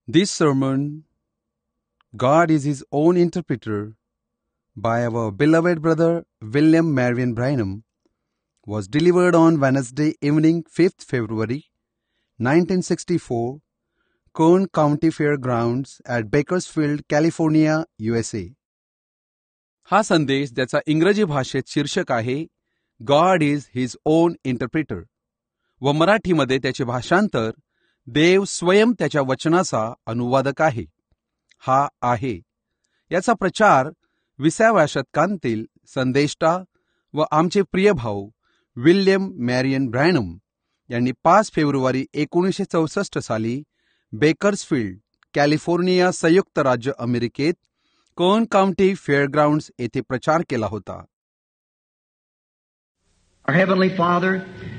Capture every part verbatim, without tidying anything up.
This sermon, God is His own interpreter, by our beloved brother William Marion Branham, was delivered on Wednesday evening, fifth February, nineteen sixty-four, Kern County Fairgrounds at Bakersfield, California, U S A. हा संदेश ज्याचा इंग्रजी भाषेत शीर्षक आहे God is his own interpreter व मराठीमध्ये त्याचे भाषांतर देव स्वयं त्याच्या वचनाचा अनुवादक आहे. हा आहे याचा प्रचार विसाव्या शतकांतील संदेष्टा व आमचे प्रिय भाऊ विल्यम मॅरियन ब्रॅनम यांनी पाच फेब्रुवारी एकोणीसशे चौसष्ट साली बेकर्सफील्ड, कॅलिफोर्निया, संयुक्त राज्य अमेरिकेत कर्न काउंटी फेअरग्राउंड्स येथे प्रचार केला होता. Our Heavenly Father,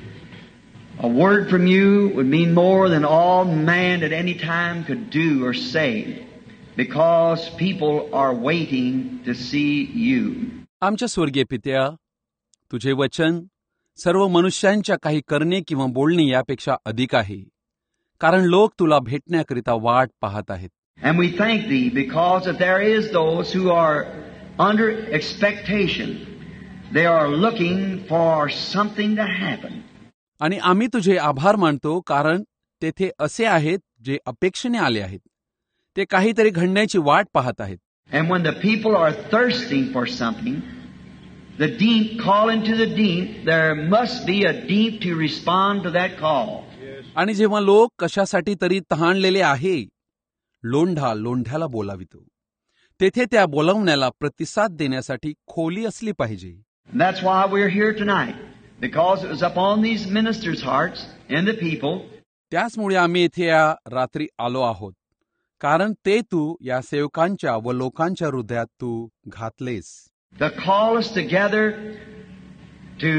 a word from you would mean more than all man at any time could do or say, because people are waiting to see you. आमच्या स्वर्गीय पित्या, तुझे वचन सर्व मनुष्यांच्या काही करणे किंवा बोलणे यापेक्षा अधिक आहे, कारण लोक तुला भेटण्याकरिता वाट पाहत आहेत. And we thank Thee because that there is those who are under expectation. They are looking for something to happen. आणि आम्ही तुझे आभार मानतो कारण तेथे असे आहेत जे अपेक्षेने आले आहेत. ते काहीतरी घडण्याची वाट पाहत आहेत. And when the people are thirsting for something, the deep call into the deep, there must be a deep to respond to that call. आणि जेव्हा लोक कशासाठी तरी तहानलेले आहे, लोंढा लोंढ्याला बोलावितो. तेथे त्या बोलावण्याला प्रतिसाद देण्यासाठी खोली असली पाहिजे. And that's why we're here tonight, because it was upon these ministers' hearts and the people. त्याचमुळे आम्ही येथे या रात्री आलो आहोत, कारण ते तू या सेवकांच्या व लोकांच्या हृदयात तू घातलेस. To call us together to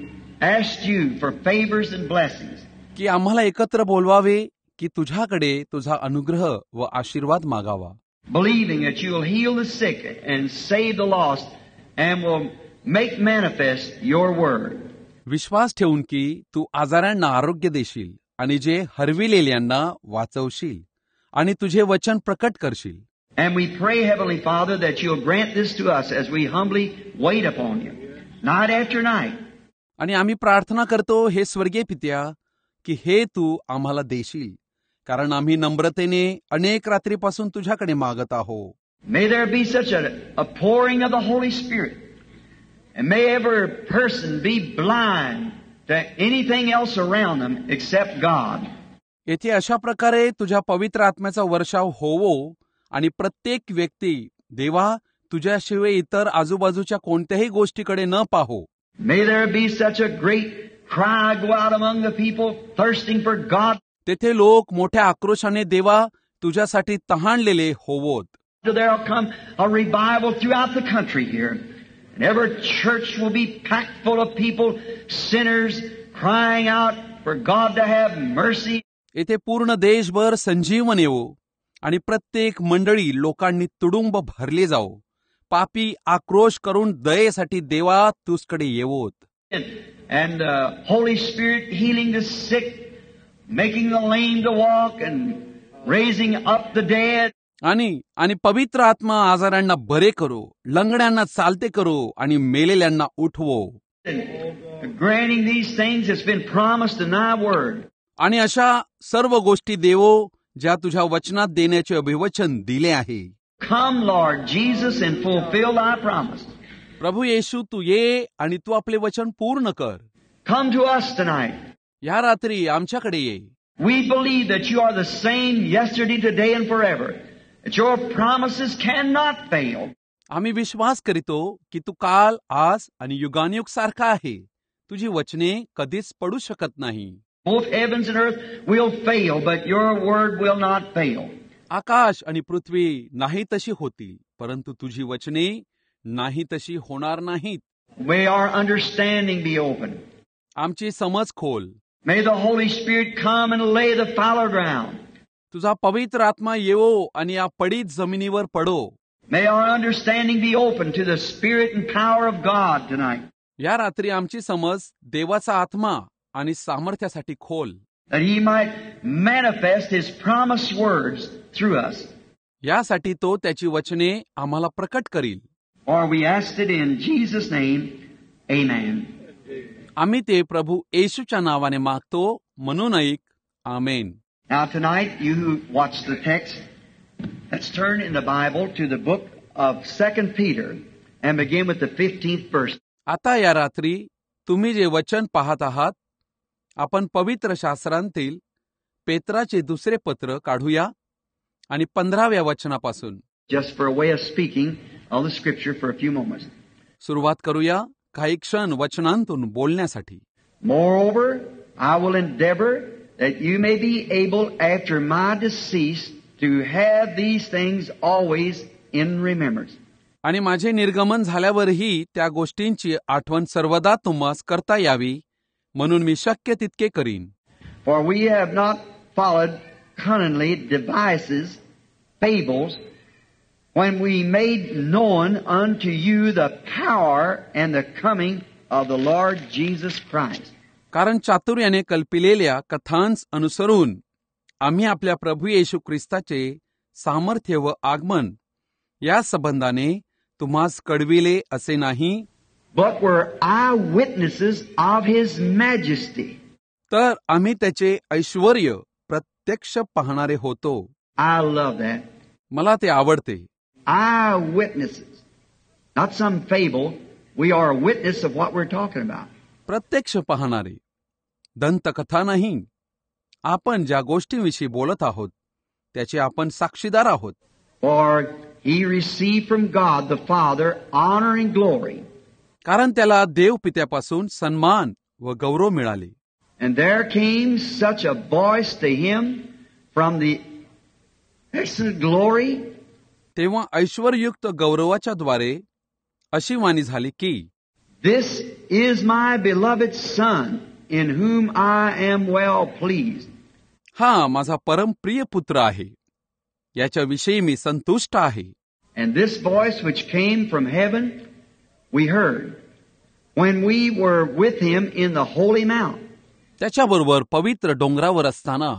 ask you for favors and blessings. की आम्हाला एकत्र बोलवावे की तुझ्याकडे तुझा अनुग्रह व आशीर्वाद मागावा. Believing that you will heal the sick and save the lost and will make manifest your word. विश्वास ठेवून की तू आजारांना आरोग्य देशील आणि जे हरविलेल्यांना वाचवशील आणि तुझे वचन प्रकट करशील. And we pray, Heavenly Father, that you'll grant this to us as we humbly wait upon you, night after night. आणि आम्ही प्रार्थना करतो हे स्वर्गीय पित्या की हे तू आम्हाला देशील, कारण आम्ही नम्रतेने अनेक रात्रीपासून तुझ्याकडे मागत आहोत. May there be such a, a pouring of the Holy Spirit, and may every person be blind to anything else around them except God. येथे अशा प्रकारे तुझ्या पवित्र आत्म्याचा वर्षाव होवो आणि प्रत्येक व्यक्ती देवा तुझ्याशिवाय इतर आजूबाजूच्या कोणत्याही गोष्टीकडे न पाहो. May there be such a great cry go out among the people thirsting for God. तेथे लोक मोठ्या आक्रोशाने देवा तुझ्यासाठी तहानलेले होवोत. There will come a revival throughout the country here. And every church will be packed full of people, sinners, crying out for God to have mercy. येथे पूर्ण देशभर संजीवन येवो आणि प्रत्येक मंडळी लोकांनी तुडुंब भरले जाओ, पापी आक्रोश करून दयेसाठी देवा तुझकडे येवोत. And uh, Holy Spirit healing the sick, making the lame to walk and raising up the dead. आणि आणि पवित्र आत्मा आजारांना बरे करो, लंगड्यांना चालते करो आणि मेलेल्यांना उठवो. Granting these things has been promised in thy word. आणि अशा सर्व गोष्टी देवो ज्या तुझ्या वचनात देण्याचे अभिवचन दिले आहे. Come, Lord Jesus, and fulfill thy promise. प्रभू येशू तू ये आणि तू आपले वचन पूर्ण कर. Come to us tonight. या रात्री आमच्याकडे ये. We believe that you are the same yesterday, today, and forever. That your promises cannot fail. आम्ही विश्वास करीतो की तू काल, आज आणि युगानुयुग सारखा आहे. तुझी वचने कधीच पडू शकत नाही. Both heavens and earth will fail, but your word will not fail. आकाश आणि पृथ्वी नाही तशी होतील, परंतु तुझी वचने नाही तशी होणार नाहीत. May our understanding be open. आमची समज खोल. May the Holy Spirit come and lay the fallow ground. तुझा पवित्र आत्मा येवो आणि या पडीत जमिनीवर पडो. May our understanding be open to the Spirit and power of God tonight. या रात्री आमची समज देवाचा आत्मा आणि सामर्थ्यासाठी खोल. That He might manifest His promised words through us. यासाठी तो त्याची वचने आम्हाला प्रकट करील. For we asked it in Jesus' name. Amen. आम्ही ते प्रभू येशूच्या नावाने मागतो म्हणून ऐक. आमेन. Now tonight, you who watch the text, let's turn in the Bible to the book of Second Peter and begin with the fifteenth verse. आता या रात्री तुम्ही जे वचन पाहत आहात, आपण पवित्र शास्त्रांतील पेत्राचे दुसरे पत्र काढूया आणि पंधराव्या वचनापासून Just for a way of speaking of the Scripture for a few moments. सुरुवात करूया काही क्षण वचनांतून बोलण्यासाठी. Moreover, I will endeavor that you may be able after my decease to have these things always in remembrance. आणि माझे निर्गमन झाल्यावरही त्या गोष्टींची आठवण सर्वदा तुम्हास करता यावी म्हणून मी शक्य तितके करीन. For we have not followed cunningly devices, fables, when we made known unto you the power and the coming of the Lord Jesus Christ. कारण चातुर्याने कल्पिलेल्या कथांस अनुसरून आम्ही आपल्या प्रभू येशू ख्रिस्ताचे सामर्थ्य व आगमन या संबंधाने तुम्हास कळविले असे नाही, But were eyewitnesses of His majesty. तर आम्ही त्याचे ऐश्वर्य प्रत्यक्ष पाहणारे होतो. I love that. मला ते आवडते. Eyewitnesses. Not some fable. We are a witness of what we're talking about. प्रत्यक्ष पाहणारे, दंतकथा नाही. आपण ज्या गोष्टींविषयी बोलत आहोत त्याचे आपण साक्षीदार आहोत. For He received from God the Father honor and glory. कारण त्याला देव पित्यापासून सन्मान व गौरव मिळाले. And there came such a voice to Him from the excellent glory. तेव्हा ऐश्वर्युक्त गौरवाच्या द्वारे अशी वाणी झाली की, This is my beloved Son, in whom I am well pleased. हा माझा परमप्रिय पुत्र आहे, याच्याविषयी मी संतुष्ट आहे. And this voice which came from heaven, we heard when we were with Him in the holy mount. त्याच्याबरोबर पवित्र डोंगरावर असताना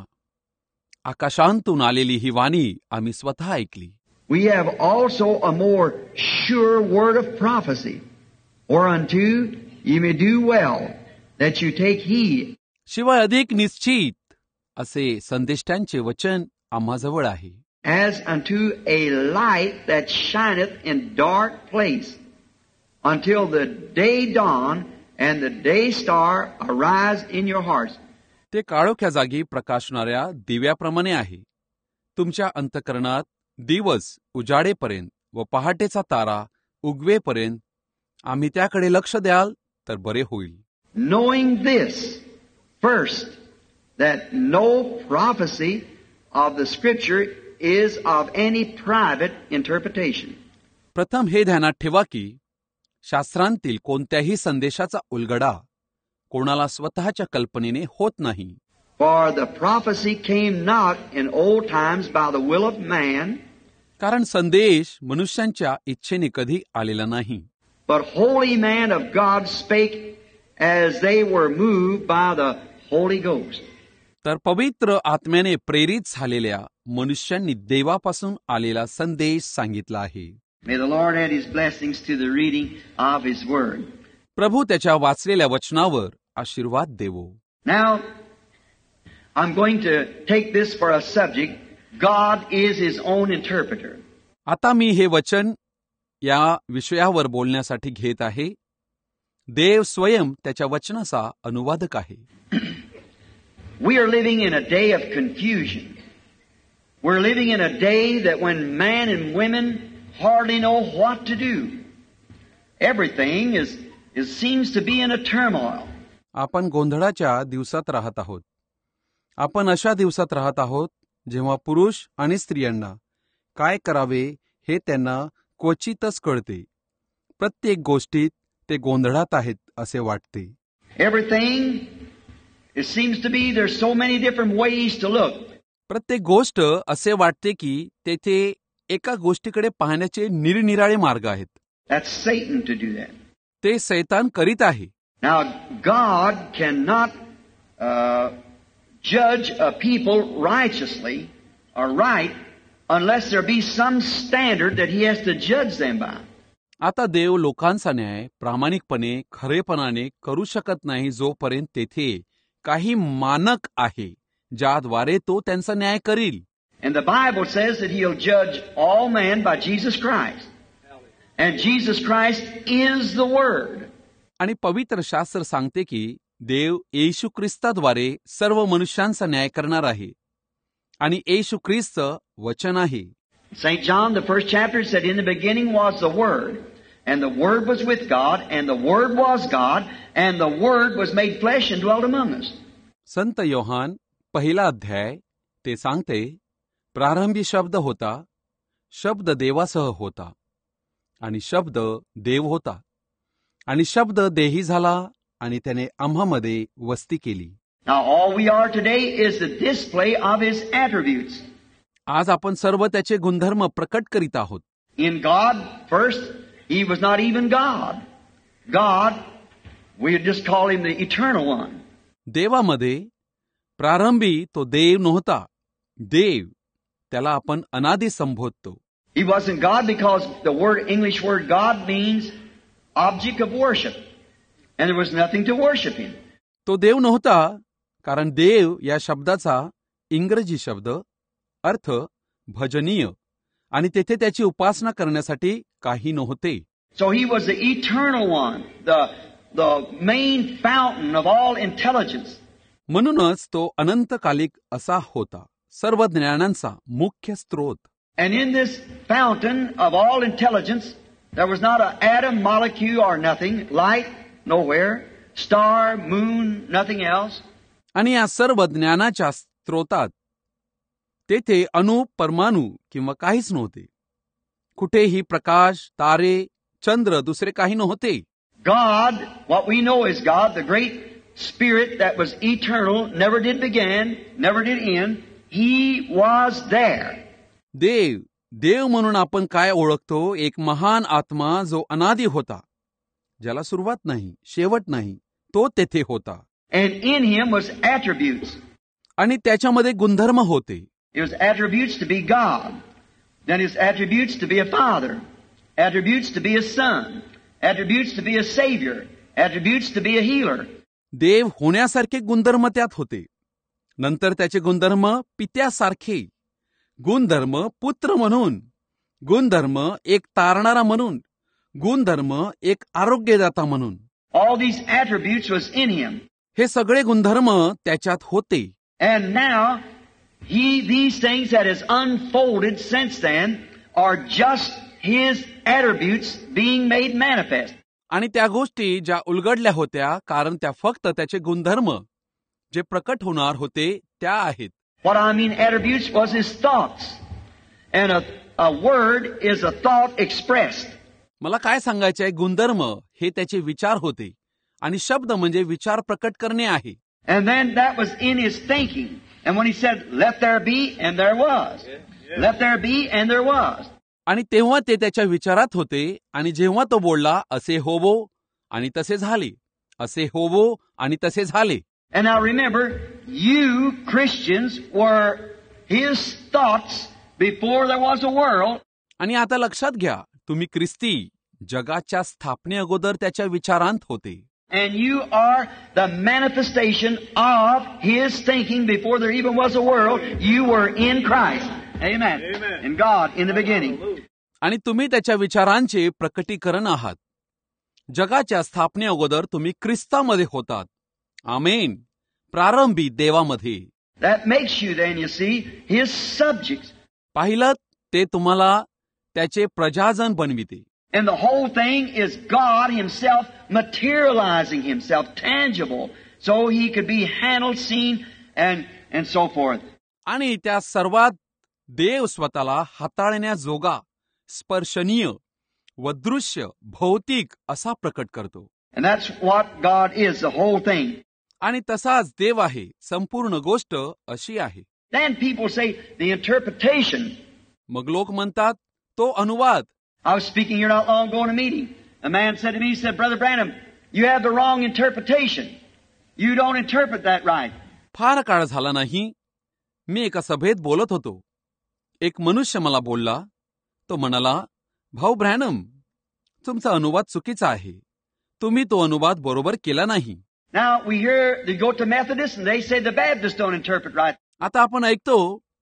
आकाशांतून आलेली ही वाणी आम्ही स्वतः ऐकली. We have also a more sure word of prophecy, whereunto ye may do well that you take heed. शिवाय अधिक निश्चित असे संदेष्टांचे वचन आम्हाजवळ आहे. As unto a light that shineth in dark place, until the day dawn and the day star arise in your hearts. ते काळोख्या जागी प्रकाशणाऱ्या दिव्याप्रमाणे आहे. तुमच्या अंतःकरणात दिवस उजाडेपर्यंत व पहाटेचा तारा उगवेपर्यंत आम्ही त्याकडे लक्ष द्याल तर बरे होईल. Knowing this, first, that no prophecy of the Scripture is of any private interpretation. प्रथम हे ध्यानात ठेवा की शास्त्रांतील कोणत्याही संदेशाचा उलगडा कोणाला स्वतःच्या कल्पनेने होत नाही. For the prophecy came not in old times by the will of man, कारण संदेश मनुष्यांच्या इच्छेने कधी आलेला नाही, but holy man of God spake as they were moved by the Holy Ghost. तर पवित्र आत्म्याने प्रेरित झालेल्या मनुष्यांनी देवापासून आलेला संदेश सांगितला आहे. May the Lord add His blessings to the reading of His Word. प्रभू त्याच्या वाचलेल्या वचनावर आशीर्वाद देवो. Now, I'm going to take this for a subject. God is His own interpreter. आता मी हे वचन या विषयावर बोलण्यासाठी घेत आहे. देव स्वयं त्याच्या वचनाचा अनुवादक आहे. We are living in a day of confusion. We're living in a day that when men and women hardly know what to do. Everything is, is seems to be in a turmoil. आपण गोंधळाच्या दिवसात राहत आहोत. आपण अशा दिवसात राहत आहोत जेव्हा पुरुष आणि स्त्रियांना काय करावे हे त्यांना क्वचितच कळते. प्रत्येक गोष्टीत ते गोंधळात आहेत असे वाटते. Everything, it seems to be there's so many different ways to look. प्रत्येक गोष्ट असे वाटते की तेथे एका गोष्टीकडे पाहण्याचे निरनिराळे मार्ग आहेत. That's Satan to do that. ते शैतान करीत आहे. Now, God cannot uh, judge a people righteously or right unless there be some standard that he has to judge them by. आता देव लोकांचा न्याय प्रामाणिकपणे खरेपणाने करू शकत नाही जोपर्यंत तेथे काही मानक आहे ज्याद्वारे तो त्यांचा न्याय करील. And the Bible says that he'll judge all men by Jesus Christ. And Jesus Christ is the Word. आणि पवित्र शास्त्र सांगते की देव येशू ख्रिस्ताद्वारे सर्व मनुष्यांचा न्याय करणार आहे आणि येशू ख्रिस्त वचन आहे. Saint John, the first chapter, said, in the beginning was the Word, and the Word was with God, and the Word was God, and the Word was made flesh and dwelt among us. संत योहान पहिला अध्याय ते सांगते, प्रारंभी शब्द होता, शब्द देवासह होता, आणि शब्द देव होता, आणि शब्द देही झाला, आणि त्याने आम्हामध्ये वस्ती केली. Now all we are today is the display of His attributes. आज आपण सर्व त्याचे गुणधर्म प्रकट करीत आहोत. In God, first, He was not even God. God, we just call Him the Eternal One. देवामध्ये प्रारंभी तो देव नव्हता. देव त्याला आपण अनादि संबोधतो. He wasn't God because the word English word God means object of worship. And there was nothing to worship Him. तो देव नव्हता कारण देव या शब्दाचा इंग्रजी शब्द अर्थ भजनीय आणि तेथे त्याची उपासना करण्यासाठी काही नव्हते. So He was the eternal one, the, the main fountain of all intelligence. म्हणूनच तो अनंतकालिक असा होता, सर्व ज्ञानांचा मुख्य स्रोत. And in this fountain of all intelligence, there was not an atom, molecule, or nothing, light, nowhere, star, moon, nothing else. आणि या सर्व ज्ञानाच्या स्रोतात तेथे अणु परमाणु किंवा काहीच नव्हते. कुठेही प्रकाश, तारे, चंद्र, दुसरे काही नव्हते. God, what we know is God, the great Spirit that was eternal, never did begin, never did end, He was there. देव, देव म्हणून आपण काय ओळखतो, एक महान आत्मा जो अनादि होता, ज्याला सुरुवात नाही, शेवट नाही, तो तेथे होता. And in Him was attributes. आणि त्याच्यामध्ये गुणधर्म होते. It was attributes to be God. Then His attributes to be a Father. Attributes to be a Son. Attributes to be a Savior. Attributes to be a healer. देव होण्यासारखे गुणधर्म त्यात होते. नंतर त्याचे गुणधर्म पित्यासारखे, गुणधर्म पुत्र म्हणून, गुणधर्म एक तारणारा म्हणून, गुणधर्म एक आरोग्यदाता म्हणून. All these attributes was in Him. हे सगळे गुणधर्म त्याच्यात होते. And now, He, these things that has unfolded since then are just His attributes being made manifest. आणि त्या गोष्टी ज्या उलगडल्या होत्या कारण त्या फक्त त्याचे गुणधर्म जे प्रकट होणार होते त्या आहेत. What I mean attributes was His thoughts. And a, a word is a thought expressed. मला काय सांगायचे आहे, गुणधर्म हे त्याचे विचार होते आणि शब्द म्हणजे विचार प्रकट करणे आहे. And then that was in His thinking. And when He said, let there be, and there was. Let there be, and there was. आणि तेव्हा ते त्याच्या विचारात होते आणि जेव्हा तो बोलला असे होवो आणि तसे झाले, असे होवो आणि तसे झाले. And now remember, you Christians were His thoughts before there was a world. आणि आता लक्षात घ्या, तुम्ही ख्रिस्ती जगाच्या स्थापने अगोदर त्याच्या विचारांत होते. And you are the manifestation of His thinking before there even was a world. You were in Christ. Amen. Amen. In God in the beginning. आणि तुम्ही त्याच्या विचारांचे प्रकटीकरण आहात. जगाच्या स्थापने अगोदर तुम्ही ख्रिस्तामध्ये होतात. आमेन. प्रारंभी देवामध्ये. That makes you then, you see, His subjects. पाहिलं ते तुम्हाला त्याचे प्रजाजन बनविते. And the whole thing is God Himself materializing Himself, tangible, so He could be handled, seen, and, and so forth. आणि त्या सर्वात देव स्वतःला हाताळण्याजोगा, स्पर्शनीय व दृश्य, भौतिक असा प्रकट करतो. And that's what God is, the whole thing. आणि तसाच देव आहे. संपूर्ण गोष्ट अशी आहे. Then people say the interpretation. मग लोक म्हणतात तो अनुवाद. I was speaking here not long ago in a meeting. A man said to me, he said, Brother Branham, you have the wrong interpretation. You don't interpret that right. फार काळ झाला नाही, मी एका सभेत बोलत होतो. एक मनुष्य मला बोलला. तो म्हणाला, भाऊ ब्रॅनम, तुमचा अनुवाद चुकीचा आहे. तुम्ही तो अनुवाद बरोबर केला नाही. Now we hear they go to Methodists and they say the Baptists don't interpret right. आता आपण ऐकतो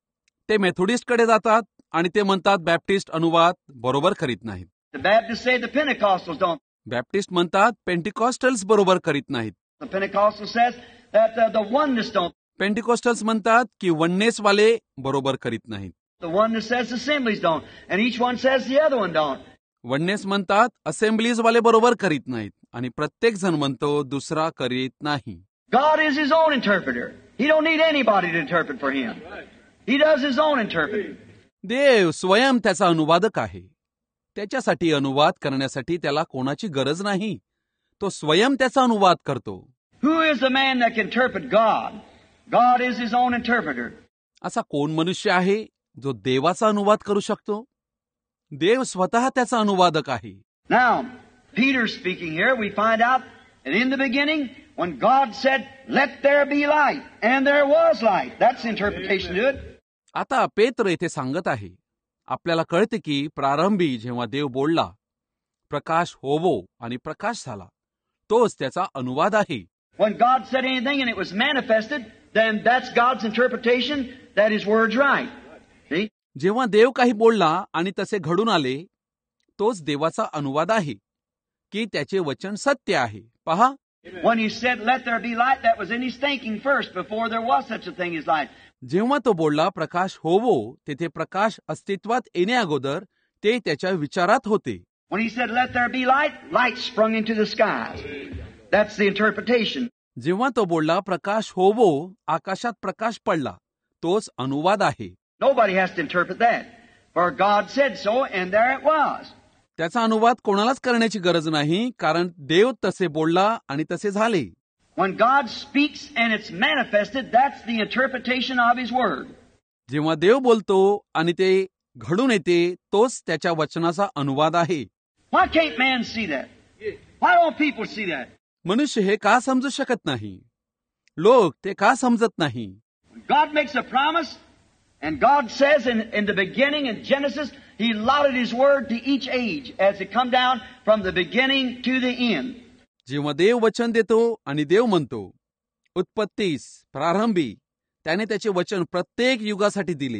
ते मेथोडिस्टकडे जातात आणि ते म्हणतात बॅप्टिस्ट अनुवाद बरोबर करीत नाहीत. The Baptists say the Pentecostals don't. Baptist म्हणतात पेंटिकॉस्टल्स बरोबर करीत नाहीत. The Pentecostal says that uh, the oneness don't. Pentecostals म्हणतात की वननेसवाले बरोबर करीत नाहीत. The oneness says assemblies don't. And each one says the other one don't. Oneness म्हणतात असेंब्लीजवाले बरोबर करीत नाहीत आणि प्रत्येक जण म्हणतो दुसरा करीत नाही. God is his own interpreter. He don't need anybody to interpret for him. He does his own interpreting. देव स्वयं त्याचा अनुवादक आहे. त्याच्यासाठी अनुवाद करण्यासाठी त्याला कोणाची गरज नाही. तो स्वयं त्याचा अनुवाद करतो. Who is the man that can interpret God? God is his own interpreter. असा कोण मनुष्य आहे जो देवाचा अनुवाद करू शकतो? देव स्वतः त्याचा अनुवादक आहे. Now, Peter speaking here, we find out that in the beginning, when God said, let there be light, and there was light. That's the interpretation to it. आता पेत्र येथे सांगत आहे, आपल्याला कळते की प्रारंभी जेव्हा देव बोलला, प्रकाश होवो आणि प्रकाश झाला, तोच त्याचा अनुवाद आहे. When God said anything and it was manifested, then that's God's interpretation that his word's right. See? जेव्हा देव काही बोलला आणि तसे घडून आले, तोच देवाचा अनुवाद आहे की त्याचे वचन सत्य आहे. पहा, When he said, let there be light, that was in his thinking first, before there was such a thing as light. जेव्हा तो बोलला प्रकाश होवो, तेथे प्रकाश अस्तित्वात येण्या अगोदर ते त्याच्या विचारात होते. When he said, let there be light, light sprung into the skies. That's the interpretation. जेव्हा तो बोलला प्रकाश होवो, आकाशात प्रकाश पडला, तोच अनुवाद आहे. Nobody has to interpret that. For God said so, and there it was. त्याचा अनुवाद कोणालाच करण्याची गरज नाही, कारण देव तसे बोलला आणि तसे झाले. When God speaks and it's manifested, that's the interpretation of his word. जेव्हा देव बोलतो आणि ते घडून येते, तोच त्याच्या वचनाचा अनुवाद आहे. Why can't man see that? Why don't people see that? मनुष्य हे का समजू शकत नाही? लोक ते का समजत नाही? God makes a promise, and God says in, in the beginning in Genesis, he allotted his word to each age as it come down from the beginning to the end. जेव्हा देव वचन देतो आणि देव म्हणतो, उत्पत्तीस प्रारंभी त्याने त्याचे वचन प्रत्येक युगासाठी दिले,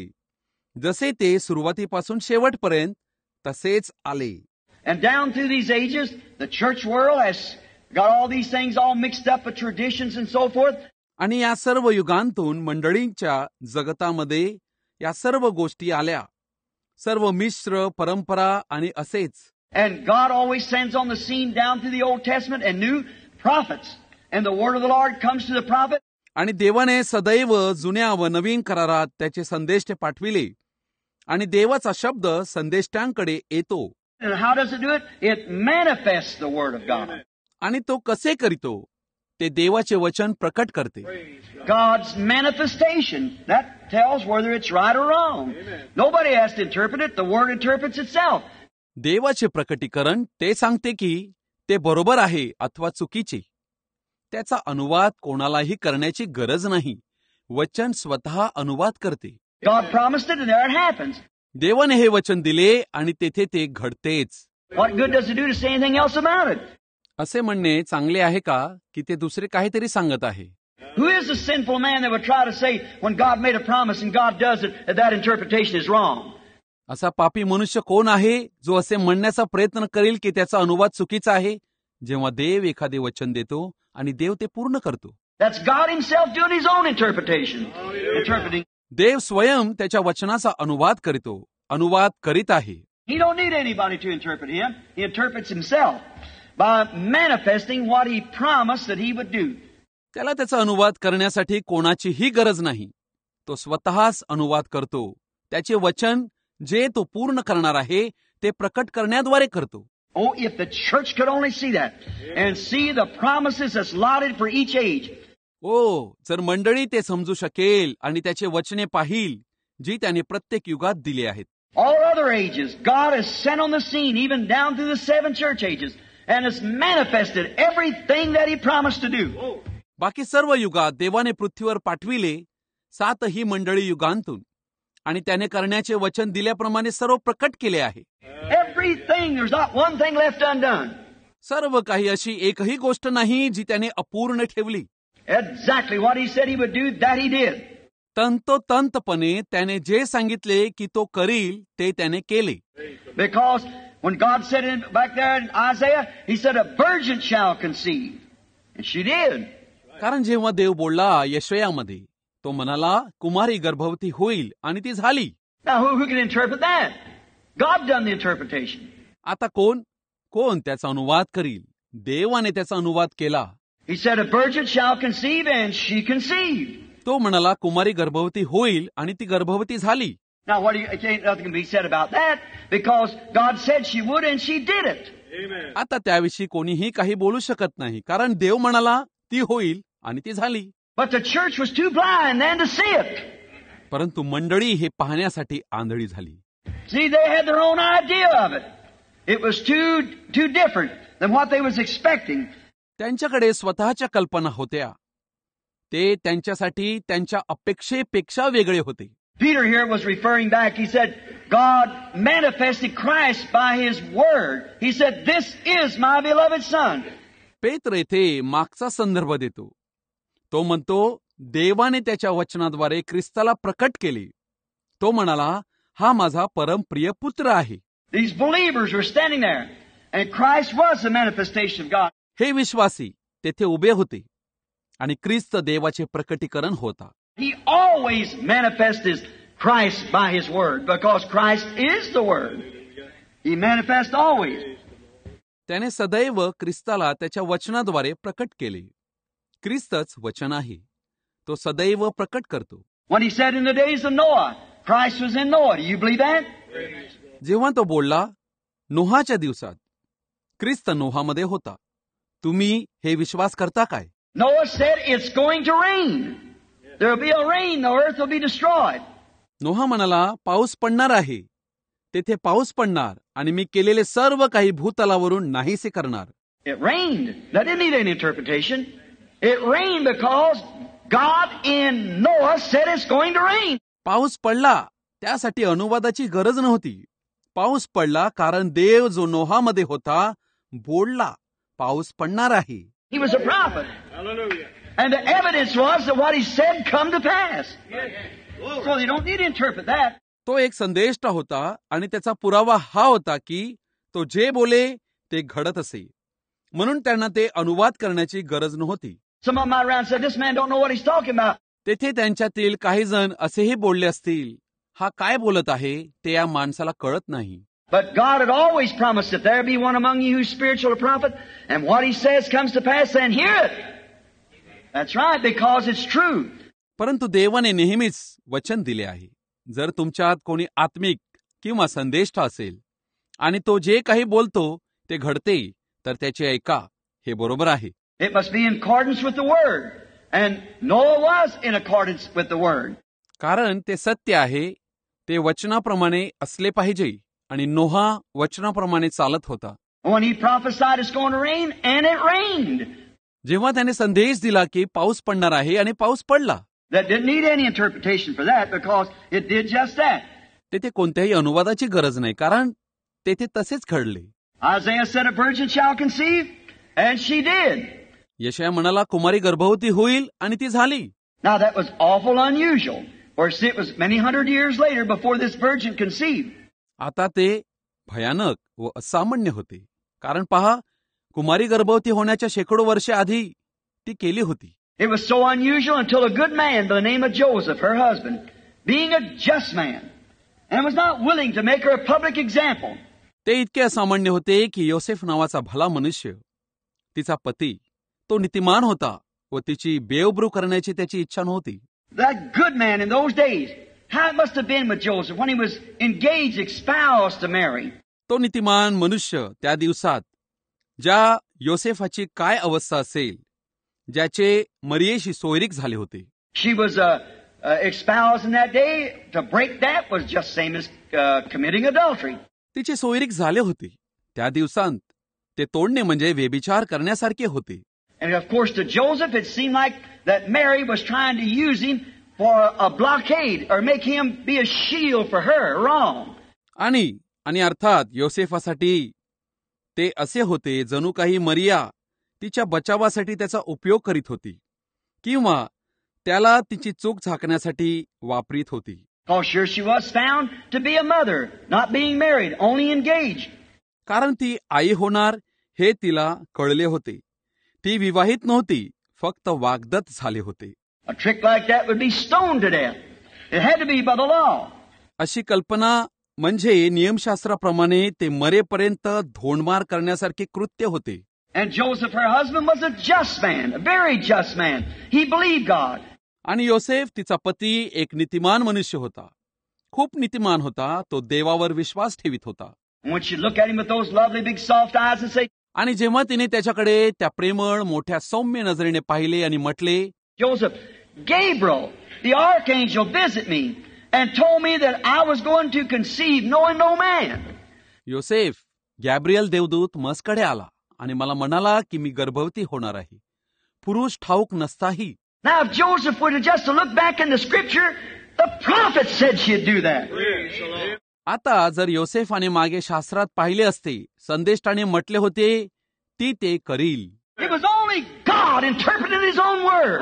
जसे ते सुरुवातीपासून शेवटपर्यंत तसेच आले. And down through these ages, the church world has got all these things all mixed up with traditions and so forth. आणि या सर्व युगांतून मंडळींच्या जगतामध्ये या सर्व गोष्टी आल्या, सर्व मिश्र परंपरा आणि असेच. And God always sends on the scene down through the Old Testament and new prophets. And the word of the Lord comes to the prophet. आणि देवाने सदैव जुन्या व नवीन करारात त्याचे संदेश ते पाठविले आणि देवाचा शब्द संदेष्टांकडे येतो. And how does it do it? It manifests the word of God. आणि तो कसे करीतो? ते देवाचे वचन प्रकट करते. God's manifestation, that tells whether it's right or wrong. Nobody has to interpret it. The word interprets itself. देवाचे प्रकटीकरण ते सांगते की ते बरोबर आहे अथवा चुकीचे. त्याचा अनुवाद कोणालाही करण्याची गरज नाही. वचन स्वतः अनुवाद करते. God promised it and there it happens. देवाने हे वचन दिले आणि तेथे ते घडतेच. What good does it do to say anything else about it? असे म्हणणे चांगले आहे का की ते दुसरे काहीतरी सांगत आहे? Who is the sinful man that would try to say when God made a promise and God does it, that that interpretation is wrong? असा पापी मनुष्य कोण आहे जो असे म्हणण्याचा प्रयत्न करेल की त्याचा अनुवाद चुकीचा आहे, जेव्हा देव एखादे वचन देतो आणि देव ते पूर्ण करतो? That's God himself doing his own interpretation. Interpreting. देव स्वयं त्याच्या वचनाचा अनुवाद करतो, अनुवाद करीत आहे. He don't need anybody to interpret him. He interprets himself by manifesting what he promised that he would do. त्याला त्याचा अनुवाद करण्यासाठी कोणाचीही गरज नाही. तो स्वतःच अनुवाद करतो. त्याचे वचन जे तो पूर्ण करणार आहे ते प्रकट करण्याद्वारे करतो. Oh, if the church could only see that and see the promises that's allotted for each age. ओ, जर मंडळी ते समजू शकेल आणि त्याचे वचने पाहिल जी त्याने प्रत्येक युगात दिली आहेत. All other ages, God has sent on the scene, even down through the seven church ages, and has manifested everything that He promised to do. बाकी सर्व युगात देवाने पृथ्वीवर पाठविले, सातही मंडळी युगांतून, आणि त्याने करण्याचे वचन दिल्याप्रमाणे सर्व प्रकट केले आहे. Everything, there's not one thing left undone. सर्व काही अशी एकही गोष्ट नाही जी त्याने अपूर्ण ठेवली. Exactly what he said he would do, that he did. तंतोतंतपणे त्याने जे सांगितले की तो करील ते त्याने केले. Because when God said in, back there in Isaiah, he said, a virgin shall conceive. And she did. कारण जेव्हा देव बोलला यशयामध्ये, तो म्हणाला कुमारी गर्भवती होईल आणि ती झाली. Now who, who can interpret that? God done the interpretation. आता कोण कोण त्याचा अनुवाद करील? देवाने त्याचा अनुवाद केला. He said, a virgin shall conceive, and she conceived. तो म्हणाला कुमारी गर्भवती होईल आणि ती गर्भवती झाली. Now what do you, can't nothing can be said about that, because God said she would and she did it. आता त्याविषयी कोणीही काही बोलू शकत नाही, कारण देव म्हणाला ती होईल आणि ती झाली. But the church was too blind then to see it. परंतु मंडळी हे पाहण्यासाठी आंधळी झाली. See, they had their own idea of it. It was too too different than what they was expecting. त्यांच्याकडे स्वतःच्या कल्पना होत्या. ते त्यांच्यासाठी त्यांच्या अपेक्षेपेक्षा वेगळे होते. Peter here was referring back. He said, God manifested Christ by His Word. He said, this is my beloved Son. पेत्र येथे मागचा संदर्भ देतो. तो म्हणतो, देवाने त्याच्या वचनाद्वारे ख्रिस्ताला प्रकट केले. तो म्हणाला, हा माझा परमप्रिय पुत्र आहे. These believers were standing there, and Christ was the manifestation of God. हे विश्वासी तेथे उभे होते आणि ख्रिस्त देवाचे प्रकटीकरण होता. He always manifests Christ by His Word, because Christ is the Word. He manifests always. त्याने सदैव ख्रिस्ताला त्याच्या वचनाद्वारे प्रकट केले. ख्रिस्तच वचन आहे. तो सदैव प्रकट करतो. When He said in the days of Noah, Christ was in Noah. Do you believe that? जेव्हा तो बोलला, नोहाच्या दिवसात ख्रिस्त नोहामध्ये होता. तुम्ही हे विश्वास करता काय? Noah said it's going to rain. There will be a rain, the earth will be destroyed. नोहा म्हणाला, पाऊस पडणार आहे. तेथे पाऊस पडणार आणि मी केलेले सर्व काही भूतलावरून नाहीसे करणार. It rained. That didn't need any interpretation. It rained because God in Noah said it's going to rain. पाऊस पडला, त्यासाठी अनुवादाची गरज नव्हती. पाऊस पडला कारण देव जो नोहामध्ये होता बोलला, पाऊस पडणार आहे. He was a prophet. Hallelujah. And the evidence was that what he said come to pass. So you don't need to interpret that. तो एक संदेष्टा होता आणि त्याचा पुरावा हा होता की तो जे बोले ते घडत असे. म्हणून त्यांना ते अनुवाद करण्याची गरज नव्हती. Some of them around said, this man don't know what he's talking about. तेथे त्यांच्यातील काही जण असेही बोलले असतील, हा काय बोलत आहे ते या माणसाला कळत नाही. But God had always promised that there be one among you who's spiritual a prophet, and what he says comes to pass, and hear it. That's right, because it's true. परंतु देवाने नेहमीच वचन दिले आहे, जर तुमच्यात कोणी आत्मिक किंवा संदेष्टा असेल आणि तो जे काही बोलतो ते घडते, तर त्याचे ऐका. हे बरोबर आहे. It must be in accordance with the word, and Noah was in accordance with the word. कारण ते सत्य आहे, ते वचनाप्रमाणे असले पाहिजे आणि नोहा वचनाप्रमाणे चालत होता. When he prophesied it's going to rain, and it rained. जेव्हा त्याने संदेश दिला की पाऊस पडणार आहे आणि पाऊस पडला. That didn't need any interpretation for that, because it did just that. तेथे कोणत्याही अनुवादाची गरज नाही, कारण तेथे तसेच घडले. Isaiah said a virgin shall conceive, and she did. यशाया म्हणाला कुमारी गर्भवती होईल आणि ती झाली. Now that was awful unusual, for it was many hundred years later before this virgin conceived. आता ते भयानक व असामान्य होते, कारण पहा, कुमारी गर्भवती होण्याच्या शेकडो वर्षे आधी ती केली होती. It was so unusual until a good man by the name of Joseph, her husband, being a just man, and was not willing to make her a public example. ते इतके असामान्य होते की योसेफ नावाचा भला मनुष्य, तिचा पती, तो नीतिमान होता व तिची बेउबरू करण्याची त्याची इच्छा नव्हती. That good man in those days, how it must have been with Joseph when he was engaged, espoused to Mary. तो नीतिमान मनुष्य त्या दिवसात ज्या योसेफाची काय अवस्था असेल, ज्याचे मरियेशी सोयरीक झाले होते. She was uh, uh, espoused in that day. To break that was just same as uh, committing adultery. तिचे सोयरीक झाले होते. त्या दिवसांत ते तोडणे म्हणजे व्यभिचार करण्यासारखे होते. And of course to Joseph it seemed like that Mary was trying to use him for a blockade or make him be a shield for her. Wrong. आणि आणि अर्थात योसेफासाठी ते असे होते जणू काही मरिया तिच्या बचावासाठी त्याचा उपयोग करीत होती किंवा त्याला तिची चूक झाकण्यासाठी वापरीत होती. Because sure she was found to be a mother, not being married, only engaged. कारण ती आई होणार हे तिला कळले होते. ती विवाहित नव्हती, फक्त वाग्दत्त झाले होते. A trick like that would be stoned to death. It had to be by the law. अशी कल्पना म्हणजे नियमशास्त्राप्रमाणे ते मरेपर्यंत धोंडमार करण्यासारखे कृत्य होते. And Joseph, her husband, was a just man, a very just man. He believed God. आणि योसेफ तिचा पती एक नीतिमान मनुष्य होता, खूप नीतिमान होता. तो देवावर विश्वास ठेवित होता. And when she looked at him with those lovely big soft eyes and say, आणि जेव्हा तिने त्याच्याकडे त्या प्रेमळ मोठ्या सौम्य नजरेने पाहिले आणि म्हटले, Joseph, Gabriel, the archangel, visit me and told me that I was going to conceive knowing no man. योसेफ, गॅब्रियल देवदूत मजकडे आला आणि मला म्हणाला की मी गर्भवती होणार आहे, पुरुष ठाऊक नसताही. Now, if Joseph would have just looked back in the scripture, the prophet said she'd do that. आता जर योसेफाने मागे शास्त्रात पाहिले असते, संदेष्टाने म्हटले होते ती ते करील. It was only God interpreting his own word.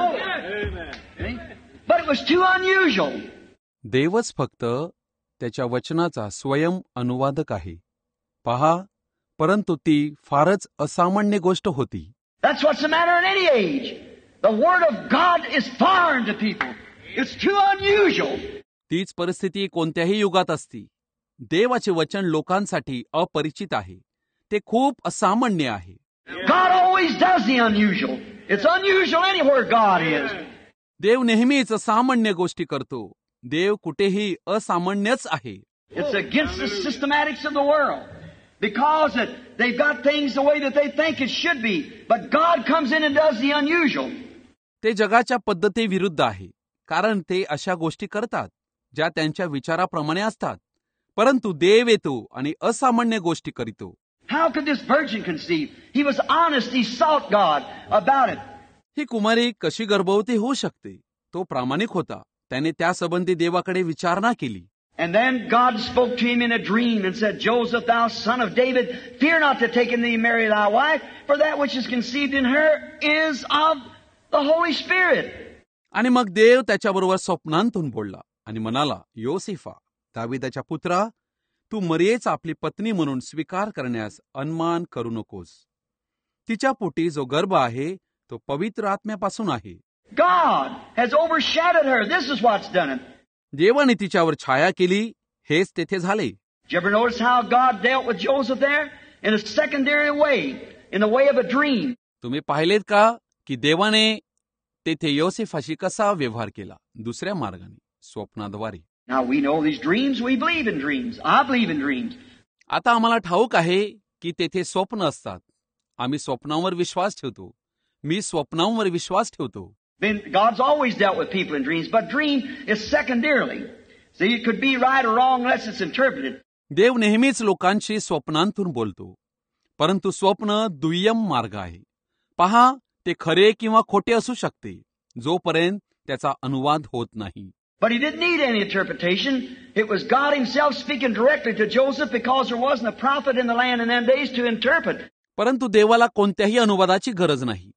Amen. But it was too unusual. देवच फक्त त्याच्या वचनाचा स्वयं अनुवादक आहे. पहा, परंतु ती फारच असामान्य गोष्ट होती. That's what's the matter in any age. The word of God is foreign to people. It's too unusual. तीच परिस्थिती कोणत्याही युगात असती. देवाचे वचन लोकांसाठी अपरिचित आहे. ते खूप असामान्य आहे. God always does the unusual. It's unusual anywhere God is. देव नेहमीच असामान्य गोष्टी करतो. देव कुठेही असामान्यच आहे. It's against the systematics of the world. Because it, they've got things the way that they think it should be. But God comes in and does the unusual. ते जगाच्या पद्धती विरुद्ध आहे, कारण ते अशा गोष्टी करतात ज्या त्यांच्या विचाराप्रमाणे असतात. परंतु देव येतो आणि असामान्य गोष्टी करीतो. How could this virgin conceive? He was honest. He sought God about it. ही कुमारी कशी गर्भवती होऊ शकते? तो प्रामाणिक होता. त्याने त्यासंबंधी देवाकडे विचारणा केली. And then God spoke to him in a dream and said, Joseph, thou son of David, fear not to take in thee Mary thy wife, for that which is conceived in her is of the Holy Spirit. आणि मग देव त्याच्याबरोबर स्वप्नांतून बोलला आणि म्हणाला, योसेफा, दाविदाच्या पुत्रा, तू मरियेचा आपली पत्नी म्हणून स्वीकार करण्यास अनमान करू नकोस. तिच्या पोटी जो गर्भ आहे तो पवित्र आत्म्यापासून आहे. God has overshadowed her. This is what's done it. देवाने तिच्यावर छाया केली, हेच तेथे झाले. Did you ever notice how God dealt with Joseph there? In a secondary way, in the way of a dream. तुम्ही पाहिलेत का की देवाने तेथे योसेफाशी कसा व्यवहार केला? दुसऱ्या मार्गाने, स्वप्नाद्वारे. Now we know these dreams. We believe in dreams. I believe in dreams. आता आम्हाला ठाऊक आहे की तेथे स्वप्न असतात. आम्ही स्वप्नांवर विश्वास ठेवतो. मी स्वप्नांवर विश्वास ठेवतो. Then God's always dealt with people in dreams, but dream is secondarily. See, it could be right or wrong unless it's interpreted. देव नेहमीच लोकांशी स्वप्नांतून बोलतो, परंतु स्वप्न दुय्यम मार्ग आहे. पहा, ते खरे किंवा खोटे असू शकते, जोपर्यंत त्याचा अनुवाद होत नाही. But he didn't need any interpretation. It was God himself speaking directly to Joseph because there wasn't a prophet in the land in them days to interpret. परंतु देवाला कोणत्याही अनुवादाची गरज नाही.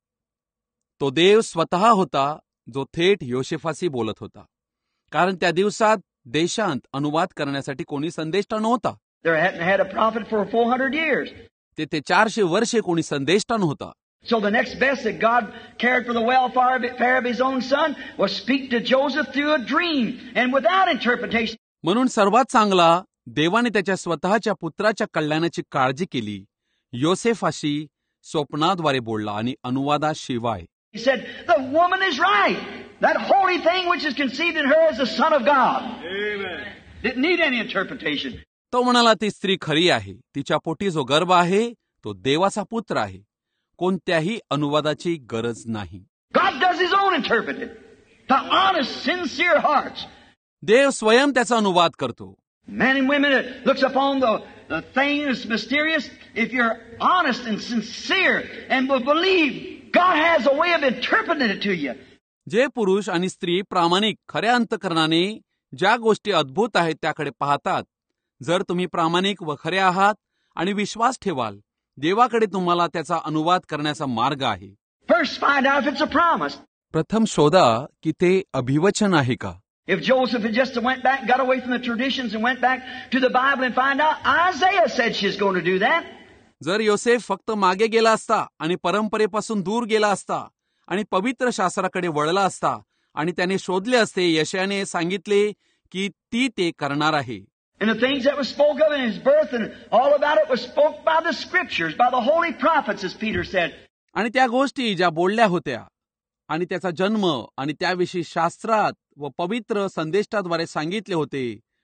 तो देव स्वतः होता जो थेट योसेफाशी बोलत होता, कारण त्या दिवसात देशांत अनुवाद करण्यासाठी कोणी संदेष्टा नव्हता. There hadn't had a prophet for four hundred years. तेथे चारशे वर्षे कोणी संदेष्टा नव्हता. So the next best that God cared for the welfare of his own son was speak to Joseph through a dream and without interpretation. म्हणून सर्वात चांगला देवाने त्याच्या स्वतःच्या पुत्राच्या कल्याणाची काळजी केली, योसेफाशी स्वप्नाद्वारे बोलला आणि अनुवादाशिवाय. He said, the woman is right. That holy thing which is conceived in her is the Son of God. Amen. Didn't need any interpretation. तो म्हणाला, ती स्त्री खरी आहे. तिच्या पोटी जो गर्भ आहे तो देवाचा पुत्र आहे. कोणत्याही अनुवादाची गरज नाही. God does his own interpreting. The honest, sincere hearts. देव स्वयं त्याचा अनुवाद करतो. Men and women that looks upon the, the thing that's mysterious, if you're honest and sincere and will believe, God has a way of interpreting it to you. जे पुरुष आणि स्त्री प्रामाणिक खऱ्या अंतकरणाने ज्या गोष्टी अद्भुत आहेत त्याकडे पाहतात, जर तुम्ही प्रामाणिक व खरे आहात आणि विश्वास ठेवाल, देवाकडे तुम्हाला त्याचा अनुवाद करण्याचा मार्ग आहे. First, find out if it's a promise. प्रथम शोधा की ते अभिवचन आहे का. If Joseph had just went back, got away from the traditions and went back to the Bible and find out, Isaiah said she's going to do that. जर योसेफ फक्त मागे गेला असता आणि परंपरेपासून दूर गेला असता आणि पवित्र शास्त्राकडे वळला असता आणि त्याने शोधले असते, यशायाने सांगितले की ती ते करणार आहे. And the things that were spoke of in his birth and all about it was spoke by the scriptures, by the holy prophets, as Peter said. आणि त्या गोष्टी ज्या बोलल्या होत्या आणि त्याचा जन्म आणि त्याविषयी शास्त्रात व पवित्र संदेष्टाद्वारे सांगितले होते,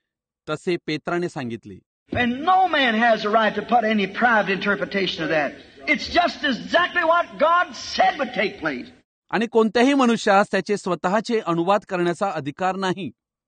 तसे पेत्राने सांगितले. And no man has a right to put any private interpretation of that. It's just exactly what God said would take place. आणि कोणत्याही मनुष्यास त्याचे स्वतःचे अनुवाद करण्याचा अधिकार नाही.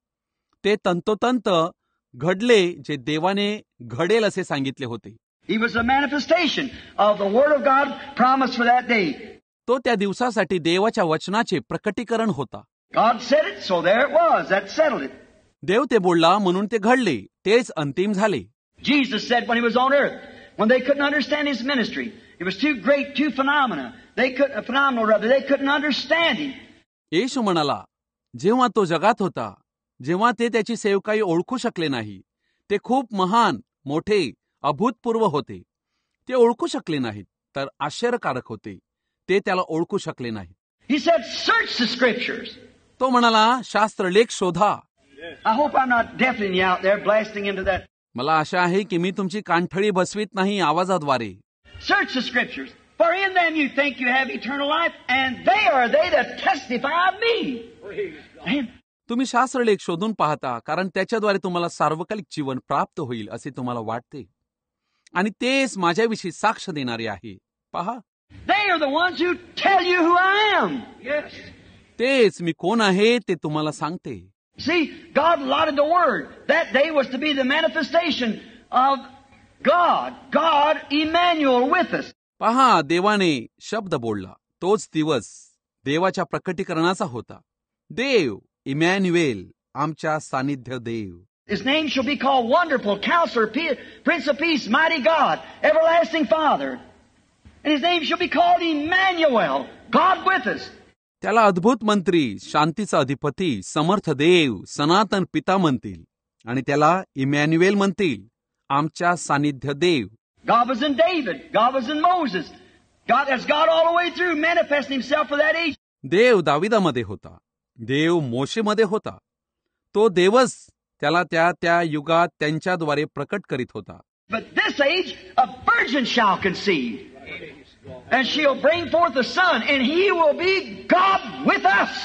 ते तंतोतंत घडले जे देवाने घडेल असे सांगितले होते. He was a manifestation of the word of God promised for that day. तो त्या दिवसासाठी देवाच्या वचनाचे प्रकटीकरण होता. God said it, so there it was. That settled it. देव ते बोलला म्हणून ते घडले, तेच अंतिम झाले. Jesus said when he was on earth, when they couldn't understand his ministry, it was too great, too phenomena. They couldn't, phenomenal rather, they couldn't understand him. येशू म्हणाला, जेव्हा तो जगात होता, जेव्हा ते त्याची सेवकाई ओळखू शकले नाही, ते खूप महान, मोठे, अभूतपूर्व होते. ते ओळखू शकले नाहीत, तर आश्चर्यकारक होते. ते त्याला ओळखू शकले नाहीत. He said, search the scriptures. तो म्हणाला, शास्त्रलेख शोधा. I hope I'm not deafening you out there, blasting into that. मला आशा आहे की मी तुमची कानठळी बसवीत नाही आवाजाद्वारे. Search the scriptures, for in them you think you have eternal life, and they are they that testify of me. And तुम्ही शास्त्रलेख शोधून पाहता, कारण त्याच्याद्वारे तुम्हाला सार्वकालिक जीवन प्राप्त होईल असे तुम्हाला वाटते, आणि तेच माझ्याविषयी साक्ष देणारे आहे. पहा, they are the ones who tell you who I am. Yes. तेच मी कोण आहे ते तुम्हाला सांगते. See, God allotted the word. That day was to be the manifestation of God. God, Emmanuel with us. पहा, देवाने शब्द बोलला. तोच दिवस देवाच्या प्रकटीकरणाचा होता. देव, इमॅन्युएल, आमच्या सानिध्य देव. His name shall be called Wonderful, Counselor, Prince of Peace, Mighty God, Everlasting Father. And his name shall be called Emmanuel, God with us. त्याला अद्भुत मंत्री, शांतीचा अधिपती, समर्थ देव, सनातन पिता म्हणतील, आणि त्याला इमॅन्युएल म्हणतील, आमच्या सानिध्य देव. God was in David. God was in Moses. God, as God all the way through manifesting himself for that age. देव दाविदामध्ये होता, देव मोशेमध्ये होता. तो देवच त्याला त्या त्या युगात त्यांच्याद्वारे प्रकट करीत होता. But this age, a virgin shall conceive. And she'll bring forth a son, and he will be God with us.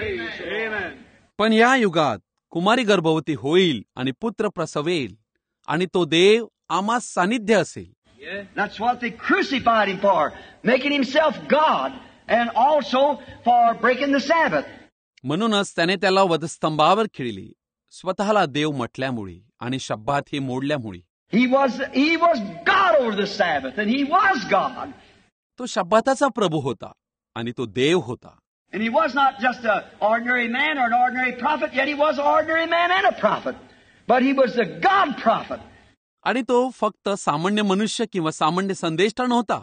Amen. पण या युगात कुमारी गर्भवती होईल आणि पुत्र प्रसवेल, आणि तो देव आम्हा सानिध्य असेल. That's what they crucified him for, making himself God, and also for breaking the Sabbath. म्हणूनच त्याने त्याला वधस्तंभावर खिळले, स्वतःला देव म्हटल्यामुळे आणि शब्बात ही मोडल्यामुळे. He was he was God over the Sabbath, and he was God. तो शब्बाताचा प्रभू होता आणि तो देव होता. And he was not just an ordinary man or an ordinary prophet, yet he was an ordinary man and a prophet. But he was the God prophet. आणि तो फक्त सामान्य मनुष्य किंवा सामान्य संदेष्टा नव्हता.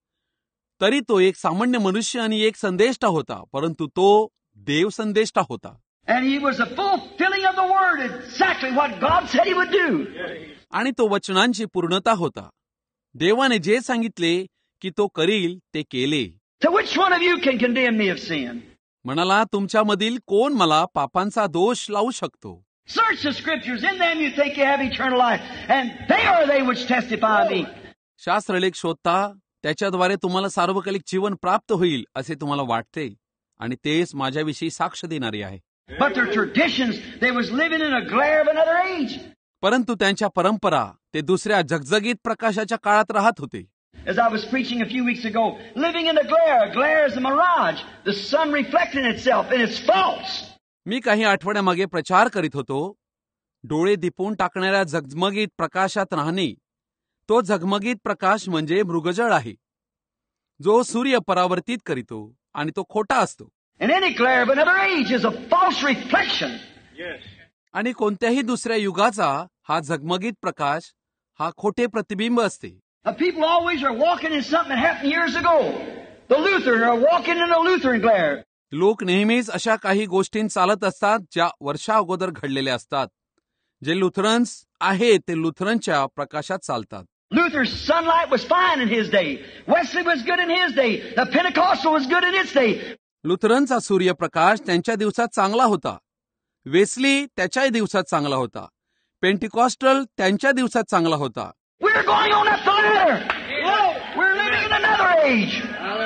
तरी तो एक सामान्य मनुष्य आणि एक संदेष्टा होता, परंतु तो देव संदेष्टा होता. And he was the fulfilling of the word, exactly what God said he would do. आणि तो वचनांची पूर्णता होता. देवाने जे सांगितले की तो करील ते केले. So which one of you can condemn me of sin? म्हणाला, तुमच्यामधील कोण मला पापांचा दोष लावू शकतो? Search the scriptures, in them you think you have eternal life, and they are they which testify of me. शास्त्रलेख शोधता, त्याच्याद्वारे तुम्हाला सार्वकालिक जीवन प्राप्त होईल असे तुम्हाला वाटते, आणि तेच माझ्याविषयी साक्ष देणारे आहे. But their traditions, they was living in a glare of another age. परंतु त्यांच्या परंपरा ते दुसऱ्या झगझगीत प्रकाशाच्या काळात राहत होते. As I was preaching a few weeks ago, living in a glare, a glare is a mirage, the sun reflecting itself, and it's false. मी काही आठवड्यामागे प्रचार करीत होतो, डोळे दिपून टाकणाऱ्या झगमगीत प्रकाशात राहणे. तो झगमगीत प्रकाश म्हणजे मृगजळ आहे, जो सूर्य परावर्तित करीतो, आणि तो खोटा असतो. And any glare of another age is a false reflection. आणि कोणत्याही दुसऱ्या युगाचा हा झगमगीत प्रकाश हा खोटे प्रतिबिंब असते. Uh, people always are walking in something that happened years ago. The Lutheran are walking in the Lutheran glare. लोक नेहमीच अशा काही गोष्टीं चालत असतात ज्या वर्षा अगोदर घडलेल्या असतात. जे लुथरन्स आहेत ते लुथरनच्या प्रकाशात चालतात. Luther's sunlight was fine in his day. Wesley was good in his day. The Pentecostal was good in its day. लुथरनचा सूर्यप्रकाश त्यांच्या दिवसात चांगला होता. वेस्ली त्याच्याही दिवसात चांगला होता. पेंटिकॉस्टल त्यांच्या दिवसात चांगला होता. We're going on up the ladder. We're living in another age.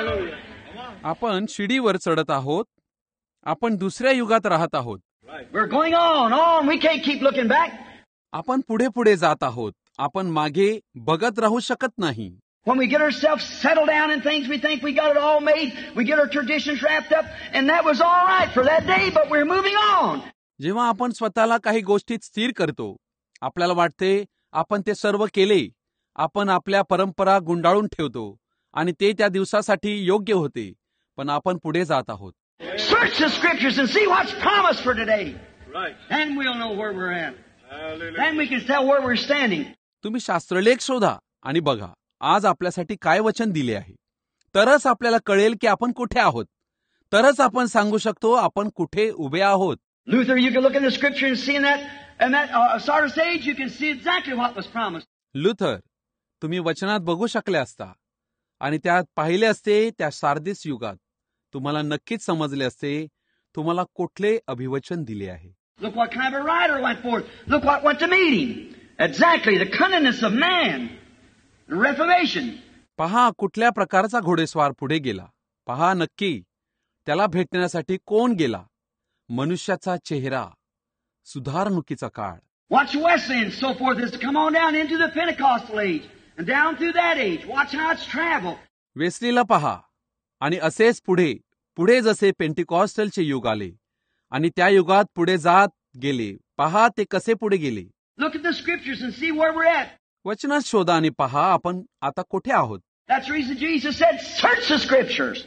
आपण शिडीवर चढत आहोत. आपण दुसऱ्या युगात राहत आहोत. We're going on, on. We can't keep looking back. आपण पुढे पुढे जात आहोत. आपण मागे बघत राहू शकत नाही. When we get ourselves settled down in things, we think we got it all made. We get our traditions wrapped up, and that was all right for that day, but we're moving on. जेव्हा आपण स्वतःला काही गोष्टीत स्थिर करतो, आपल्याला वाटते आपण ते सर्व केले. आपण आपल्या परंपरा गुंडाळून ठेवतो आणि ते त्या दिवसासाठी योग्य होते. पण आपण पुढे जात आहोत. Search the scriptures and see what's promised for today. Right. And we'll know where we're at. Hallelujah. And we can tell where we're standing. तुम्ही शास्त्रलेख शोधा आणि बघा आज आपल्यासाठी काय वचन दिले आहे. तरच आपल्याला कळेल की आपण कुठे आहोत. तरच आपण सांगू शकतो आपण कुठे उभे आहोत. Luther, you can look in the scripture and see in that, in that uh, Sardis age, you can see exactly what was promised. Luther, तुम्ही वचनात बघू शकले असता आणि त्यात पाहिले असते त्या सार्दिस युगात तुम्हाला नक्कीच समजले असते तुम्हाला कुठले अभिवचन दिले आहे. Look what kind of a rider went forth. Look what went to meet him. Exactly, the cunningness of man. The Reformation. पहा कुठल्या प्रकारचा घोडेस्वार पुढे गेला. पहा नक्की त्याला भेटण्यासाठी कोण गेला. मनुष्याचा चेहरा. सुधारणुकीचा काळ. Watch Wesley and so forth has come on down into the Pentecostal age and down through that age. Watch how it's traveled. वेस्लीला पहा आणि असेच पुढे पुढे जसे पेंटिकॉस्टलचे युग आले आणि त्या युगात पुढे जात गेले. पहा ते कसे पुढे गेले. Look at the scriptures and see where we're at. वचनात शोधा आणि पहा आपण आता कुठे आहोत. That's the reason Jesus said, search the scriptures.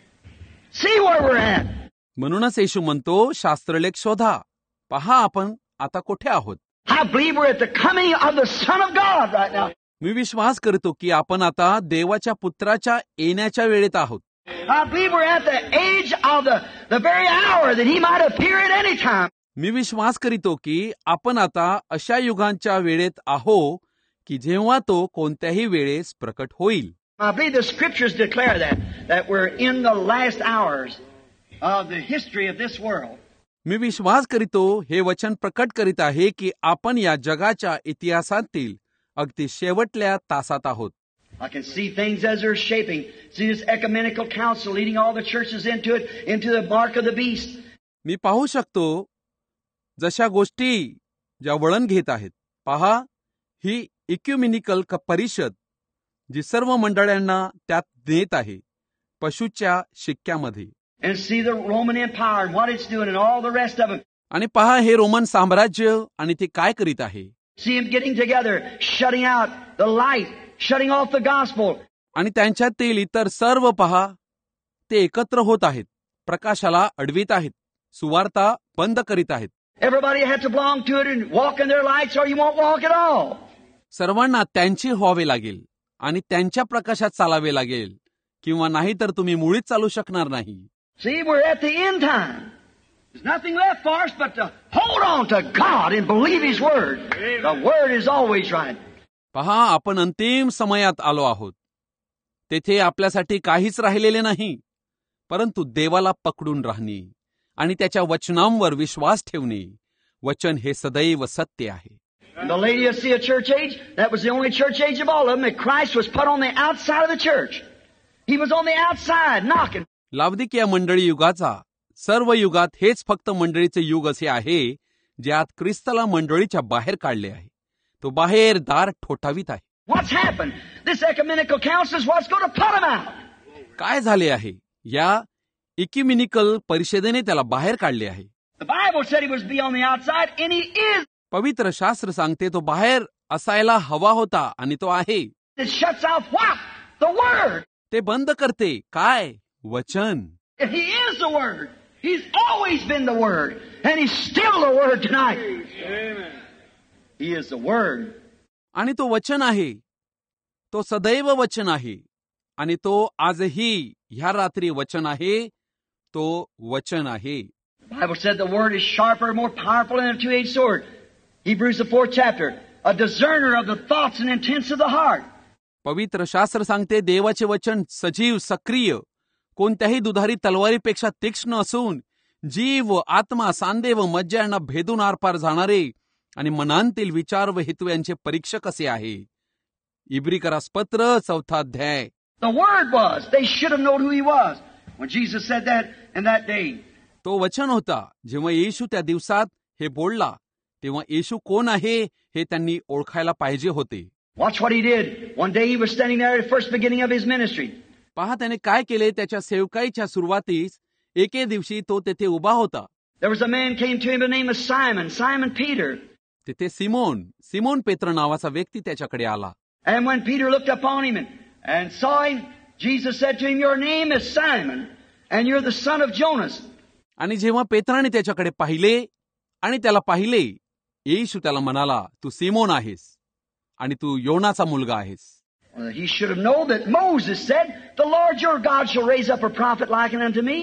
See where we're at. म्हणूनच येशू म्हणतो शास्त्रलेख शोधा. पहा आपण आता कुठे आहोत. I believe we're at the coming of the Son of God right now. मी विश्वास करतो की आपण आता देवाच्या पुत्राच्या येण्याच्या वेळेत आहोत. I believe we're at the age of the, the very hour that he might appear at any time. मी विश्वास करीतो की आपण आता अशा युगांच्या वेळेत आहो की जेव्हा तो कोणत्याही वेळेस प्रकट होईल. I believe the scriptures declare that, that we're in the last hours of the history of this world. मी विश्वास करीतो हे वचन प्रकट करीत आहे की आपण या जगाच्या इतिहासातील अगदी शेवटल्या तासात आहोत. I can see things as they're shaping. See this ecumenical council leading all the churches into it, into the mark of the beast. मी पाहू शकतो जशा गोष्टी ज्या वळण घेत आहेत. पहा ही इक्युमेनिकल परिषद जी सर्व मंडळांना त्यात नेत आहे पशूच्या शिक्क्यामध्ये. And see the Roman Empire and what it's doing and all the rest of them. आणि पहा हे रोमन साम्राज्य आणि ते काय करीत आहे. See them getting together, shutting out the light, shutting off the gospel. आणि त्यांच्यातील इतर सर्व पहा ते एकत्र होत आहेत. प्रकाशाला अडवित आहेत. सुवार्ता बंद करीत आहेत. Everybody had to belong to it and walk in their lights or you won't walk at all. सर्वांना त्यांची व्हावे लागेल आणि त्यांच्या प्रकाशात चालावे लागेल किंवा नाही तर तुम्ही मुळीच चालू शकणार नाही. See, we're at the end time. There's nothing left for us but to hold on to God and believe His Word. The Word is always right. पहा आपण अंतिम समयात आलो आहोत. तेथे आपल्यासाठी काहीच राहिलेले नाही परंतु देवाला पकडून राहणे आणि त्याच्या वचनांवर विश्वास ठेवणे. वचन हे सदैव सत्य आहे. And the Laodicea church age, that was the only church age of all of them that Christ was put on the outside of the church. He was on the outside knocking. लावदिकिया मंडळी युगाचा सर्व युगात हेच फक्त मंडळीचे युग असे आहे ज्यात ख्रिस्ताला मंडळीच्या बाहेर काढले आहे. तो बाहेर दार ठोठावीत आहे. What's happened? This ecumenical council is what's going to put him out. काय झाले आहे. या इक्युमेनिकल परिषदेने त्याला बाहेर काढले आहे. The Bible said he was be on the outside and he is. पवित्र शास्त्र सांगते तो बाहेर असायला हवा होता आणि तो आहे. It shuts off what? The Word. ते बंद करते काय. वचन. And He is the Word. He's always been the Word. And He's still the Word tonight. Amen. He is the Word. आणि तो वचन आहे. तो सदैव वचन आहे. आणि तो आजही ह्या रात्री वचन आहे. तो वचन आहे. The Bible said the Word is sharper, more powerful than a two-edged sword. Hebrews the fourth chapter. A discerner of the thoughts and intents of the heart. पवित्र शास्त्र सांगते देवाचे वचन सजीव सक्रिय कोणत्याही दुधारी तलवारीपेक्षा तीक्ष्ण असून जीव व आत्मा सांधे व मज्जा यांना भेदून आरपार जाणारे आणि मनांतील विचार व हेतू यांचे परीक्षक असे आहे. इब्रिकरास पत्र चौथा अध्याय. The Word was. They should have known who He was. When Jesus said that in that day. तो वचन होता. जेव्हा येशू त्या दिवसात हे बोलला तेव्हा येशू कोण आहे हे त्यांनी ओळखायला पाहिजे होते. Watch what He did. One day He was standing there at the first beginning of His ministry. पहा त्याने काय केले. त्याच्या सेवकाईच्या सुरुवातीस एके दिवशी तो तेथे उभा होता. There was a man came to him by the name of Simon, Simon Peter. तेथे सिमोन सिमोन पेत्र नावाचा व्यक्ती त्याच्याकडे आला. And when Peter looked upon him and, and saw him, Jesus said to him, "Your name is Simon, and you're the son of Jonas." आणि जेव्हा पेत्राने त्याच्याकडे पाहिले आणि त्याला पाहिले येशू त्याला म्हणाला तू सिमोन आहेस आणि तू योनाचा मुलगा आहेस. Well, he should have known that Moses said, "The Lord your God shall raise up a prophet like unto me.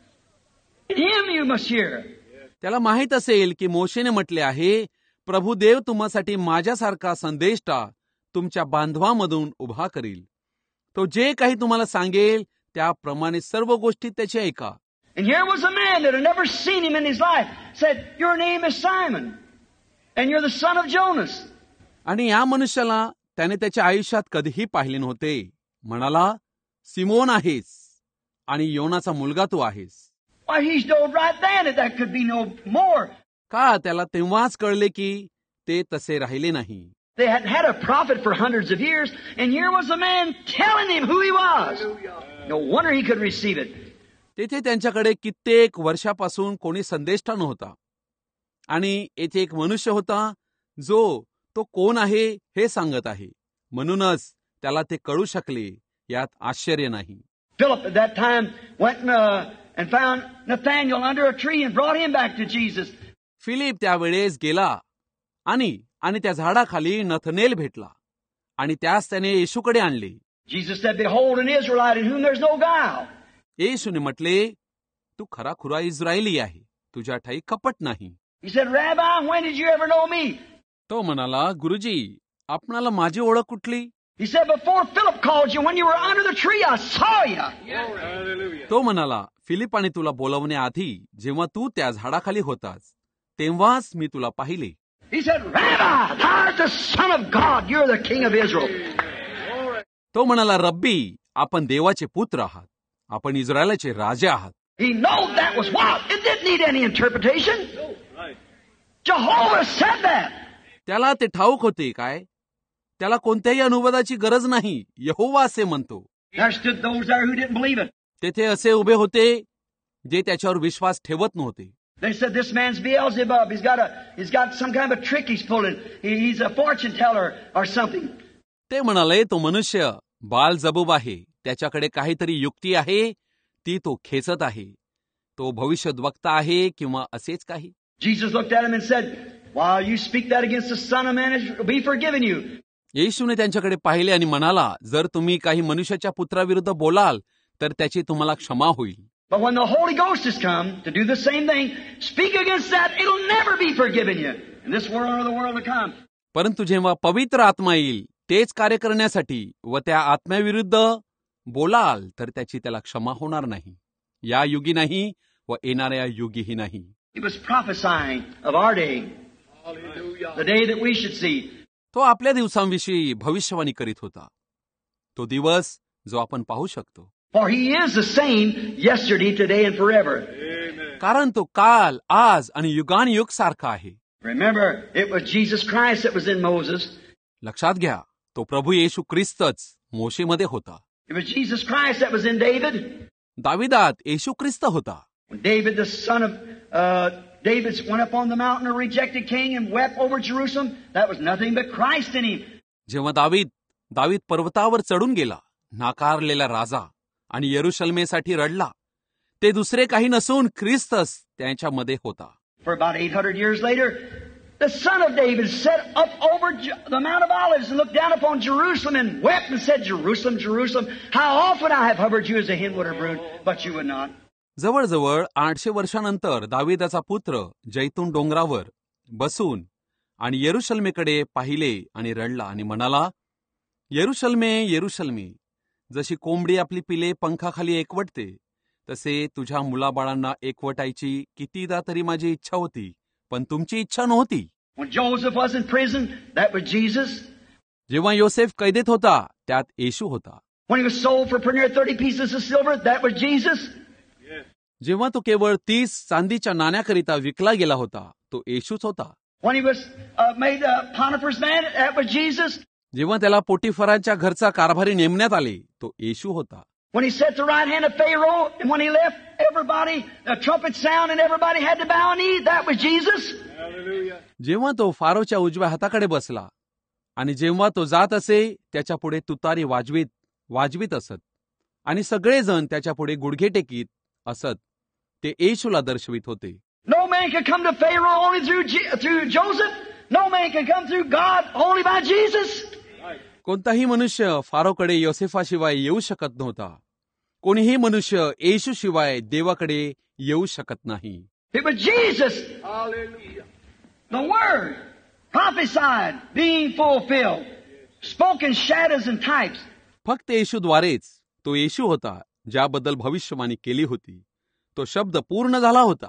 In him you must hear." त्याला माहित असेल की मोशेने म्हटले आहे प्रभू देव तुम्हासाठी माझ्यासारखा संदेष्टा तुमच्या बांधवामधून उभा करील. तो जे काही तुम्हाला सांगेल त्याप्रमाणे सर्व गोष्टी त्याची ऐका. And here was a man that had never seen him in his life, said, "Your name is Simon, and you're the son of Jonas." आणि या मनुष्याला त्याने त्याच्या आयुष्यात कधीही पाहिले नव्हते. म्हणाला सिमोन आहेस आणि योनाचा मुलगा तू आहेस. Why, he knowed right then that that could be no more. का त्याला तेव्हाच कळले की ते तसे राहिले नाही. They hadn't had a prophet for hundreds of years, and here was a man telling him who he was. No wonder he could receive it. तेथे त्यांच्याकडे कित्येक वर्षापासून कोणी संदेष्टा नव्हता आणि येथे एक मनुष्य होता जो तो कोण आहे हे सांगत आहे. म्हणूनच त्याला ते कळू शकले. यात आश्चर्य नाही. Philip at that time went uh, and found Nathanael under a tree and brought him back to Jesus. Philip त्यावेळेस गेला आणि आणि त्या झाडाखाली नथनेल भेटला आणि त्यास त्याने येशूकडे आणले. Jesus said, "Behold an Israelite in whom there's no guile." येशूने म्हटले तू खरा खुरा इस्रायली आहे. तुझ्या ठाई कपट नाही. He said, "Rabbi, when did you ever know me?" तो म्हणाला गुरुजी आपणाला माझी ओळख कुठली. He said, "Before Philip called you, when you were under the tree, I saw you." तो म्हणाला फिलिपाने तुला बोलवण्याआधी जेव्हा तू त्या झाडाखाली होतास तेव्हाच मी तुला पाहिले. He said, "Rabbi, thou art the Son of God. You're the King of Israel." तो म्हणाला रब्बी आपण देवाचे पुत्र आहात. आपण इस्रायलाचे राजे आहात. He knew that was what? It didn't need any interpretation. Jehovah said that. त्याला ते ठाऊक होते काय. त्याला कोणत्याही अनुवादाची गरज नाही. यहोवा असे म्हणतो. There stood those there who didn't believe it. तेथे असे उभे होते जे त्याच्यावर विश्वास ठेवत नव्हते. They said, "This man's Beelzebub. He's got a, he's got some kind of a trick he's pulling. He, he's a fortune teller or something." ते म्हणाले तो मनुष्य बाल जबूब आहे. त्याच्याकडे काहीतरी युक्ती आहे ती तो खेचत आहे. तो भविष्यद्वक्ता आहे किंवा असेच काही. Jesus looked at him and said, "While you speak that against the Son of Man, it will be forgiven you." येशूने त्यांच्याकडे पाहिले आणि म्हणाला जर तुम्ही काही मनुष्याच्या पुत्राविरुद्ध बोलाल तर त्याची तुम्हाला क्षमा होईल. But when the Holy Ghost has come to do the same thing, speak against that, it'll never be forgiven you in this world or the world to come. परंतु जेव्हा पवित्र आत्मा येईल तेच कार्य करण्यासाठी व त्या आत्म्याविरुद्ध बोलाल तर त्याची त्याला क्षमा होणार नाही. या युगी नाही व येणाऱ्या युगीही नाही. He was prophesying of our day. Hallelujah. The day that we should see. तो आपल्या दिवसांविषयी भविष्यवाणी करीत होता. तो दिवस जो आपण पाहू शकतो. For he is the same yesterday, today, and forever. कारण तो काल आज आणि युगानुयुग सारखा आहे. Remember, it was Jesus Christ that was in Moses. लक्षात घ्या तो प्रभू येशू ख्रिस्तच मोशेमध्ये होता. It was Jesus Christ that was in David. दाविदात येशू ख्रिस्त होता. When David, the son of uh, David, went up on the mountain, a rejected king, and wept over Jerusalem, that was nothing but Christ in him. जेव्हा दावीद दावीद पर्वतावर चढून गेला नाकारलेला राजा आणि यरुशलेमेसाठी रडला ते दुसरे काही नसून ख्रिस्तच त्यांच्यामध्ये होता. For about eight hundred years later, the son of David set up over the Mount of Olives and looked down upon Jerusalem and wept and said, Jerusalem, Jerusalem, how often I have hovered you as a hen would her brood, but you would not. जवळजवळ आठशे वर्षानंतर दाविदाचा पुत्र जैतून डोंगरावर बसून आणि येरुशलेमेकडे पाहिले आणि रडला आणि म्हणाला, येरुशलेमे, येरुशलेमे, जशी कोंबडी आपली पिले पंखाखाली एकवटते, तसे तुझ्या मुलाबाळांना एकवटायची कितीदा तरी माझी इच्छा होती, पण तुमची इच्छा नव्हती. When Joseph was in prison, that was Jesus. जेव्हा योसेफ कैदेत होता, त्यात येशू होता. When he was sold for pretty near thirty pieces of silver, that was Jesus. जेव्हा तो केवळ तीस चांदीच्या नाण्याकरिता विकला गेला होता, तो येशूच होता. When he was uh, made uh, Potiphar's man, that was Jesus. जेव्हा त्याला पोटिफराच्या घरचा कारभारी नेमण्यात आले, तो येशू होता. When he sat at the right hand of Pharaoh, and when he left, everybody, the trumpet sound and everybody had to bow a knee, that was Jesus. जेव्हा तो फारोच्या उजव्या हाताकडे बसला आणि जेव्हा तो जात असे, त्याच्या पुढे तुतारी वाजवीत वाजवीत असत आणि सगळेजण त्याच्या पुढे गुडघे टेकीत असत, ते येशूला दर्शवित होते. No man could come to Pharaoh only through, G- through Joseph. No man could come through God only by Jesus. कोणताही मनुष्य फारोकडे योसेफाशिवाय येऊ शकत नव्हता. कोणीही मनुष्य येशूशिवाय देवाकडे येऊ शकत नाही. It was Jesus. Hallelujah. The Word prophesied, being fulfilled, spoken shadows and types. फक्त येशूद्वारेच तो येशू होता, ज्याबद्दल भविष्यवाणी केली होती. तो शब्द पूर्ण झाला होता,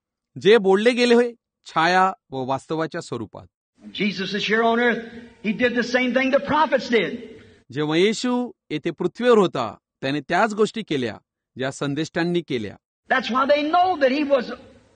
जे बोलले गेले होय, छाया व वास्तवाच्या स्वरूपात. Jesus is here on earth. He did the same thing the prophets did. जेव्हा येशू येथे पृथ्वीवर होता, त्याने त्याच गोष्टी केल्या ज्या संदेष्टांनी केल्या. That's why they know that he was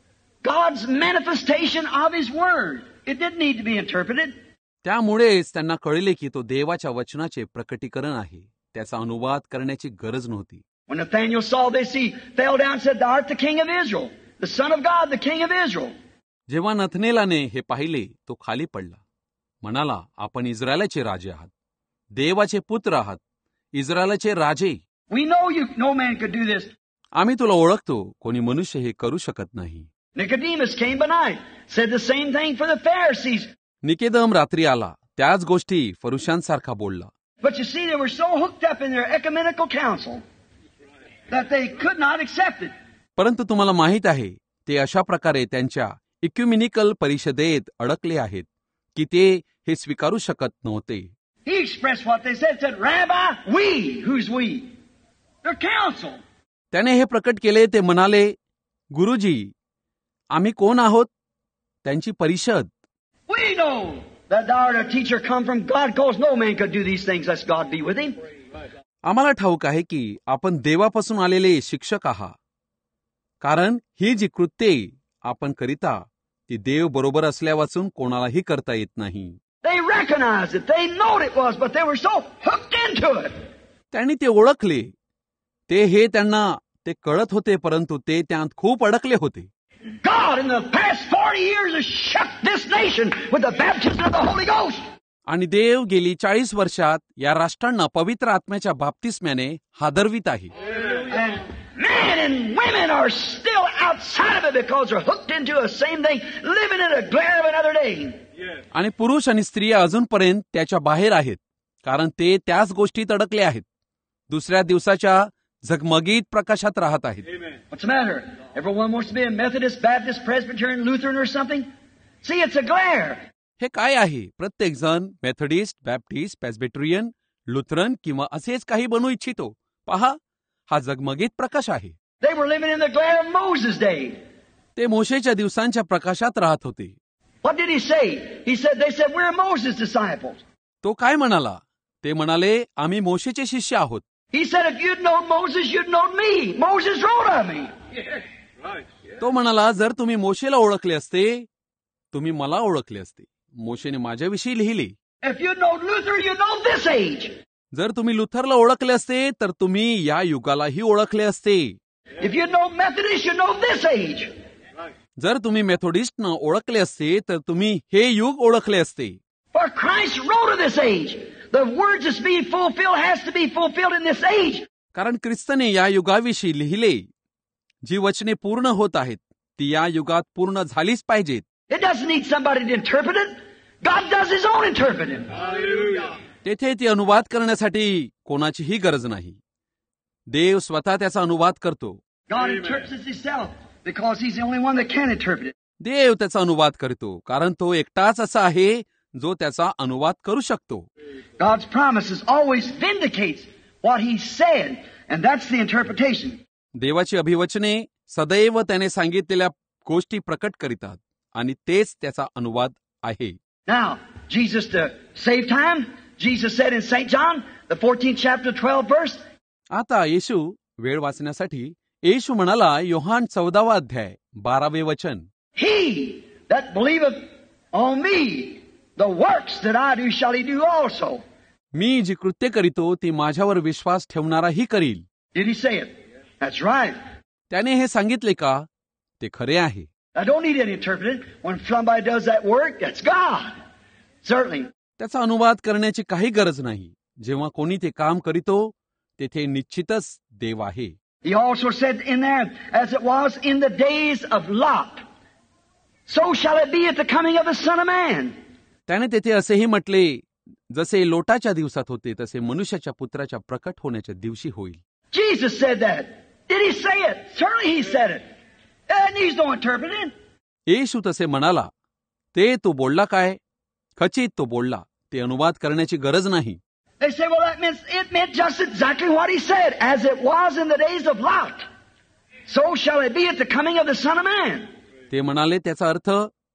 God's manifestation of his word. It didn't need to be interpreted. त्यामुळेच त्यांना कळले की तो देवाच्या वचनाचे प्रकटीकरण आहे. त्याचा अनुवाद करण्याची गरज नव्हती. When Nathanael saw this, he fell down and said, Thou art the king of Israel, the son of God, the king of Israel. जेव्हा नथनेलाने हे पाहिले, तो खाली पडला, म्हणाला, आपण इस्रायलाचे राजे आहात, देवाचे पुत्र आहात, इस्रायलाचे राजे. We know you, no man could do this. आम्ही तुला ओळखतो, कोणी मनुष्य हे करू शकत नाही. Nicodemus came by night, said the same thing for the Pharisees. निकेदम रात्री आला, त्याच गोष्टी फरुशांसारखा बोलला. But you see, they were so hooked up in their ecumenical council that they could not accept it. परंतु तुम्हाला माहित आहे, ते अशा प्रकारे त्यांच्या इक्युमेनिकल परिषदेत अडकले आहेत की ते हे स्वीकारू शकत नव्हते. He expressed what they said, said, Rabbi, we, who's we? Their council. त्याने हे प्रकट केले. ते म्हणाले, गुरुजी, आम्ही कोण आहोत? त्यांची परिषद. We know that thou art a teacher come from God, because no man could do these things unless God be with him. आम्हाला ठाऊक आहे की आपण देवापासून आलेले शिक्षक आहात, कारण ही जी कृत्ये आपण करिता ती देव बरोबर असल्यावाचून कोणालाही करता येत नाही. They recognized it. They knowed it was, but they were so hooked into it. त्यांनी ते ओळखले. ते हे त्यांना ते कळत होते, परंतु ते त्यात खूप अडकले होते. God in the past forty years has shook this nation with the baptism of the Holy Ghost. आणि देव गेली चाळीस वर्षात या राष्ट्रांना पवित्र आत्म्याच्या बाप्तिस्म्याने हादरवित आहे. And men and women are still outside of it because they're hooked into the same thing, living in a glare of another day. आणि पुरुष आणि स्त्रिया अजूनपर्यंत त्याच्या बाहेर आहेत, कारण ते त्याच गोष्टीत अडकले आहेत. दुसऱ्या दिवसाच्या झगमगीत प्रकाशात राहत आहेत. What's the matter? Everyone wants to be a Methodist, Baptist, Presbyterian, Lutheran or something? See, it's a glare. हे काय आहे? प्रत्येक जण मेथडिस्ट, बॅप्टिस्ट, प्रेस्बिटेरियन, लुथरन किंवा असेच काही बनू इच्छितो. पहा, हा झगमगीत प्रकाश आहे. They were living in the glare of Moses' day. ते मोशेच्या दिवसांच्या प्रकाशात राहत होते. What did he say? He said, they said, we're Moses' disciples. तो काय म्हणाला? ते म्हणाले, आम्ही मोशेचे शिष्य आहोत. He said, if you'd known Moses, you'd known me. Moses wrote of me. तो म्हणाला, जर तुम्ही मोशेला ओळखले असते, तुम्ही मला ओळखले असते. मोशेने माझ्याविषयी लिहिले. If you'd known Luther, you'd known this age. जर तुम्ही लुथरला ओळखले असते, तर तुम्ही या युगालाही ओळखले असते. If you'd known Methodist, you'd known this age. जर तुम्ही मेथोडिस्टनं ओळखले असते, तर तुम्ही हे युग ओळखले असते. For Christ wrote of this age. The words that's being fulfilled has to be fulfilled in this age. कारण ख्रिस्तने या युगाविषयी लिहिले, जी वचने पूर्ण होत आहेत ती या युगात पूर्ण झालीच पाहिजेत. It doesn't need somebody to interpret it. God does His own interpreting. तेथे ती अनुवाद करण्यासाठी कोणाचीही गरज नाही. देव स्वतः त्याचा अनुवाद करतो. God interprets it Himself because He's the only one that can interpret it. देव त्याचा अनुवाद करतो कारण तो एकटाच असा आहे जो त्याचा अनुवाद करू शकतो. God's promises always vindicates what He said, and that's the interpretation. देवाची अभिवचने सदैव त्याने सांगितलेल्या गोष्टी प्रकट करीतात आणि तेच त्याचा अनुवाद आहे. Now, Jesus, to save time, Jesus said in Saint John, the fourteenth chapter, twelfth verse, आता येशू वेळ वाचण्यासाठी येशू म्हणाला योहान चौदावा अध्याय बारावे वचन, He that believeth on me, the works that I do shall he do also. मी जी कृत्य करीतो ती माझ्यावर विश्वास ठेवणाराही करील. Did he say it? That's right. त्याने हे सांगितले का? ते खरे आहे. I don't need any interpreting. When somebody does that work, that's God. Certainly. त्याचा अनुवाद करण्याची काही गरज नाही. जेव्हा कोणी ते काम करीतो तेथे निश्चितच देव आहे. He also said in there, as it was in the days of Lot, so shall it be at the coming of the Son of Man. त्याने तेथे असेही म्हटले, जसे लोटाच्या दिवसात होते तसे मनुष्याच्या पुत्राच्या प्रकट होण्याच्या दिवशी होईल. Jesus said that. Did he say it? Certainly he said it. It needs no interpreting. येशू तसे म्हणाला. ते तो बोलला काय? खचित तो बोलला. ते अनुवाद करण्याची गरज नाही. They say, well, that means it meant just exactly what he said. As it was in the days of Lot, so shall it be at the coming of the Son of Man. ते म्हणाले त्याचा अर्थ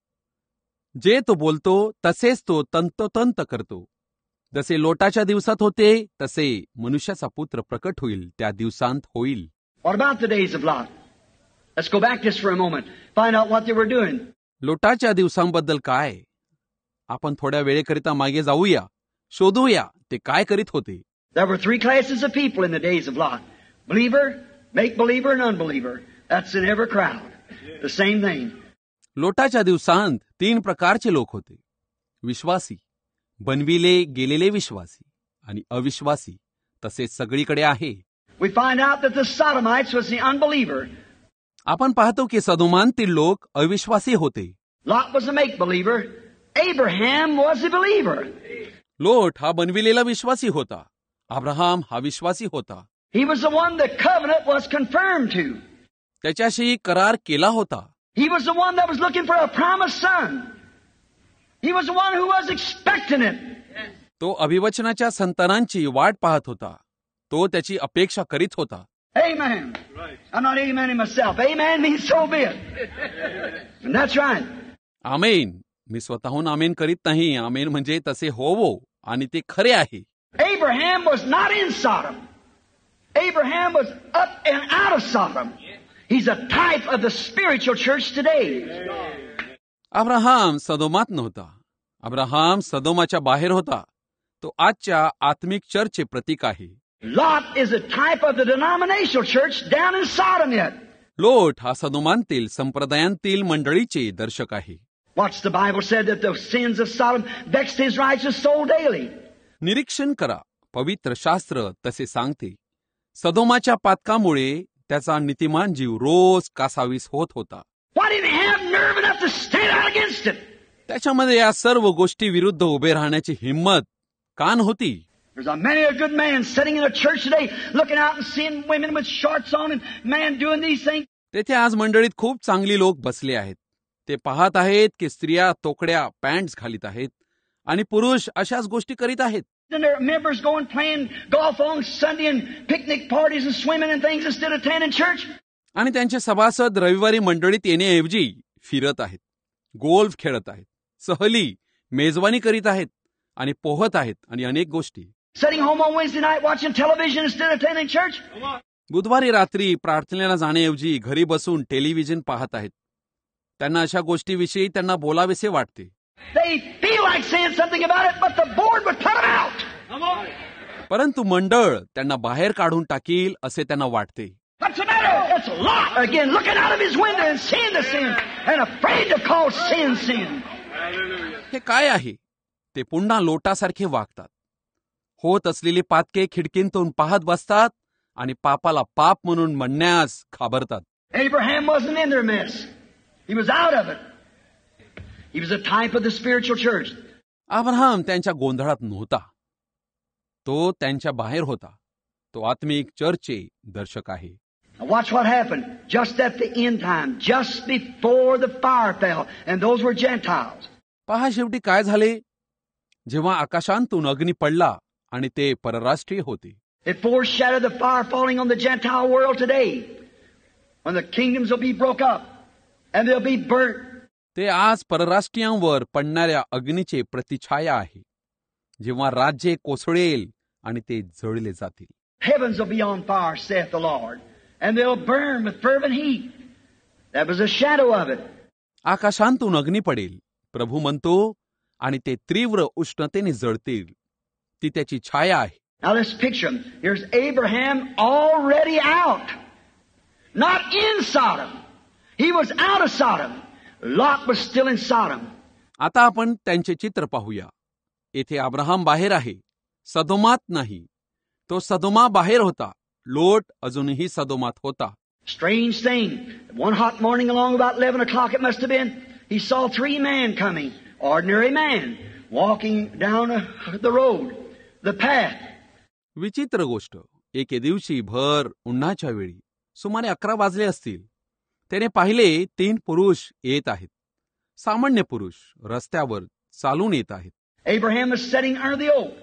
जे तो बोलतो तसेच तो तंतोतंत करतो. जसे लोटाच्या दिवसात होते तसे मनुष्याचा पुत्र प्रकट होईल त्या दिवसांत होईल. What about the days of Lot? Let's go back just for a moment. Find out what they were doing. लोटाच्या दिवसांबद्दल काय? आपण थोड्या वेळेकरिता मागे जाऊया, शोधूया ते काय करीत होते. There were three classes of people in the days of Lot. Believer, make-believer, and unbeliever. That's in every crowd. The same thing. लोटाच्या दिवसांत तीन प्रकारचे लोक होते. विश्वासी, बनविले गेलेले विश्वासी आणि अविश्वासी. तसेच सगळीकडे आहे. We find out that the Sodomites was the unbeliever. आपण पाहतो की सदोमांतील लोक अविश्वासी होते. Lot was a make-believer. Abraham was a believer. लोट हा बनविलेला विश्वासी होता. अब्राहम हा विश्वासी होता. He was the one the covenant was confirmed to. त्याच्याशी करार केला होता. He was the one that was looking for a promised son. He was the one who was expecting it. तो अभिवचनाच्या संतानांची वाट पाहत होता. तो त्याची अपेक्षा करीत होता. Amen. I'm not amening myself. Amen means so be it. And that's right. आमेन. मी स्वतःहून आमेन करीत नाही. आमेन म्हणजे तसे होवो आणि ते खरे आहे. Abraham was not in Sodom. Abraham was up and out of Sodom. He's a type of the spiritual church today. Abraham सदोमात नव्हता. अब्राहम सदोमाच्या बाहेर होता. तो आजच्या आत्मिक चर्चचे प्रतीक आहे. Lot is a type of the denominational church down in Sodom yet. लोट हा सदोमांतील संप्रदायांतील मंडळीचे दर्शक आहे. What's the Bible said that the sins of Sodom vexed his righteous soul daily? निरीक्षण करा. पवित्र शास्त्र तसे सांगते. सदोमाच्या पातकामुळे त्याचा नीतिमान जीव रोज कासावीस होत होता. Why didn't he have nerve enough to stand out against it? त्याच्यामध्ये या सर्व गोष्टी विरुद्ध उभे राहण्याची हिंमत का नव्हती? There's a many a good man sitting in a church today looking out and seeing women with shorts on and man doing these things. तेथे आज मंडळीत खूप चांगली लोक बसले आहेत. ते पाहत आहेत की स्त्रिया तोकड्या पॅन्ट्स घालीत आहेत आणि पुरुष अशाच गोष्टी करीत आहेत. And their members going playing golf on Sunday and picnic parties and swimming and things instead of attending church. आणि त्यांचे सभासद रविवारी मंडळीत येण्याऐवजी फिरत आहेत, गोल्फ खेळत आहेत, सहली मेजवानी करीत आहेत आणि पोहत आहेत आणि अनेक गोष्टी. Sitting home on Wednesday night watching television instead of attending church. बुधवारी रात्री प्रार्थनेला जाण्याऐवजी घरी बसून टेलिव्हिजन पाहत आहेत. त्यांना अशा गोष्टीविषयी त्यांना बोलावेसे वाटते. They feel like saying something about it, but the board would put them out. परंतु मंडळ त्यांना बाहेर काढून टाकील असे त्यांना वाटते. What's the matter? It's Lot again looking out of his window and seeing the sin and afraid to call sin sin. हे काय आहे? ते पुन्हा लोटासारखे वागतात. होत असलेली पातके खिडकीतून पाहत बसतात आणि पापाला पाप म्हणून म्हणण्यास घाबरतात. Abraham wasn't in their mess. He was out of it. He was a type of the spiritual church. Abraham त्यांच्या गोंधळात नव्हता. तो त्यांच्या बाहेर होता. तो आत्मिक चर्चचे दर्शक आहे. Now watch what happened just at the end time, just before the fire fell, and those were Gentiles. पहा शेवटी काय झाले. जेव्हा आकाशांतून अग्नी पडला आणि ते परराष्ट्रीय होते. It foreshadowed the fire falling on the Gentile world today, when the kingdoms will be broke up and they'll be burnt. ते आज परराष्ट्रीयांवर पडणाऱ्या अग्नीचे प्रतिछाया आहे, जेव्हा राज्य कोसळेल आणि ते जळले जातील. Heavens will be on fire, saith the Lord, and they'll burn with fervent heat. That was a shadow of it. आकाशांतून अग्नी पडेल, प्रभू म्हणतो, आणि ते तीव्र उष्णतेने जळतील. ती त्याची छाया आहे. Now let's picture him. Here's Abraham already out. Not in Sodom. He was out of Sodom. Lot was still in Sodom. आता आपण त्यांचे चित्र पाहूया. येथे अब्राहम बाहेर आहे, सदोमात नाही. तो सदोमा बाहेर होता. लोट अजूनही सदोमात होता. Strange thing. One hot morning along about eleven o'clock it must have been, he saw three men coming. Ordinary man. Walking down the road. The path. विचित्र गोष्ट. एके दिवशी भर उन्हाच्या वेळी सुमारे अकरा वाजले असतील. त्याने पाहिले तीन पुरुष येत आहेत. सामान्य पुरुष रस्त्यावर चालून येत आहेत. Abraham was sitting under the oak,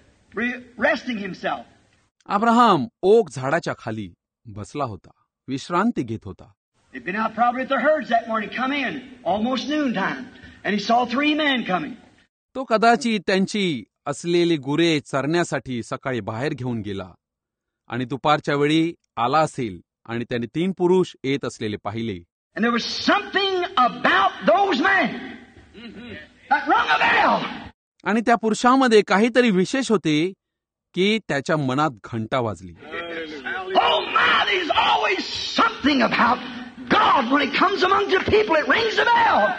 resting himself. Abraham oak झाडाच्या खाली बसला होता, विश्रांती घेत होता. They'd been out probably with their herds that morning, come in, almost noontime, and he saw three men coming. तो कदाचित त्यांची असलेली गुरे चरण्यासाठी सकाळी बाहेर घेऊन गेला आणि दुपारच्या वेळी आला असेल आणि त्याने तीन पुरुष येत असलेले पाहिले. And there was something about those men that rung a bell. आणि त्या पुरुषामध्ये काहीतरी विशेष होते की त्याच्या मनात घंटा वाजली. Oh my, there's always something about God when it comes among the people. It rings a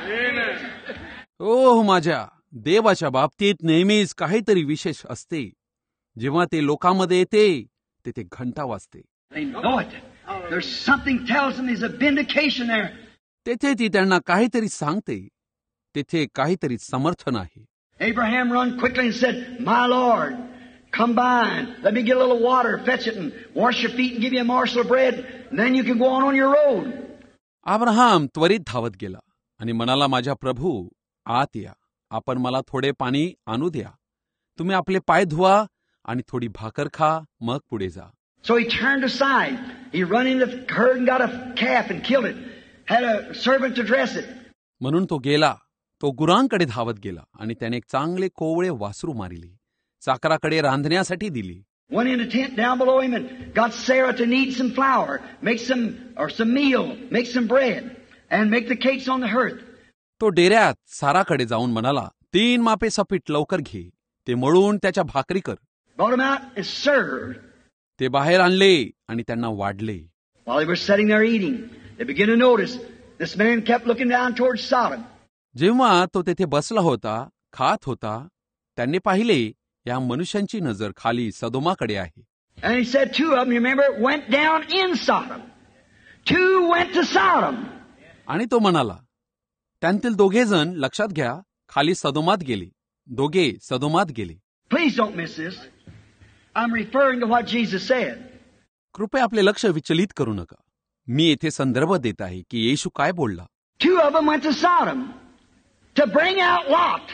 bell. ओह माझ्या, देवाच्या बाबतीत नेहमीच काहीतरी विशेष असते. जेव्हा ते लोकांमध्ये येते तेथे घंटा वाजते. They know it. There's something tells them there's a vindication there. तेथे ती त्यांना काहीतरी सांगते. तेथे काहीतरी समर्थन आहे. Abraham run quickly and said, "My Lord, come by and let me get a little water, fetch it and wash your feet and give you a morsel of bread, and then you can go on on your road." Abraham त्वरित धावत गेला आणि म्हणाला, माझ्या प्रभू, आत या. आपण मला थोडे पाणी आणू द्या. तुम्ही आपले पाय धुवा आणि थोडी भाकर खा, मग पुढे जा. So he turned aside. He run into the herd and got a calf and killed it. Had a servant to dress it. म्हणून तो गेला. तो गुरांकडे धावत गेला आणि त्याने एक चांगले कोवळे वासरू मारिले. चाकराकडे रांधण्यासाठी दिली. Went in a tent down below him and got Sarah to knead some flour, make some or some meal, make some bread, and make the cakes on the hearth. तो डेऱ्यात साराकडे जाऊन म्हणाला, तीन मापे सपीठ लवकर घे, ते मळून त्याच्या भाकरी कर. Brought him out and served. ते बाहेर आणले आणि त्यांना वाढले. While they were sitting there eating, they began to notice this man kept looking down towards Sodom. जेव्हा तो तेथे बसला होता, खात होता, त्यांनी पाहिले या मनुष्यांची नजर खाली सदोमाकडे आहे. And he said two of them, you remember, went down in Sodom. Two went to Sodom. आणि तो म्हणाला, त्यांतील दोघे जण लक्षात घ्या, खाली सदोमात गेले. दोघे सदोमात गेले. Please don't miss this. I'm referring to what Jesus said. कृपया आपले लक्ष विचलित करू नका. मी येथे संदर्भ देत आहे की येशू काय बोलला. Two of them went to Sodom to bring out Lot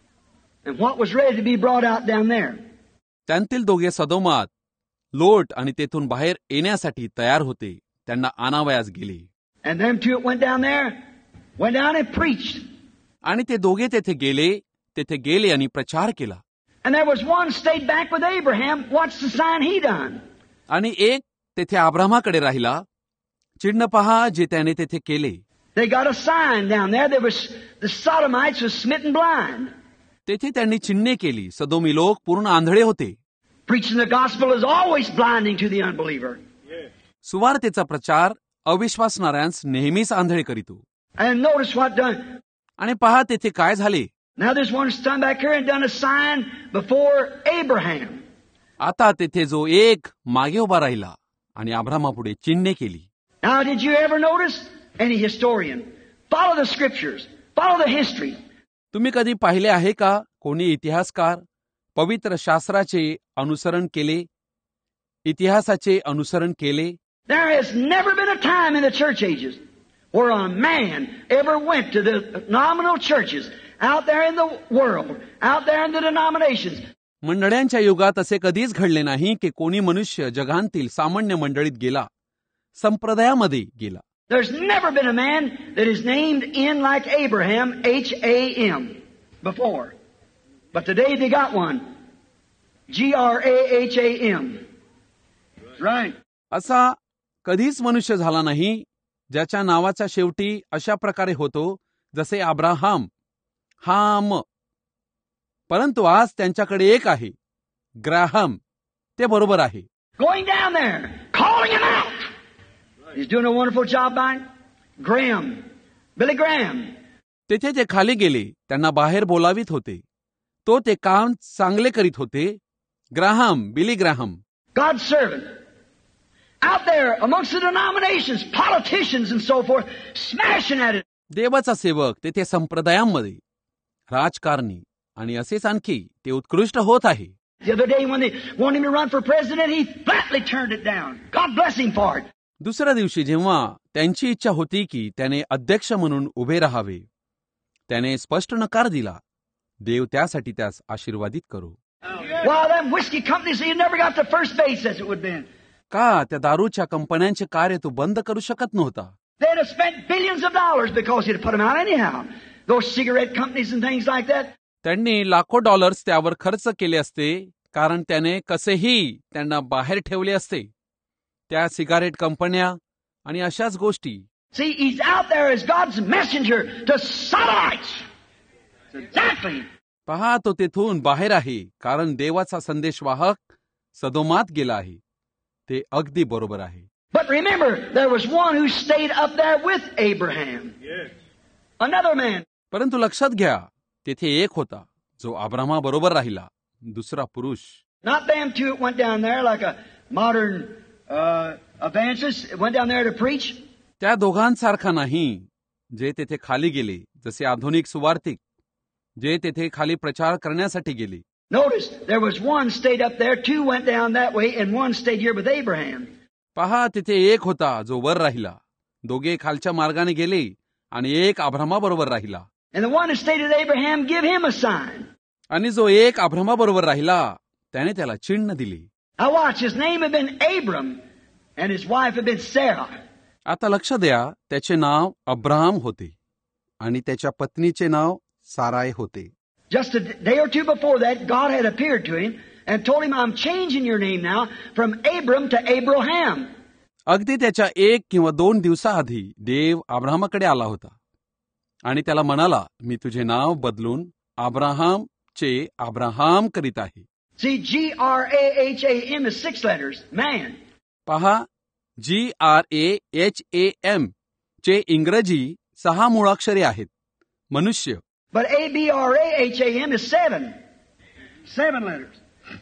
and what was ready to be brought out down there. त्यांतील दोघे सदोमात, लोट आणि तेथून बाहेर येण्यासाठी तयार होते. त्यांना आणावयास गेले. And them two went down there, went down and preached. आणि ते दोघे तेथे गेले, तेथे गेले आणि प्रचार केला. And there was one stayed back with Abraham. What's the sign he done? आणि एक तेथे अब्रामाकडे राहिला. चिन्ह पहा जे त्याने तेथे केले. They got a sign down there. There was the Sodomites was smitten blind. तेथे त्यांनी चिन्हे केली. सदोमी लोक पूर्ण आंधळे होते. Preaching the gospel is always blinding to the unbeliever. सुवार्तेचा प्रचार अविश्वासणाऱ्यांस नेहमीच आंधळे करीतो. And notice what done. आणि पहा तेथे काय झाले. Now there's one stand back here and done a sign before Abraham. आता तेथे जो एक मागे उभा राहिला आणि अब्रामापुढे चिन्हे केली. Now, did you ever notice any historian? Follow the scriptures. Follow the history. तुम्ही कधी पाहिले आहे का कोणी इतिहासकार पवित्र शास्त्राचे अनुसरण केले, इतिहासाचे अनुसरण केले? There has never been a time in the church ages where a man ever went to the nominal churches out there in the world, out there in the denominations. मंडळ्यांच्या युगात असे कधीच घडले नाही की कोणी मनुष्य जगांतील सामान्य मंडळीत गेला, संप्रदायामध्ये गेला. There's never been a man that is named in like Abraham, H A M, before. But today they got one. G R A H A M. Right. असा कधीच मनुष्य झाला नाही ज्याच्या नावाचा शेवटी अशा प्रकारे होतो जसे अब्राहम, हाम. परंतु आज त्यांच्याकडे एक आहे, ग्राहम. ते बरोबर आहे. Going down there, calling him out. He's doing a wonderful job by it. Graham, Billy Graham. तेथे ते खाली गेले, त्यांना बाहेर बोलावित होते. तो ते काम चांगले करीत होते. Graham, Billy Graham. God's servant. Out there amongst the denominations, politicians and so forth, smashing at it. देवाचा सेवक तेथे संप्रदायांमध्ये, राजकारणी आणि असेच आणखी ते उत्कृष्ट होत आहे. The other day when they wanted him to run for president, he flatly turned it down. God bless him for it. दुसऱ्या दिवशी जेव्हा त्यांची इच्छा होती की त्याने अध्यक्ष म्हणून उभे राहावे, त्याने स्पष्ट नकार दिला. देव त्यासाठी त्यास आशीर्वादित करो. Well, them whiskey companies, he never got the first base as it would been. का त्या दारूच्या कंपन्यांचे कार्य तो बंद करू शकत नव्हता? They'd have spent billions of dollars because he'd put them out anyhow. Those cigarette companies and things like that. त्यांनी लाखो डॉलर्स त्यावर खर्च केले असते, कारण त्याने कसेही त्यांना बाहेर ठेवले असते. त्या सिगारेट कंपन्या आणि अशाच गोष्टी. See, he's out there as God's messenger to Sodomites. Exactly. पहा, तो तेथून बाहेर आहे, कारण देवाचा संदेशवाहक सदोमात गेला आहे. ते अगदी बरोबर आहे. But remember, there was one who stayed up there with Abraham. Yes. Another man. परंतु लक्षात घ्या, तेथे एक होता जो अब्रामा बरोबर राहिला, दुसरा पुरुष. Not them two that went down there like a modern uh, evangelist went down there to preach. त्या दोघांसारखा नाही जे तेथे खाली गेले, जसे आधुनिक सुवार्तिक जे तेथे खाली प्रचार करण्यासाठी गेले. Notice, there was one stayed up there, two went down that way, and one stayed here with Abraham. पहा, तिथे एक होता जो वर राहिला, दोघे खालच्या मार्गाने गेले, आणि एक अब्रामा बरोबर राहिला. And the one who stayed with Abraham, give him a sign. आणि जो एक अब्रामा बरोबर राहिला, त्याने त्याला चिन्ह दिले. Now watch, his name had been Abram, and his wife had been Sarah. आता लक्ष द्या, त्याचे नाव अब्राम होते, आणि त्याच्या पत्नीचे नाव साराय होते. Just a day or two before that, God had appeared to him and told him, I'm changing your name now from Abram to Abraham. अगदी त्याच्या एक किंवा दोन दिवसाआधी देव अब्रामाकडे आला होता आणि त्याला म्हणाला, मी तुझे नाव बदलून अब्राहम चे अब्राहम करीत आहे. See, G R A H A M is six letters, man. पहा, G R A H A M चे इंग्रजी सहा मुळाक्षरे आहेत, मनुष्य. But A B R A H A M is seven. Seven letters.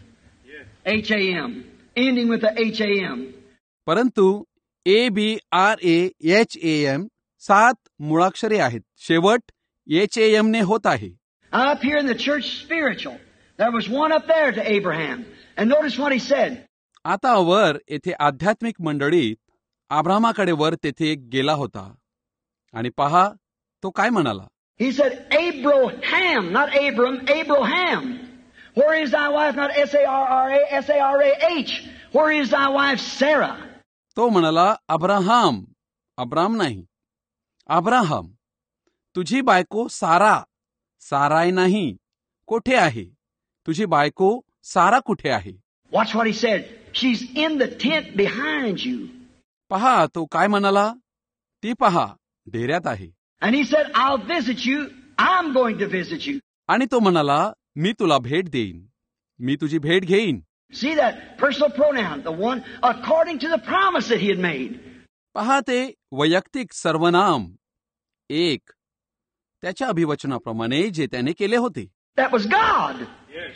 H A M. Ending with the H A M. परंतु A B R A H A M सात मुळाक्षरे आहेत, शेवट एच ए एम ने होत आहे. Up here in the church spiritual, there was one up there to Abraham. And notice what he said. आता वर येथे आध्यात्मिक मंडळीत अब्रामाकडे वर तेथे एक गेला होता, आणि पहा तो काय म्हणाला. He said, Abraham, not Abram, Abraham. Where is thy wife? Not S A R R A, S A R A H. Where is thy wife Sarah? तो म्हणाला, अब्राहम, अब्राम नाही, अब्राहम. तुझी बायको सारा, साराय नाही, कोठे आहे? तुझी बायको सारा कुठे आहे? Watch what he said. She's in the tent behind you. पहा तो काय म्हणाला. ती पहा, डेऱ्यात आहे. And he said, I'll visit you. I'm going to visit you. आणि तो म्हणाला, मी तुला भेट देईन, मी तुझी भेट घेईन. See that personal pronoun, the one according to the promise that he had made. पहा ते वैयक्तिक सर्वनाम, एक, त्याच्या अभिवचनाप्रमाणे जे त्याने केले होते. That was God.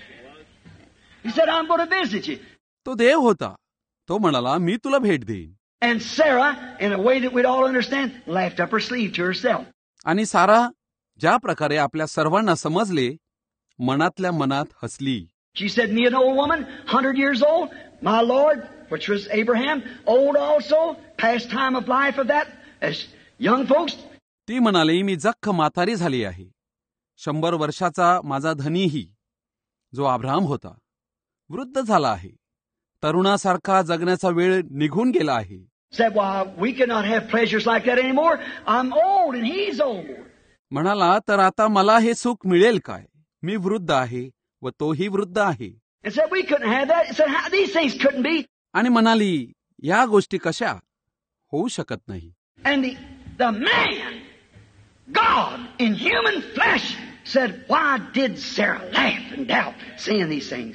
He said, I'm going to visit you. तो देव होता. तो म्हणाला, मी तुला भेट देईन. And Sarah, in a way that we'd all understand, laughed up her sleeve to herself. आणि सारा ज्या प्रकारे आपल्या सर्वांना समजले, मनातल्या मनात हसली. She said, me an old woman, hundred years old, my Lord, which was Abraham, old also, past time of life of that, as young folks. ती म्हणाली, मी जख्ख म्हातारी झाली आहे. शंभर वर्षाचा माझा धनीही, जो अब्राहम होता, वृद्ध झाला आहे. तरुणासारखा जगण्याचा वेळ निघून गेला आहे. Said, well, we cannot have pleasures like that anymore. I'm old and he's old. म्हणाला, तर आता मला हे सुख मिळेल काय? मी वृद्ध आहे व तोही वृद्ध आहे. And said, we couldn't have that. Said, how, these things couldn't be. आणि म्हणाली, या गोष्टी कशा होऊ शकत नाही. And the, the man, God in human flesh, said, why did Sarah laugh and doubt, saying these things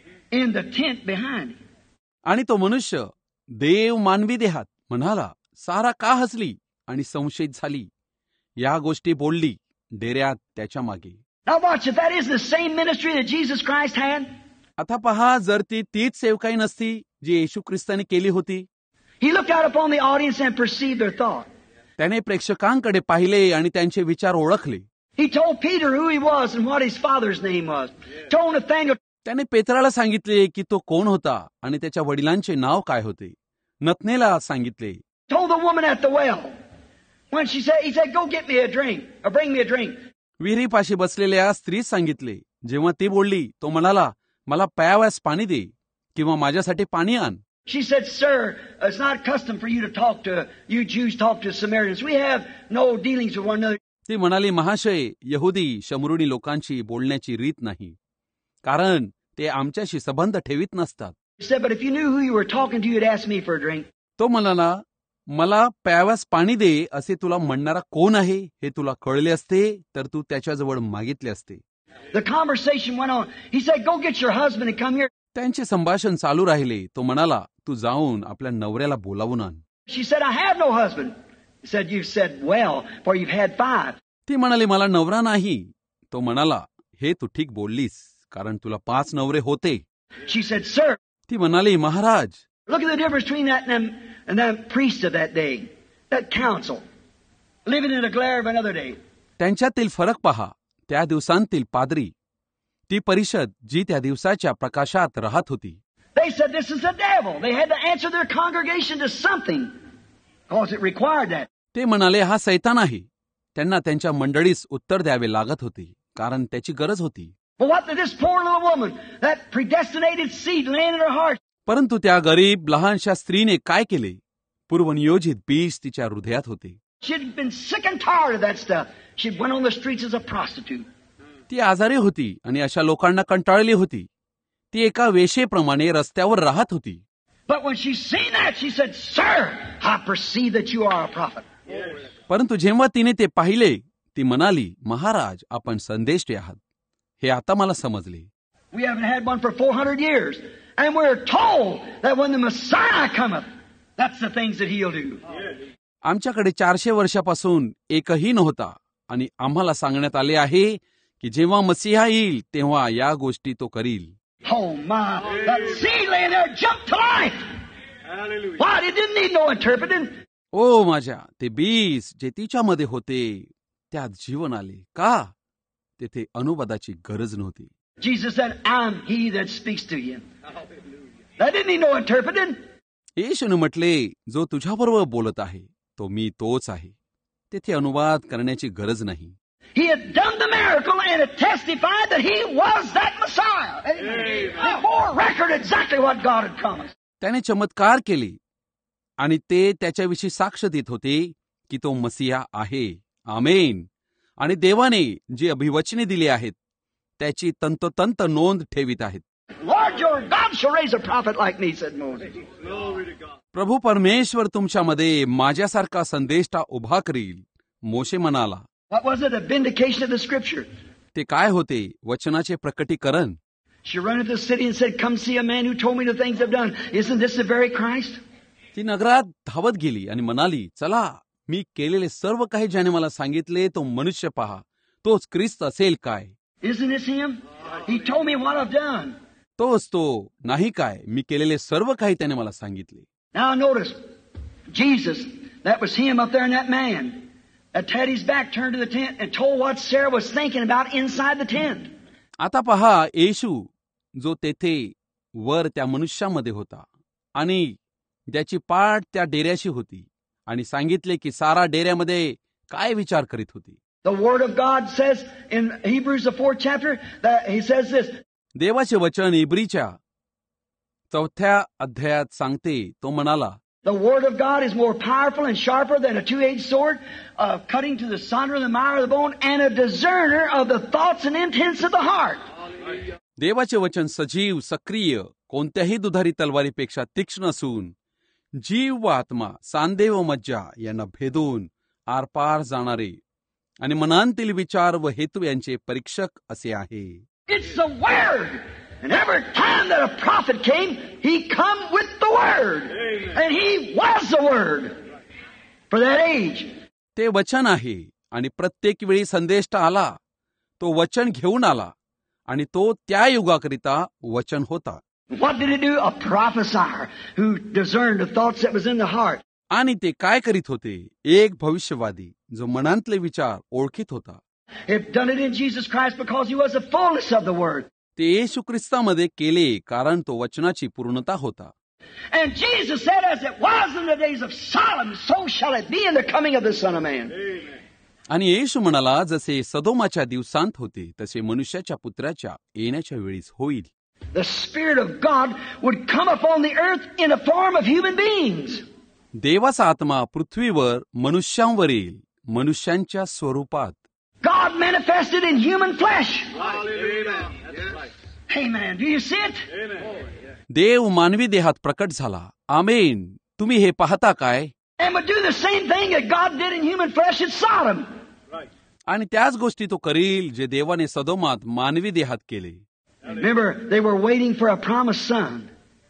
in the tent behind him? आणि तो मनुष्य देव मानवी देहात म्हणाला, सारा का हसली आणि संशयित झाली? या गोष्टी बोलली डेऱ्यात त्याच्या मागे. Now watch, if that isn't the same ministry that Jesus Christ had. आता पहा, जर ती तीच सेवकाई नसती जी येशू ख्रिस्ताने केली होती. He looked out upon the audience and perceived their thought. त्याने प्रेक्षकांकडे पाहिले आणि त्यांचे विचार ओळखले. He told Peter who he was and what his father's name was. Told Nathaniel. त्याने पेत्राला सांगितले की तो कोण होता आणि त्याच्या वडिलांचे नाव काय होते. नतनेला सांगितले. Told the woman at the well. When she said, he said, go get me a drink, or bring me a drink. विहिरीपाशी बसलेल्या स्त्रीस सांगितले. जेव्हा ती बोलली, तो म्हणाला, मला प्यावयास पाणी दे किंवा माझ्यासाठी पाणी आण. She said, sir, it's not custom for you to talk to, you Jews talk to Samaritans. We have no dealings with one another. ती म्हणाली, महाशय, यहुदी शमरुणी लोकांची बोलण्याची रीत नाही, कारण ते आमच्याशी संबंध ठेवीत नसतात. She said, but if you knew who you were talking to, you'd ask me for a drink. तो म्हणाला, मला प्यावयास पाणी दे असे तुला म्हणणारा कोण आहे हे तुला कळले असते तर तू त्याच्याजवळ मागितले असते. The conversation went on. He said, go get your husband and come here. त्यांचे संभाषण चालू राहिले. तो म्हणाला, तू जाऊन आपल्या नवऱ्याला बोलावून आण. She said, I have no husband. He said, you've said well, for you've had five. ती म्हणाली, मला नवरा नाही. तो म्हणाला, हे तू ठीक बोललीस, कारण तुला पाच नवरे होते. She said, sir. ती म्हणाली, Maharaj, look at the difference between that and them, and them priests of that day, that council, living in the glare of another day. त्यांच्यातील फरक पहा. त्या दिवसांतील पादरी, ती परिषद जी त्या दिवसाच्या प्रकाशात राहत होती. They said this is the devil. They had to answer their congregation to something, because it required that. ते म्हणाले, हा सैतान आहे. त्यांना त्यांच्या मंडळीस उत्तर द्यावे लागत होते, कारण त्याची गरज होती. But what did this poor little woman, that predestinated seed laying in her heart? परंतु त्या गरीब लहानशा स्त्रीने काय केले? पूर्वनियोजित बीज तिच्या हृदयात होते. She'd been sick and tired of that stuff. She went on the streets as a prostitute. ती आजारी होती आणि अशा लोकांना कंटाळली होती. ती एका वेशेप्रमाणे रस्त्यावर राहत होती. But when she seen that, she said, sir, I perceive that you are a prophet. परंतु जेव्हा तिने ते पाहिले, ती म्हणाली, महाराज, आपण संदेष्टे आहात. हे आता मला समजले. We haven't had one for four hundred years. And we're told that when the Messiah cometh, that's the things that he'll do. आमच्याकडे चारशे वर्षापासून एकही नव्हता आणि आम्हाला सांगण्यात आले आहे की जेव्हा मसीहा येईल तेव्हा या गोष्टी तो करील. Oh my, that seed laying there jumped to life. Hallelujah. Why? It didn't need no interpreting. ओ माझ्या, ते बीज जे तिच्यामध्ये होते त्यात जीवन आले. का? तेथे अनुवादाची गरज नव्हती. Jesus said, I'm he that speaks to you. That didn't need no interpreting. येशूने म्हटले, जो तुझ्याबरोबर बोलत आहे तो मी तोच आहे. तेथे अनुवाद करण्याची गरज नाही. He had done the miracle and it testified that he was that Messiah. It bore record exactly what God had promised. त्याने चमत्कार केले आणि ते त्याच्याविषयी साक्ष देत होते की तो मसीहा आहे. आमेन. आणि देवाने जी अभिवचने दिली आहेत त्याची तंतोतंत नोंद ठेवित आहेत. Lord your God shall raise a prophet like me, said Moses. प्रभू परमेश्वर तुमच्यामध्ये माझ्यासारखा संदेष्टा उभा करील, मोशे म्हणाला. What was it? A vindication of the scripture. ते काय होते? वचनाचे प्रकटीकरण. She ran into the city and said, come see a man who told me the things I've done. Isn't this the very Christ? ती नगरात धावत गेली आणि म्हणाली, चला, मी केलेले सर्व काही ज्याने मला सांगितले तो मनुष्य पहा. तोच ख्रिस्त असेल काय? Isn't this him? He told me what I've done. तोच तो नाही काय? मी केलेले सर्व काही त्याने मला सांगितले. Now notice, Jesus, that was him up there in that man, that had his back turned to the tent and told what Sarah was thinking about inside the tent. आता पहा, येशू जो तेथे वर त्या मनुष्यामध्ये होता आणि त्याची पाठ त्या डेऱ्याशी होती आणि सांगितले की सारा डेऱ्यामध्ये काय विचार करीत होती. The Word of God says in Hebrews the fourth chapter that he says this. देवाचे वचन इब्रीच्या चौथ्या अध्यायात सांगते, तो म्हणाला, The Word of God is more powerful and sharper than a two-edged sword, uh, cutting to the sunder and the marrow of the bone, and a discerner of the thoughts and intents of the heart. देवाचे वचन सजीव, सक्रिय, कोणत्याही दुधारी तलवारीपेक्षा तीक्ष्ण असून जीव व आत्मा, सांधे व मज्जा यांना भेदून आरपार जाणारे आणि मनांतील विचार व हेतू यांचे परीक्षक असे आहे. It's the Word. And every time that a prophet came, he come with the Word. And he was the Word for that age. ते वचन आहे आणि प्रत्येक वेळी संदेष्टा आला, तो वचन घेऊन आला आणि तो त्या युगाकरिता वचन होता. What did he do? A prophesier who discerned the thoughts that was in the heart. आणि ते काय करीत होते? एक भविष्यवादी जो मनांतले विचार ओळखीत होता. He done it in Jesus Christ because he was the fullness of the Word. ते येशू ख्रिस्तामध्ये केले कारण तो वचनाची पूर्णता होता. And Jesus said, as it was in the days of Sodom, so shall it be in the coming of the Son of Man. आणि येशू म्हणाला, जसे सदोमाच्या दिवसांत होते तसे मनुष्याच्या पुत्राच्या येण्याच्या वेळीस होईल. The Spirit of God would come upon the earth in the form of human beings. देवाचा आत्मा पृथ्वीवर मनुष्यांवर येईल, मनुष्यांच्या स्वरूपात. God manifested in human flesh. Amen. Do you see it? देव मानवी देहात प्रकट झाला. आमेन. तुम्ही हे पाहता काय? And would do the same thing that God did in human flesh at Sodom. आणि त्याच गोष्टी तो करील जे देवाने सदोमात मानवी देहात केले. Remember, they were waiting for a promised son.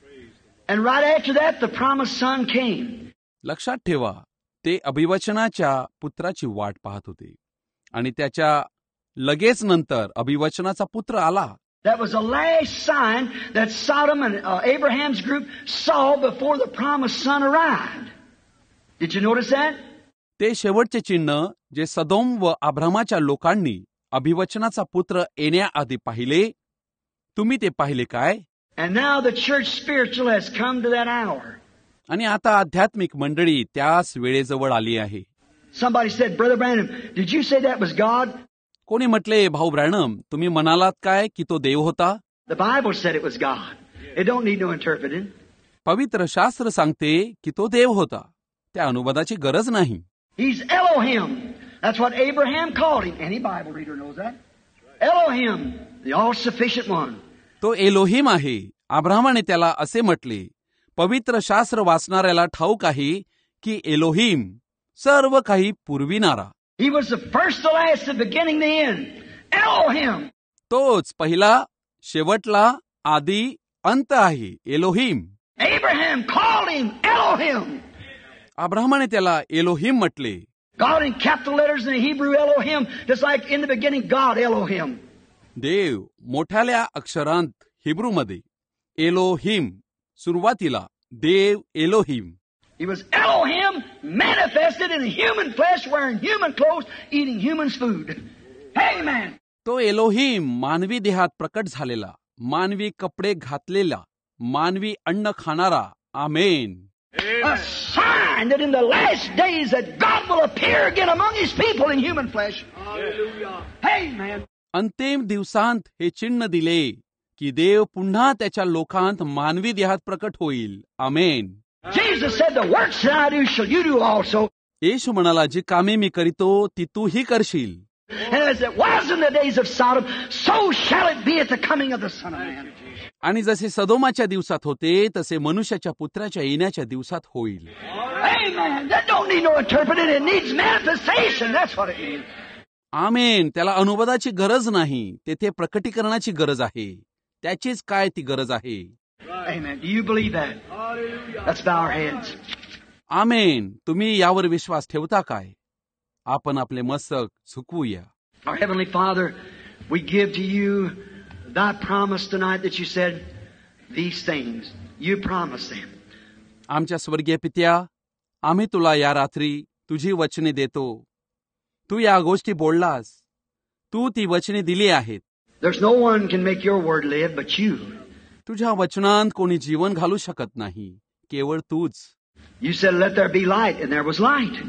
And right after that, the promised son came. लक्षात ठेवा, ते अभिवचनाच्या पुत्राची वाट पाहत होते आणि त्याच्या लगेच नंतर अभिवचनाचा पुत्र आला. That was the last sign that Sodom and uh, Abraham's group saw before the promised son arrived. Did you notice that? ते शेवटचे चिन्ह जे सदोम व अब्रामाच्या लोकांनी अभिवचनाचा पुत्र येण्याआधी पाहिले, तुम्ही ते पाहिले काय? And now the church spiritual has come to that hour. आणि आता आध्यात्मिक मंडळी त्याच वेळेजवळ आली आहे. Somebody said, Brother Branham, did you say that was God? कोणी म्हटले, भाऊ ब्रॅनम, तुम्ही म्हणालात काय की तो देव होता? The Bible said it was God. It don't need no interpreting. पवित्र शास्त्र सांगते की तो देव होता. त्या अनुवादाची गरज नाही. He's Elohim. That's what Abraham called him. Any Bible reader knows that. Elohim, the all-sufficient one. तो एलोहिम आहे. अब्रामाने त्याला असे म्हटले. पवित्र शास्त्र वाचणाऱ्याला ठाऊक आहे की एलोहिम सर्व काही पुरविणारा. He was the first, the last, the beginning, the end. Elohim. तोच पहिला, शेवटला, आदी, अंत आहे. Elohim. Abraham called him Elohim. अब्रामाने त्याला एलोहिम म्हटले. God in capital letters in the Hebrew Elohim, just like in the beginning God Elohim. देव मोठ्याल्या अक्षरांत हिब्रूमध्ये एलोहिम, सुरुवातीला देव Elohim. He was Elohim manifested in human flesh, wearing human clothes, eating human food. Amen. तो Elohim मानवी देहात प्रकट झालेला, मानवी कपडे घातलेला, मानवी अन्न खाणारा. आमेन. A sign that in the last days that God will appear again among His people in human flesh. Hallelujah. Amen. अंतिम दिवसांत हे चिन्ह दिले की देव पुन्हा त्याच्या लोकांत मानवी देहात प्रकट होईल. आमेन. Jesus said, the works that I do shall you do also. येशू म्हणाला, जी कामे मी करीतो ती तूही करशील. And as it was in the days of Sodom, so shall it be at the coming of the Son of Man. आणि जसे सदोमाच्या दिवसात होते तसे मनुष्याच्या पुत्राच्या येण्याच्या दिवसात होईल. Amen. That don't need no interpreting. It needs manifestation. That's what it needs. आमेन. त्याला अनुवादाची गरज नाही, तेथे प्रकटीकरणाची गरज आहे. त्याचीच काय ती गरज आहे. Amen. Do you believe that? Let's bow our heads. आमेन. तुम्ही यावर विश्वास ठेवता काय? आपण आपले मस्तक झुकवूया. Our Heavenly Father, we give to you thy promise tonight that you said these things. You promised them. आमच्या स्वर्गीय पित्या, आम्ही तुला या रात्री तुझी वचने देतो. तू या गोष्टी बोललास, तू ती वचने दिली आहेत. There's no one can make your word live but you. तुझ्या वचनांत कोणी जीवन घालू शकत नाही, केवळ तूच. You said, let there be light, and there was light.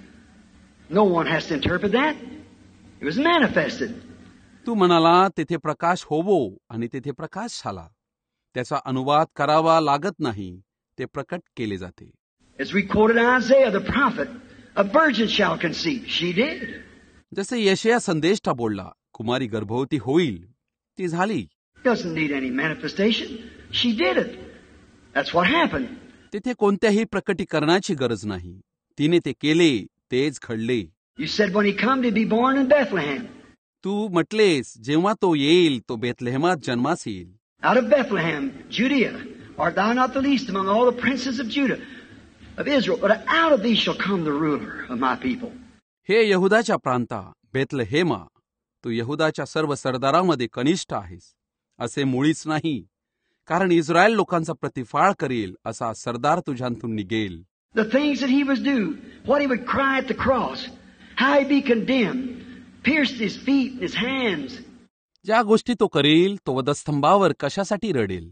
No one has to interpret that. It was manifested. तू म्हणाला तेथे प्रकाश होवो, आणि तेथे प्रकाश झाला. त्याचा अनुवाद करावा लागत नाही, ते प्रकट केले जाते. As we quoted Isaiah the prophet, a virgin shall conceive. She did. जसे यशया संदेष्टा बोलला, कुमारी गर्भवती होईल, ती झाली. Doesn't need any manifestation. She did it. That's what happened. तेथे कोणत्याही प्रकटीकरणाची गरज नाही. तिने ते केले, तेच घडले. You said when he come to be born in Bethlehem. तू म्हटलेस जेव्हा तो येईल, तो बेथलेहमात जन्मास येईल. Out of Bethlehem, Judea, art thou not the least among all the princes of Judah, of Israel, but out of thee shall come the ruler of my people. हे यहुदाच्या प्रांता, बेथलेहेमा, तू यहुदाच्या सर्व सरदारामध्ये कनिष्ठ आहेस, असे मुळीच नाही, कारण इस्रायल लोकांचा प्रतिफाळ करेल असा सरदार तुझ्यातून निघेल. The things that he would do, what he would cry at the cross, how he'd be condemned, pierced his feet and his hands. ज्या गोष्टी तो करेल, तो वधस्तंभावर कशासाठी रडेल,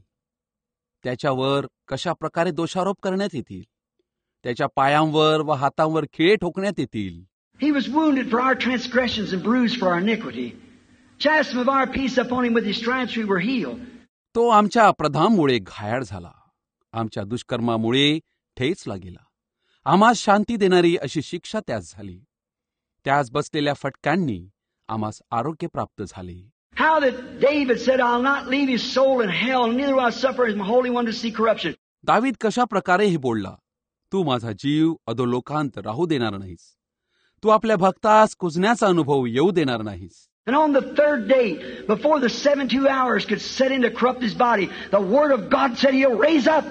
त्याच्यावर कशा प्रकारे दोषारोप करण्यात येतील, त्याच्या पायांवर व हातांवर खिळे ठोकण्यात येतील. He was wounded for our transgressions and bruised for our iniquity. Chastisement of our peace upon him, with his stripes we were healed. तो आमच्या अपराधामुळे घायाळ झाला, आमच्या दुष्कर्मामुळे ठेचला गेला. आम्हास शांती देणारी अशी शिक्षा त्यास झाली. त्यास बसलेल्या फटक्यांनी आम्हास आरोग्य प्राप्त झाले. How that David said, I'll not leave his soul in hell, neither will I suffer his holy one to see corruption. दावीद कशा प्रकारे हे बोलला, तू माझा जीव अधोलोकांत राहू देणार नाहीस, तू आपल्या भक्तास कुजण्याचा अनुभव येऊ देणार नाहीस. And on the third day, before the seventy-two hours could set in to corrupt his body, the word of God said he'll raise up.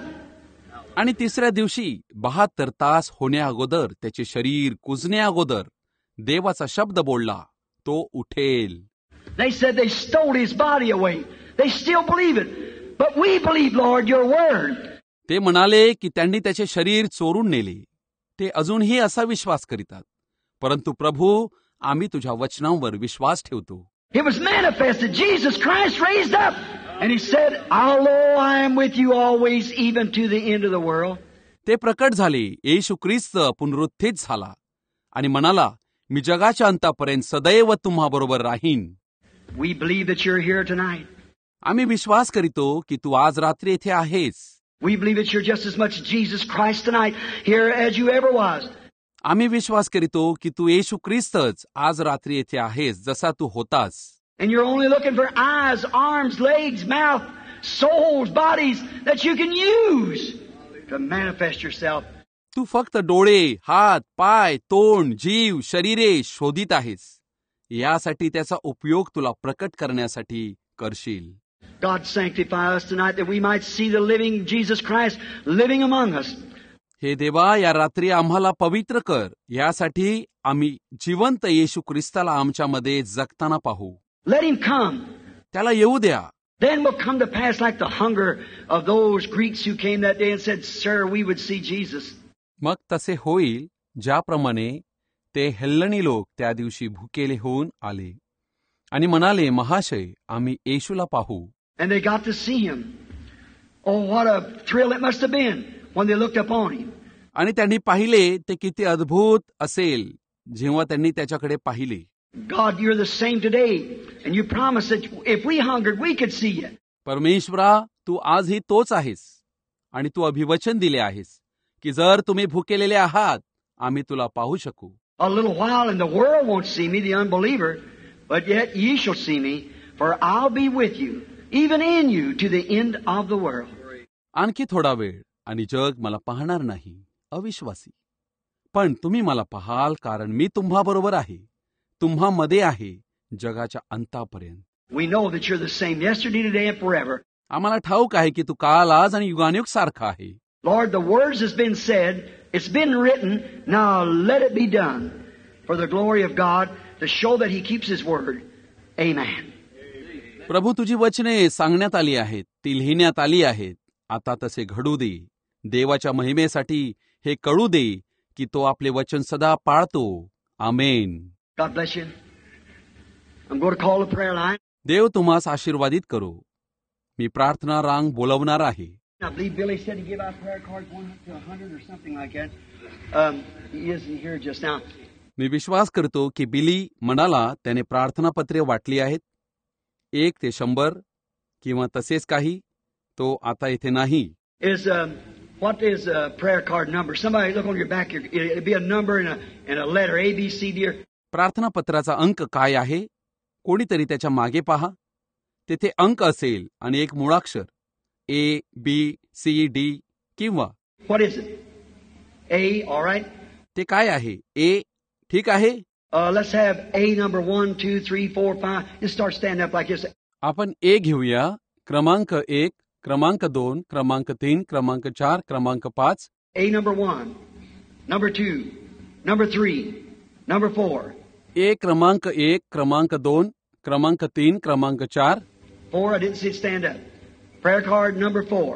आणि तिसऱ्या दिवशी बहात्तर तास होण्या अगोदर, त्याचे शरीर कुजण्या अगोदर देवाचा शब्द बोलला, तो उठेल. They said they stole his body away. They still believe it. But we believe, Lord, your word. ते म्हणाले की त्यांनी त्याचे शरीर चोरून नेले. ते अजूनही असा विश्वास करीतात. परंतु प्रभू, आम्ही तुझ्या वचनांवर विश्वास ठेवतो. It was manifested. Jesus Christ raised up. And he said, although I am with you always, even to the end of the world. ते प्रकट झाले. येशू ख्रिस्त पुनरुत्थित झाला आणि म्हणाला, मी जगाच्या अंतापर्यंत सदैव तुम्हाबरोबर राहीन. We believe that you're here tonight. आम्ही विश्वास करीतो की तू आज रात्री येथे आहेस. We believe that you're just as much Jesus Christ tonight here as you ever was. आम्ही विश्वास करीतो की तू येशू ख्रिस्तच आज रात्री येथे आहेस, जसा तू होतास. And you're only looking for eyes, arms, legs, mouth, souls, bodies that you can use to manifest yourself. तू फक्त डोळे, हात, पाय, तोंड, जीव, शरीरे शोधित आहेस. यासाठी त्याचा उपयोग तुला प्रकट करण्यासाठी करशील. God sanctify us tonight that we might see the living Jesus Christ living among us. हे देवा, या रात्री आम्हाला पवित्र कर, यासाठी आम्ही जिवंत येशू ख्रिस्ताला आमच्यामध्ये जगताना पाहू. Let him come. त्याला येऊ द्या. Then will come to pass like the hunger of those Greeks who came that day and said, Sir, we would see Jesus. मग तसे होईल, ज्याप्रमाणे ते हेल्लणी लोक त्या दिवशी भुकेले होऊन आले आणि म्हणाले, महाशय, आम्ही येशूला पाहू. And they got to see him. Oh, what a thrill it must have been when they looked upon him. आणि त्यांनी पाहिले, ते किती अद्भुत असेल जेव्हा त्यांनी त्याच्याकडे पाहिले. God, you're the same today, and you promised that if we hungered, we could see you. परमेश्वरा, तू आजही तोच आहेस आणि तू अभिवचन दिले आहेस की जर तुम्ही भुकेलेले आहात, आम्ही तुला पाहू शकू. A little while and the world won't see me, the unbeliever, but yet ye shall see me, for I'll be with you, even in you, to the end of the world. आणखी थोडा वेळ आणि जग मला पाहणार नाही, अविश्वासी, पण तुम्ही मला पाहाल, कारण मी तुम्हाबरोबर आहे, तुम्हामध्ये आहे, जगाच्या अंतापर्यंत. We know that you're the same yesterday, today, and forever. आम्हाला ठाऊक आहे की तू काल, आज आणि युगानुयुग सारखा आहे. Lord, the words has been said, it's been written, now let it be done for the glory of God, to show that he keeps his word. Amen. प्रभू, तुझी वचने सांगण्यात आली आहेत, ती लिहिण्यात आली आहेत. आता तसे घडू दे. देवाच्या महिमेसाठी हे कळू दे की तो आपले वचन सदा पाळतो. आमेन. God bless you. I'm going to call a prayer line. देव तुम्हास आशीर्वादित करो. मी प्रार्थना रांग बोलवणार आहे. I believe Billy said to give out prayer cards one to a hundred or something like that. Um, he isn't here just now. मी विश्वास करतो की बिली म्हणाला त्याने प्रार्थनापत्रे वाटली आहेत, एक ते शंभर किंवा तसेच काही. तो आता इथे नाही. Is um, what is a prayer card number? Somebody look on your back. Here. It'll be a number and a and a letter A, B, C, D. Or प्रार्थनापत्राचा अंक काय आहे? कोणीतरी त्याच्या मागे पहा. तेथे अंक असेल आणि एक मुळाक्षर ए, बी, सी, डी किंवा what is it? A, all right. ते काय आहे? ए, ठीक आहे. Uh, let's have A number one, two, three, four, five. Just start standing up like this. आपण ए घेऊया. क्रमांक एक, क्रमांक दोन, क्रमांक तीन, क्रमांक चार, क्रमांक पाच. A number one, number two, number three, number four. ए क्रमांक एक, क्रमांक दोन, क्रमांक तीन, क्रमांक चार. Four, I didn't see it stand up. Prayer card number four.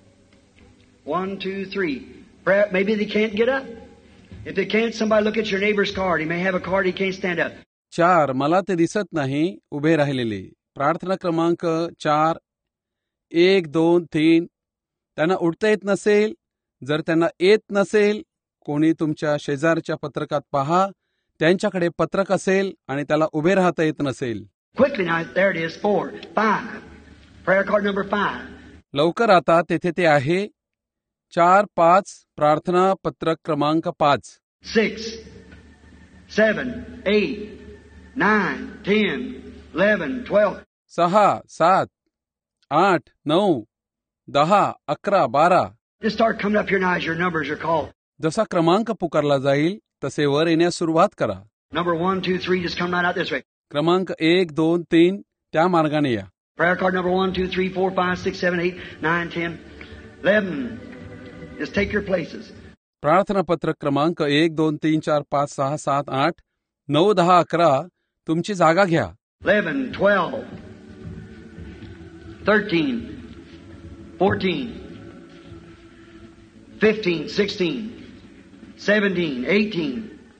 One, two, three. Prayer, maybe they can't get up. If they can't, somebody look at your neighbor's card. He may have a card, he can't stand up. चार, मला ते दिसत नाही उभे राहिलेले. प्रार्थना क्रमांक चार, एक, दोन, तीन. त्यांना उठता येत नसेल. जर त्यांना येत नसेल, कोणी तुमच्या शेजारच्या पत्रकात पहा. त्यांच्याकडे पत्रक असेल आणि त्याला उभे राहता येत नसेल. Quickly now, there it is. Four, five. Prayer card number five. लवकर आता तेथे ते आहे. चार, पाच. प्रार्थना पत्रक क्रमांक पाच. Six, seven, eight, nine, ten, eleven, twelve. सहा, सात, आठ, नऊ, दहा, अकरा, बारा. Just start coming up here now as your numbers are called. जसा क्रमांक पुकारला जाईल तसे वर येण्यास सुरुवात करा. Number one, two, three, just come right out this way. क्रमांक एक, दोन, तीन त्या मार्गाने या. Prayer card number one, two, three, four, five, six, seven, eight, nine, ten, eleven. Just take your places. प्रार्थना पत्रक क्रमांक एक, दोन, तीन, चार, पाच, सहा, सात, आठ, नऊ, दहा, अकरा. तुमची जागा घ्या. Eleven, twelve, thirteen, fourteen, fifteen, sixteen, seventeen, eighteen,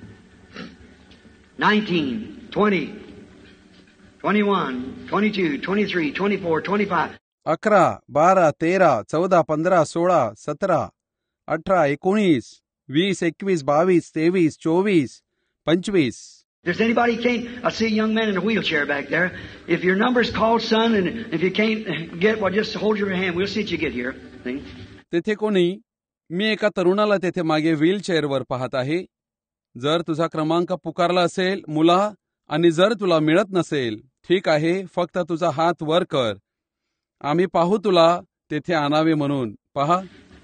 nineteen, twenty, twenty-one, twenty-two, twenty-three, twenty-four, twenty-five. अकरा, बारा, तेरा, चौदा, पंधरा, सोळा, सतरा, अठरा, एकोणीस, वीस, एकवीस, बावीस, तेवीस, चोवीस, पंचवीस. Does anybody can't? I see a young man in a wheelchair back there. If your number's called, son, and if you can't get, well, just hold your hand. We'll see that you get here. See? तेथे कोणी? मी एका तरुणाला तेथे मागे व्हीलचेअरवर पाहत आहे. जर तुझा क्रमांक पुकारला असेल मुला आणि जर तुला मिळत नसेल, ठीक आहे, फक्त तुझा हात वर कर. आम्ही पाहू तुला तेथे आणावे म्हणून. पहा.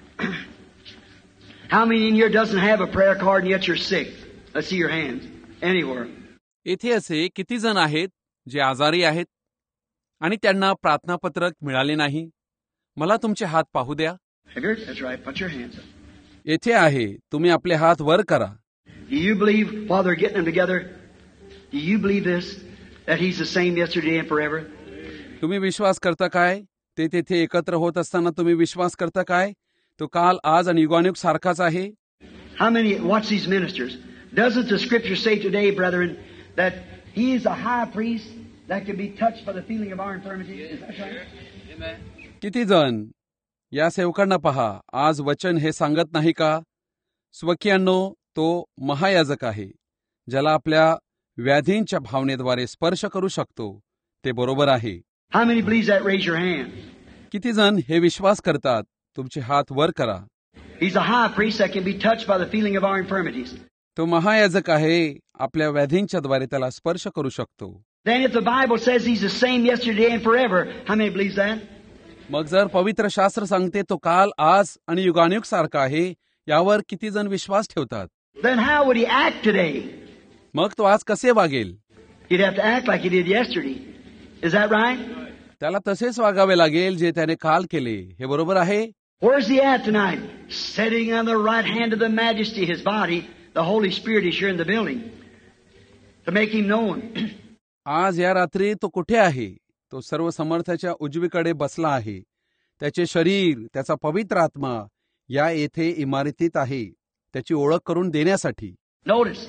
How many in here doesn't have a prayer card and yet you're sick? Let's see your hands. Anywhere. येथे असे किती जण आहेत जे आजारी आहेत आणि त्यांना प्रार्थनापत्रक मिळाले नाही? मला तुमचे हात पाहू द्या. Figured? That's right. Put your hands up. येथे आहे. तुम्ही आपले हात वर करा. Do you believe, while they're getting them together, do you believe this? That He's the same yesterday and forever? तुम्ही विश्वास करता काय? ते तेथे एकत्र होत असताना तुम्ही विश्वास करता काय? तो काल, आज आणि युगानुयुग सारखाच आहे. How many, watch these ministers. Doesn't the scripture say today, brethren, that He is a high priest that can be touched by the feeling of our infirmities? Is that right? किती जण? या सेवकांना पहा. आज वचन हे सांगत नाही का? स्वकीयांनो, तो महायाजक आहे, ज्याला आपल्या व्याधींच्या भावनेद्वारे स्पर्श करू शकतो. ते बरोबर आहे. How many believes that? Raise your hand. किती जण हे विश्वास करतात? तुमचे हात वर करा. He's a high priest that can be touched by the feeling of our infirmities. तो महायाजक आहे, आपल्या व्याधींच्या द्वारे त्याला स्पर्श करू शकतो. Then if the Bible says He's the same yesterday and forever, how many believes that? मग जर पवित्र शास्त्र सांगते तो काल, आज आणि युगानुयुग सारखा आहे, यावर किती जण विश्वास ठेवतात? Then how would He act today? मग तो आज कसे वागेल? He'd have to act like He did yesterday. Is that right? त्याला तसेच वागावे लागेल जे त्याने काल केले. हे बरोबर आहे. Where's He at tonight? Sitting on the right hand of the Majesty, His body. The Holy Spirit is here in the building to make Him known. आज या रात्री तो कुठे आहे? तो सर्व समर्थाच्या उजवीकडे बसला आहे. त्याचे शरीर, त्याचा पवित्र आत्मा या येथे इमारतीत आहे. त्याची ओळख करून देण्यासाठी. Notice.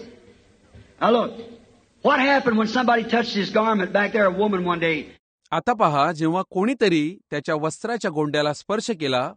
Now look, what happened when somebody touched his garment back there, a woman one day? आता पहा, जेव्हा कोणीतरी त्याच्या वस्त्राच्या गोंड्याला स्पर्श केला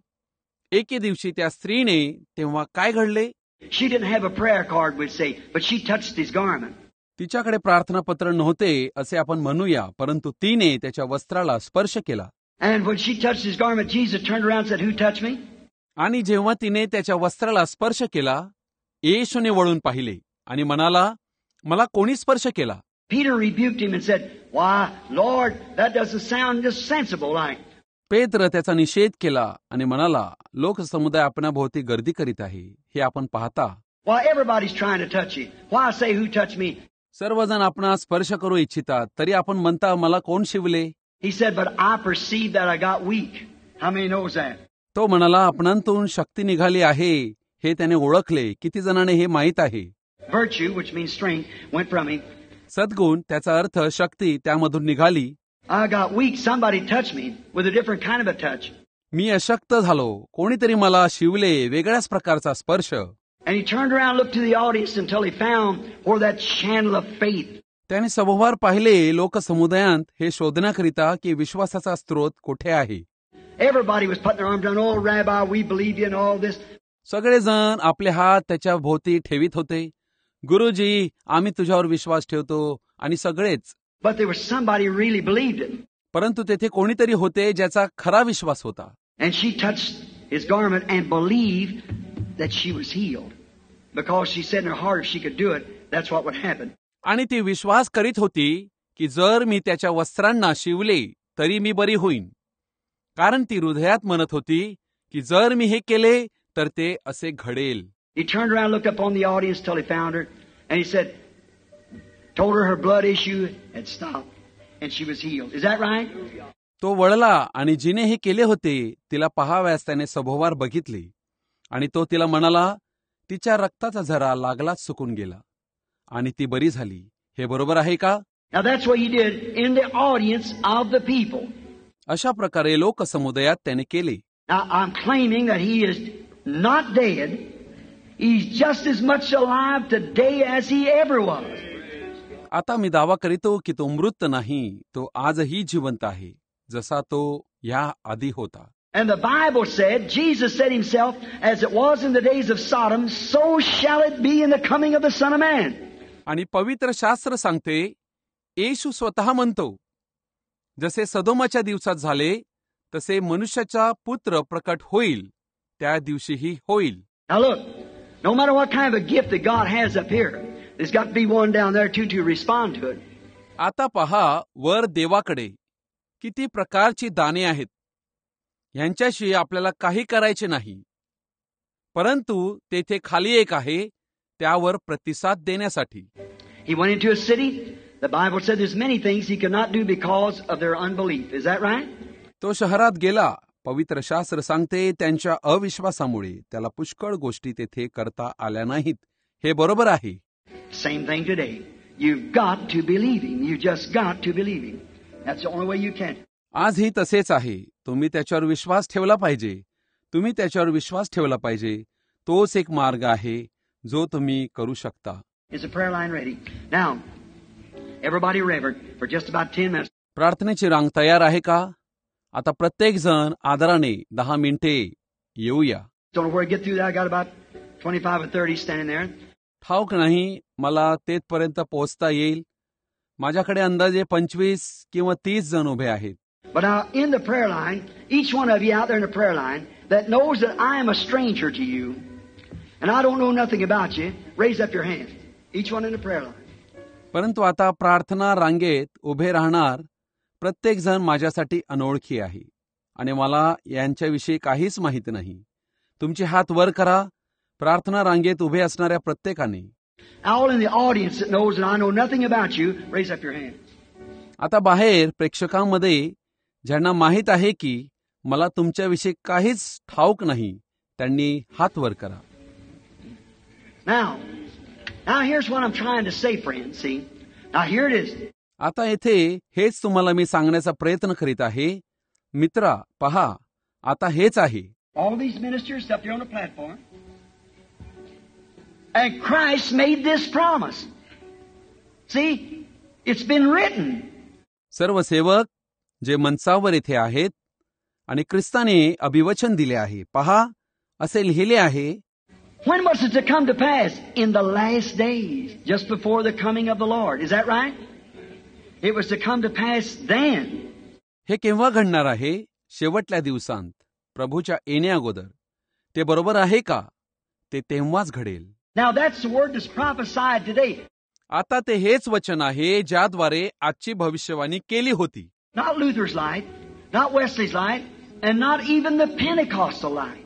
एके दिवशी त्या स्त्रीने, तेव्हा काय घडले? She didn't have a prayer card, we'd say, but she touched his garment. तिच्याकडे प्रार्थनापत्र नव्हते असे आपण म्हणूया, परंतु तिने त्याच्या वस्त्राला स्पर्श केला. And when she touched his garment, Jesus turned around and said, "Who touched me?" आणि जेव्हा तिने त्याच्या वस्त्राला स्पर्श केला, येशूने वळून पाहिले आणि म्हणाला, मला कोणी स्पर्श केला? Peter rebuked him and said, "Why, Lord, that doesn't sound just sensible like." पेत्र त्याचा निषेध केला आणि म्हणाला, लोकसमुदाय आपणाभोवती गर्दी करीत आहे, हे आपण पाहता. Why, everybody's trying to touch you. Why say, "Who touched me?" सर्वजण आपणास स्पर्श करू इच्छितात, तरी आपण म्हणता, मला कोण शिवले? He said, "But I perceived that I got weak." How many knows that? तो म्हणाला, आपणांतून शक्ती निघाली आहे, हे त्याने ओळखले. किती जणांना हे माहीत आहे? Virtue, which means strength, went from him. सद्गुण, त्याचा अर्थ शक्ती, त्यामधून निघाली. I got weak. Somebody touched me with a different kind of a touch. मी अशक्त झालो, कोणीतरी मला शिवले, वेगळ्याच प्रकारचा स्पर्श. And he turned around and looked to the audience until he found where that channel of faith. त्याने सभोवार पाहिले, लोकसमुदायात हे शोधण्याकरिता की विश्वासाचा स्रोत कुठे आहे. Everybody was putting their arms down. "Oh, Rabbi, we believe you," and all this. सगळेजण आपले हात त्याच्या भोवती ठेवीत होते. गुरुजी, आम्ही तुझ्यावर विश्वास ठेवतो, आणि सगळेच. But there was somebody who really believed it. परंतु तेथे कोणीतरी होते ज्याचा खरा विश्वास होता. And she touched his garment and believed that she was healed. Because she said in her heart if she could do it, that's what would happen. आणि ती विश्वास करीत होती की जर मी त्याच्या वस्त्रांना शिवले तरी मी बरी होईन. कारण ती हृदयात म्हणत होती की जर मी हे केले तर ते असे घडेल. He turned around, looked up on the audience till he found her, and he said, told her her blood issue had stopped, and she was healed. Is that right? तो वळला आणि जिने हे केले होते तिला पहाव्यास त्याने सभोवार बघितले, आणि तो तिला म्हणाला, तिच्या रक्ताचा झरा लागलाच सुकून गेला आणि ती बरी झाली. हे बरोबर आहे का? Now that's what he did in the audience of the people. अशा प्रकारे लोकसमुदायात त्याने केले. Now I'm claiming that he is not dead. He's just as much alive today as he ever was. आता मी दावा करीतो की तो मृत नाही, तो आजही जिवंत आहे, जसा तो या आधी होता. And the Bible said, Jesus said himself, as it was in the days of Sodom, so shall it be in the coming of the Son of Man. आणि पवित्र शास्त्र सांगते, येशू स्वतः म्हणतो, जसे सदोमाच्या दिवसात झाले तसे मनुष्याचा पुत्र प्रकट होईल, त्या दिवशीही होईल. Now look, no matter what kind of a gift that God has up here, there's got to be one down there too to respond to it. आता पहा, वर देवाकडे किती प्रकारची दाने आहेत, यांच्याशी आपल्याला काही करायचे नाही, परंतु तेथे खाली एक आहे त्यावर प्रतिसाद देण्यासाठी. He went into a city. The Bible said there's many things he could not do because of their unbelief. Is that right? तो शहरात गेला. पवित्र शास्त्र सांगते त्यांच्या अविश्वासामुळे त्याला पुष्कळ गोष्टी तेथे करता आल्या नाहीत. हे बरोबर आहे. Same thing today. You've got to believe him. You just got to believe him. That's the only way you can. आजही तसेच आहे. तुम्ही त्याच्यावर विश्वास ठेवला पाहिजे. तुम्ही त्याच्यावर विश्वास ठेवला पाहिजे. तोच एक मार्ग आहे जो तुम्ही करू शकता. Is the prayer line ready? Now, everybody reverent for just about ten minutes. प्रार्थनेची रांग तयार आहे का? आता प्रत्येक जण आदराने दहा मिनिटे येऊया. Don't know where to get through that. I got about twenty-five or thirty standing there. ठाऊक नाही मला तेथपर्यंत पोहोचता येईल. माझ्याकडे अंदाजे पंचवीस किंवा तीस जण उभे आहेत. But now in the prayer line, each one of you out there in the prayer line that knows that I am a stranger to you and I don't know nothing about you, raise up your hand. Each one in the prayer line. परंतु आता प्रार्थना रांगेत उभे राहणार प्रत्येक जण माझ्यासाठी अनोळखी आहे आणि मला यांच्याविषयी काहीच माहिती नाही. तुमचे हात वर करा. प्रार्थना रांगेत उभे असणाऱ्या प्रत्येकाने. All in the audience that knows that I know nothing about you, raise up your hand. आता बाहेर प्रेक्षकांमध्ये ज्यांना माहित आहे की मला तुमच्याविषयी काहीच ठाऊक नाही, त्यांनी हात वर करा. Now, now here's what I'm trying to say, friends. See, now here it is. आता येथे हेच तुम्हाला मी सांगण्याचा प्रयत्न करीत आहे. मित्रा, पहा, आता हेच आहे. All these ministers up there on the platform, And Christ made this promise. See, it's been written. सर्व सेवक जे मंचावर येथे आहेत आणि ख्रिस्ताने अभिवचन दिले आहे, पहा, असे लिहिले आहे. When was it to come to pass? In the last days, just before the coming of the Lord. Is that right? It was to come to pass then. हे केव्हा घडणार आहे? शेवटल्या दिवसांत, प्रभूच्या येण्याअगोदर. ते बरोबर आहे का? ते तेव्हाच घडेल. Now that's the word that's prophesied today. आता ते हेच वचन आहे ज्याद्वारे आजची भविष्यवाणी केली होती. Not Luther's light, not Wesley's light, and not even the Pentecostal light.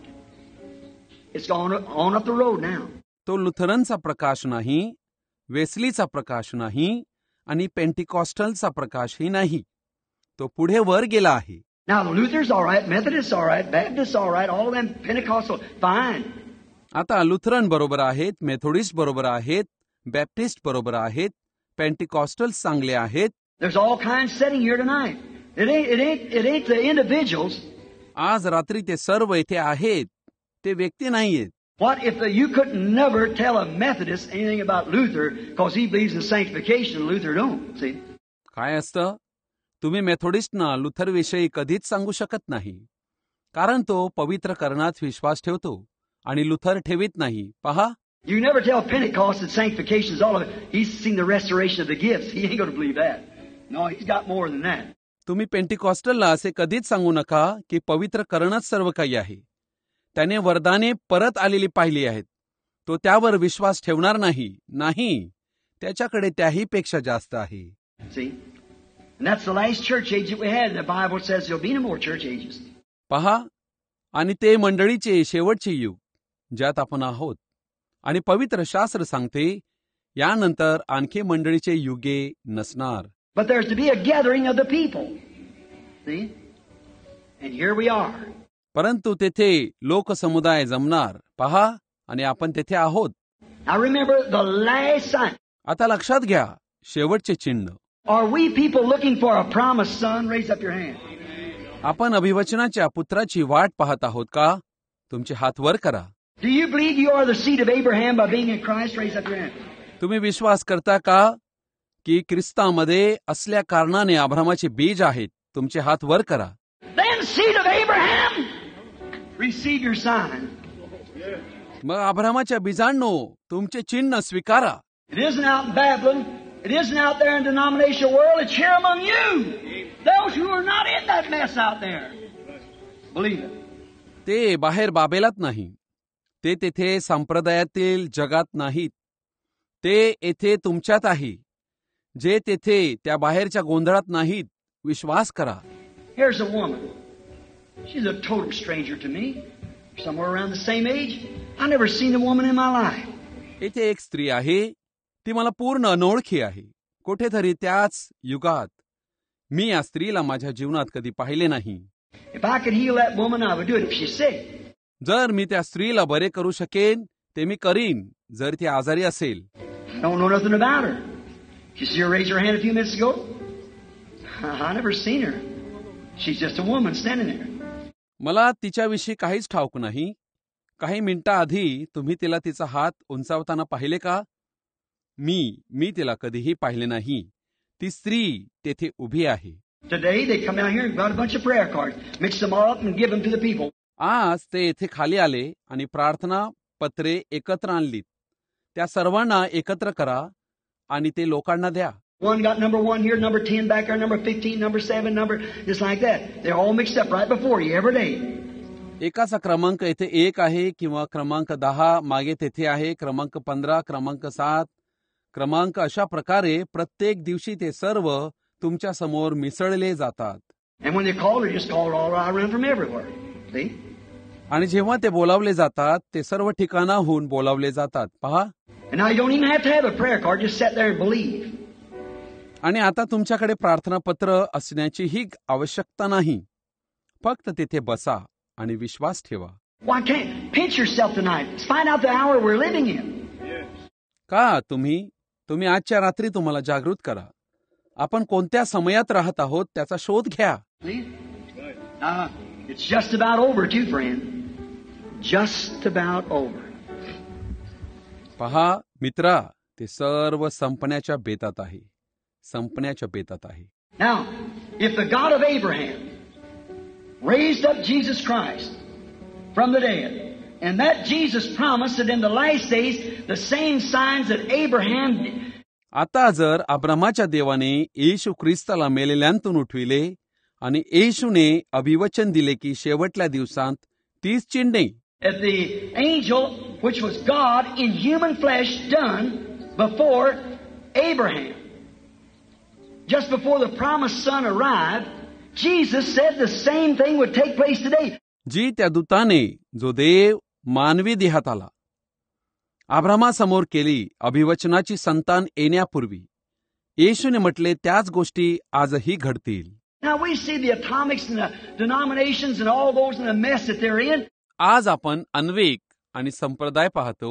It's gone on up the road now. तो लुथरनचा प्रकाश नाही, वेस्लीचा प्रकाश नाही आणि पेंटिकॉस्टलचा प्रकाशही नाही. तो पुढे वर गेला आहे. Now the Luther's all right, Methodist's all right, Baptist's all right, all of them Pentecostal, fine. आता लुथरन बरोबर आहेत, मेथोडिस्ट बरोबर आहेत, बॅप्टिस्ट बरोबर आहेत, पेंटिकॉस्टल चांगले आहेत. There's all kinds sitting here tonight. It ain't, it ain't, it ain't the individuals. आज रात्री ते सर्व येथे आहेत, ते व्यक्ती नाहीयेत. What if the, you could never tell a Methodist anything about Luther because he believes in sanctification and Luther don't, see? काय असतं? तुम्ही मेथोडिस्टना लुथरविषयी कधीच सांगू शकत नाही, कारण तो पवित्र करणात विश्वास ठेवतो आणि लुथर ठेवित नाही. पहा, You never tell Pentecost that sanctification is all of it. He's seen the restoration of the gifts. He ain't going to believe that. No, he's got more than that. तुम्ही पेंटिकॉस्टलला असे कधीच सांगू नका की पवित्र करणंच सर्व काही आहे. त्याने वरदाने परत आलेली पाहिली आहेत. तो त्यावर विश्वास ठेवणार नाही. नाही, त्याच्याकडे त्याही पेक्षा जास्त आहे. See? And that's the last church age that we had. The Bible says there'll be no more church ages. पहा, आणि ते मंडळीचे शेवटचे युग ज्यात आपण आहोत. आणि पवित्र शास्त्र सांगते यानंतर आणखी मंडळीचे युगे नसणार. But there's to be a gathering of the people. See? And here we are. परंतु तेथे लोकसमुदाय जमणार. पहा, आणि आपण तेथे आहोत. Now remember the last sign. आता लक्षात घ्या, शेवटचे चिन्ह. Are we people looking for a promised son? Raise up your hand. आपण अभिवचनाच्या पुत्राची वाट पाहत आहोत का? तुमचे हात वर करा. Do you believe you are the seed of Abraham by being in Christ? Raise up your hand. तुम्ही विश्वास करता का की ख्रिस्तामध्ये असल्या कारणाने अब्रामाचे बीज आहेत? तुमचे हात वर करा. Then seed of Abraham, receive your sign. मग अब्रामाच्या बीजांनो, तुमचे चिन्ह स्वीकारा. It isn't out in Babylon. It isn't out there in the denominational world. It's here among you. Those who are not in that mess out there. Believe it. ते बाहेर बाबेलात नाही. ते तेथे संप्रदायातील जगात नाहीत. ते येथे तुमच्यात आहे, जे तेथे त्या बाहेरच्या गोंधळात नाहीत. विश्वास करा. Here's a woman. She's a total stranger to me. Somewhere around the same age. I've never seen a woman in my life. येथे एक स्त्री आहे. ती मला पूर्ण अनोळखी आहे. कुठेतरी त्याच युगात. मी या स्त्रीला माझ्या जीवनात कधी पाहिले नाही. If I could heal that woman, I would do it if she's sick. जर मी त्या स्त्रीला बरे करू शकेन, ते मी करीन, जर ती आजारी असेल. I don't know nothing about her. Did you see her raise her hand a few minutes ago? I never seen her. She's just a woman standing there. मला तिच्याविषयी काहीच ठाऊक नाही. काही मिनिटांआधी तुम्ही तिला तिचा हात उंचावताना पाहिले का? मी मी तिला कधीही पाहिले नाही. ती स्त्री तेथे उभी आहे. Today they come down here and got a bunch of prayer cards, mix them all up and give them to the people. आज ते येथे खाली आले आणि प्रार्थना पत्रे एकत्र आणलीत. त्या सर्वांना एकत्र करा आणि ते लोकांना द्या. One got number one here, number ten back there, number fifteen, number seven, number just like that. They're all mixed up right before you every day. एकाचा क्रमांक येथे एक आहे किंवा क्रमांक दहा मागे तेथे आहे, क्रमांक पंधरा, क्रमांक सात, क्रमांक अशा प्रकारे प्रत्येक दिवशी ते सर्व तुमच्या समोर मिसळले जातात. And when they call, they just call all around from everywhere. See? आणि जेव्हा ते बोलावले जातात, ते सर्व ठिकाणाहून बोलावले जातात. पहा. And now you don't even have to have a prayer card, just sit there and believe. आणि आता तुमच्याकडे प्रार्थना पत्र असण्याचीही आवश्यकता नाही. फक्त तिथे बसा आणि विश्वास ठेवा. Why can't pinch yourself tonight? Let's find out the hour we're living in. का तुम्ही तुम्ही आजच्या रात्री तुम्हाला जागृत करा. आपण कोणत्या समयात राहत आहोत त्याचा शोध घ्या. Uh, it's just about over too, friend. Just about over. पहा मित्रा, ते सर्व संपण्याच्या बेतात आहे, संपण्याच्या बेतात आहे. Now, if the God of Abraham raised up Jesus Christ from the dead, and that Jesus promised that in the last days the same signs that Abraham did. आता जर अब्रामाच्या देवाने येशू ख्रिस्ताला मेलेल्यांतून उठविले आणि येशूने अभिवचन दिले की शेवटल्या दिवसांत तीच चिन्हे That the angel, which was God in human flesh, done before Abraham. Just before the promised son arrived, Jesus said the same thing would take place today. जी त्या दूताने जो देव मानवी देहात आला अब्रामासमोर केली अभिवचनाची संतान येण्यापूर्वी, येशूने म्हटले त्याच गोष्टी आजही घडतील. Now we see the atomics and the denominations and all those in the mess that they're in. आज आपण अन्वेक आणि संप्रदाय पाहतो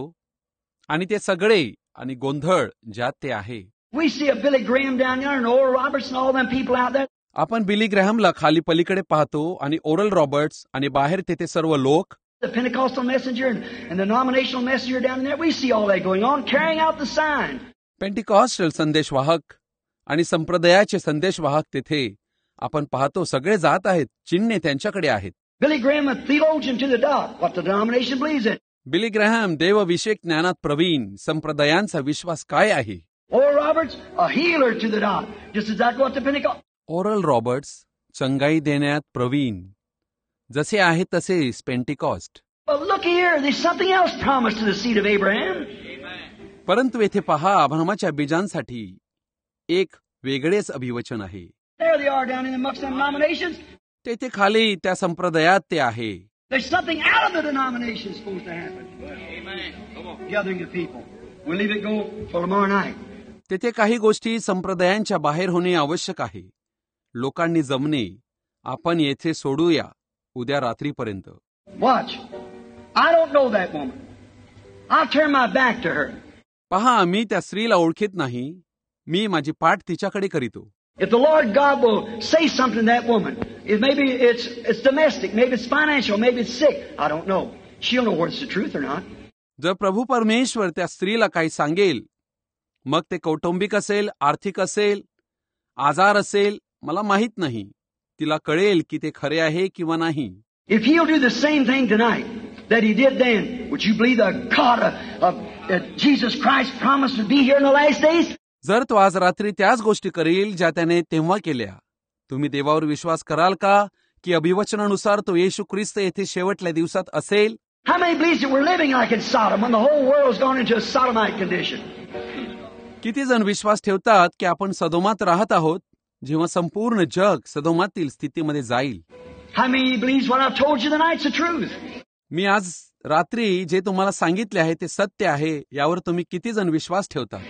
आणि ते सगळे आणि गोंधळ ज्यात ते आहे. We see a Billy Graham down there and Oral Roberts and all them people out there. आपण बिली ग्रॅहमला खाली पलीकडे पाहतो आणि ओरल रॉबर्ट्स आणि बाहेर तेथे सर्व लोक, The Pentecostal messenger and, and the denominational messenger down there. We see all that going on, carrying out the sign. Pentecostal संदेशवाहक आणि संप्रदायाचे संदेशवाहक तेथे आपण पाहतो सगळे जात आहेत, चिन्हे त्यांच्याकडे आहेत. Billy Graham, a theologian to the dot, what the denomination believes in. Billy Graham देवविषयक ज्ञानात प्रवीण, संप्रदायांचा विश्वास काय आहे. Oral Roberts, a healer to the dot, just exactly what the Pentecost. Oral Roberts चंगाई देण्यात प्रवीण, जसे आहे तसेच Pentecost. But look here, there's something else promised to the seed of Abraham. परंतु येथे पहा, अब्रामाच्या बीजांसाठी एक वेगळेच अभिवचन आहे. There they are down in amongst them denominations. तेथे खाली त्या संप्रदायात ते आहे. There's something out of the denomination supposed to happen. Amen. Come on. Gathering of people. We'll leave it go for tomorrow night. तेथे काही गोष्टी संप्रदायांच्या बाहेर होणे आवश्यक आहे. लोकांनी जमणे आपण येथे सोडूया उद्या रात्रीपर्यंत. Watch. I don't know that woman. I'll turn my back to her. पहा, मी त्या स्त्रीला ओळखीत नाही, मी माझी पाठ तिच्याकडे करीतो. If the Lord God will say something to that woman, if maybe it's it's domestic, maybe it's financial, maybe it's sick, I don't know. She'll know whether it's the truth or not. जर प्रभू परमेश्वर त्या स्त्रीला काही सांगेल, मग ते कौटुंबिक असेल, आर्थिक असेल, आजार असेल, मला माहित नाही. तिला कळेल की ते खरे आहे किंवा नाही. If He'll do the same thing tonight that He did then, would you believe the God of, of that Jesus Christ promised to be here in the last days? जर तो आज रात्री त्याच गोष्टी करेल ज्या त्याने तेव्हा केल्या, तुम्ही देवावर विश्वास कराल का की अभिवचनानुसार तो येशू ख्रिस्त येथे शेवटल्या दिवसात असेल? How many believes that we're living like in Sodom when the whole world's gone into a sodomite condition? किती जण विश्वास ठेवतात की आपण सदोमात राहत आहोत जेव्हा संपूर्ण जग सदोमातील स्थितीमध्ये जाईल? How many believes what I've told you tonight's the truth? मी आज रात्री जे तुम्हाला सांगितले आहे ते सत्य आहे, यावर तुम्ही किती जण विश्वास ठेवतात?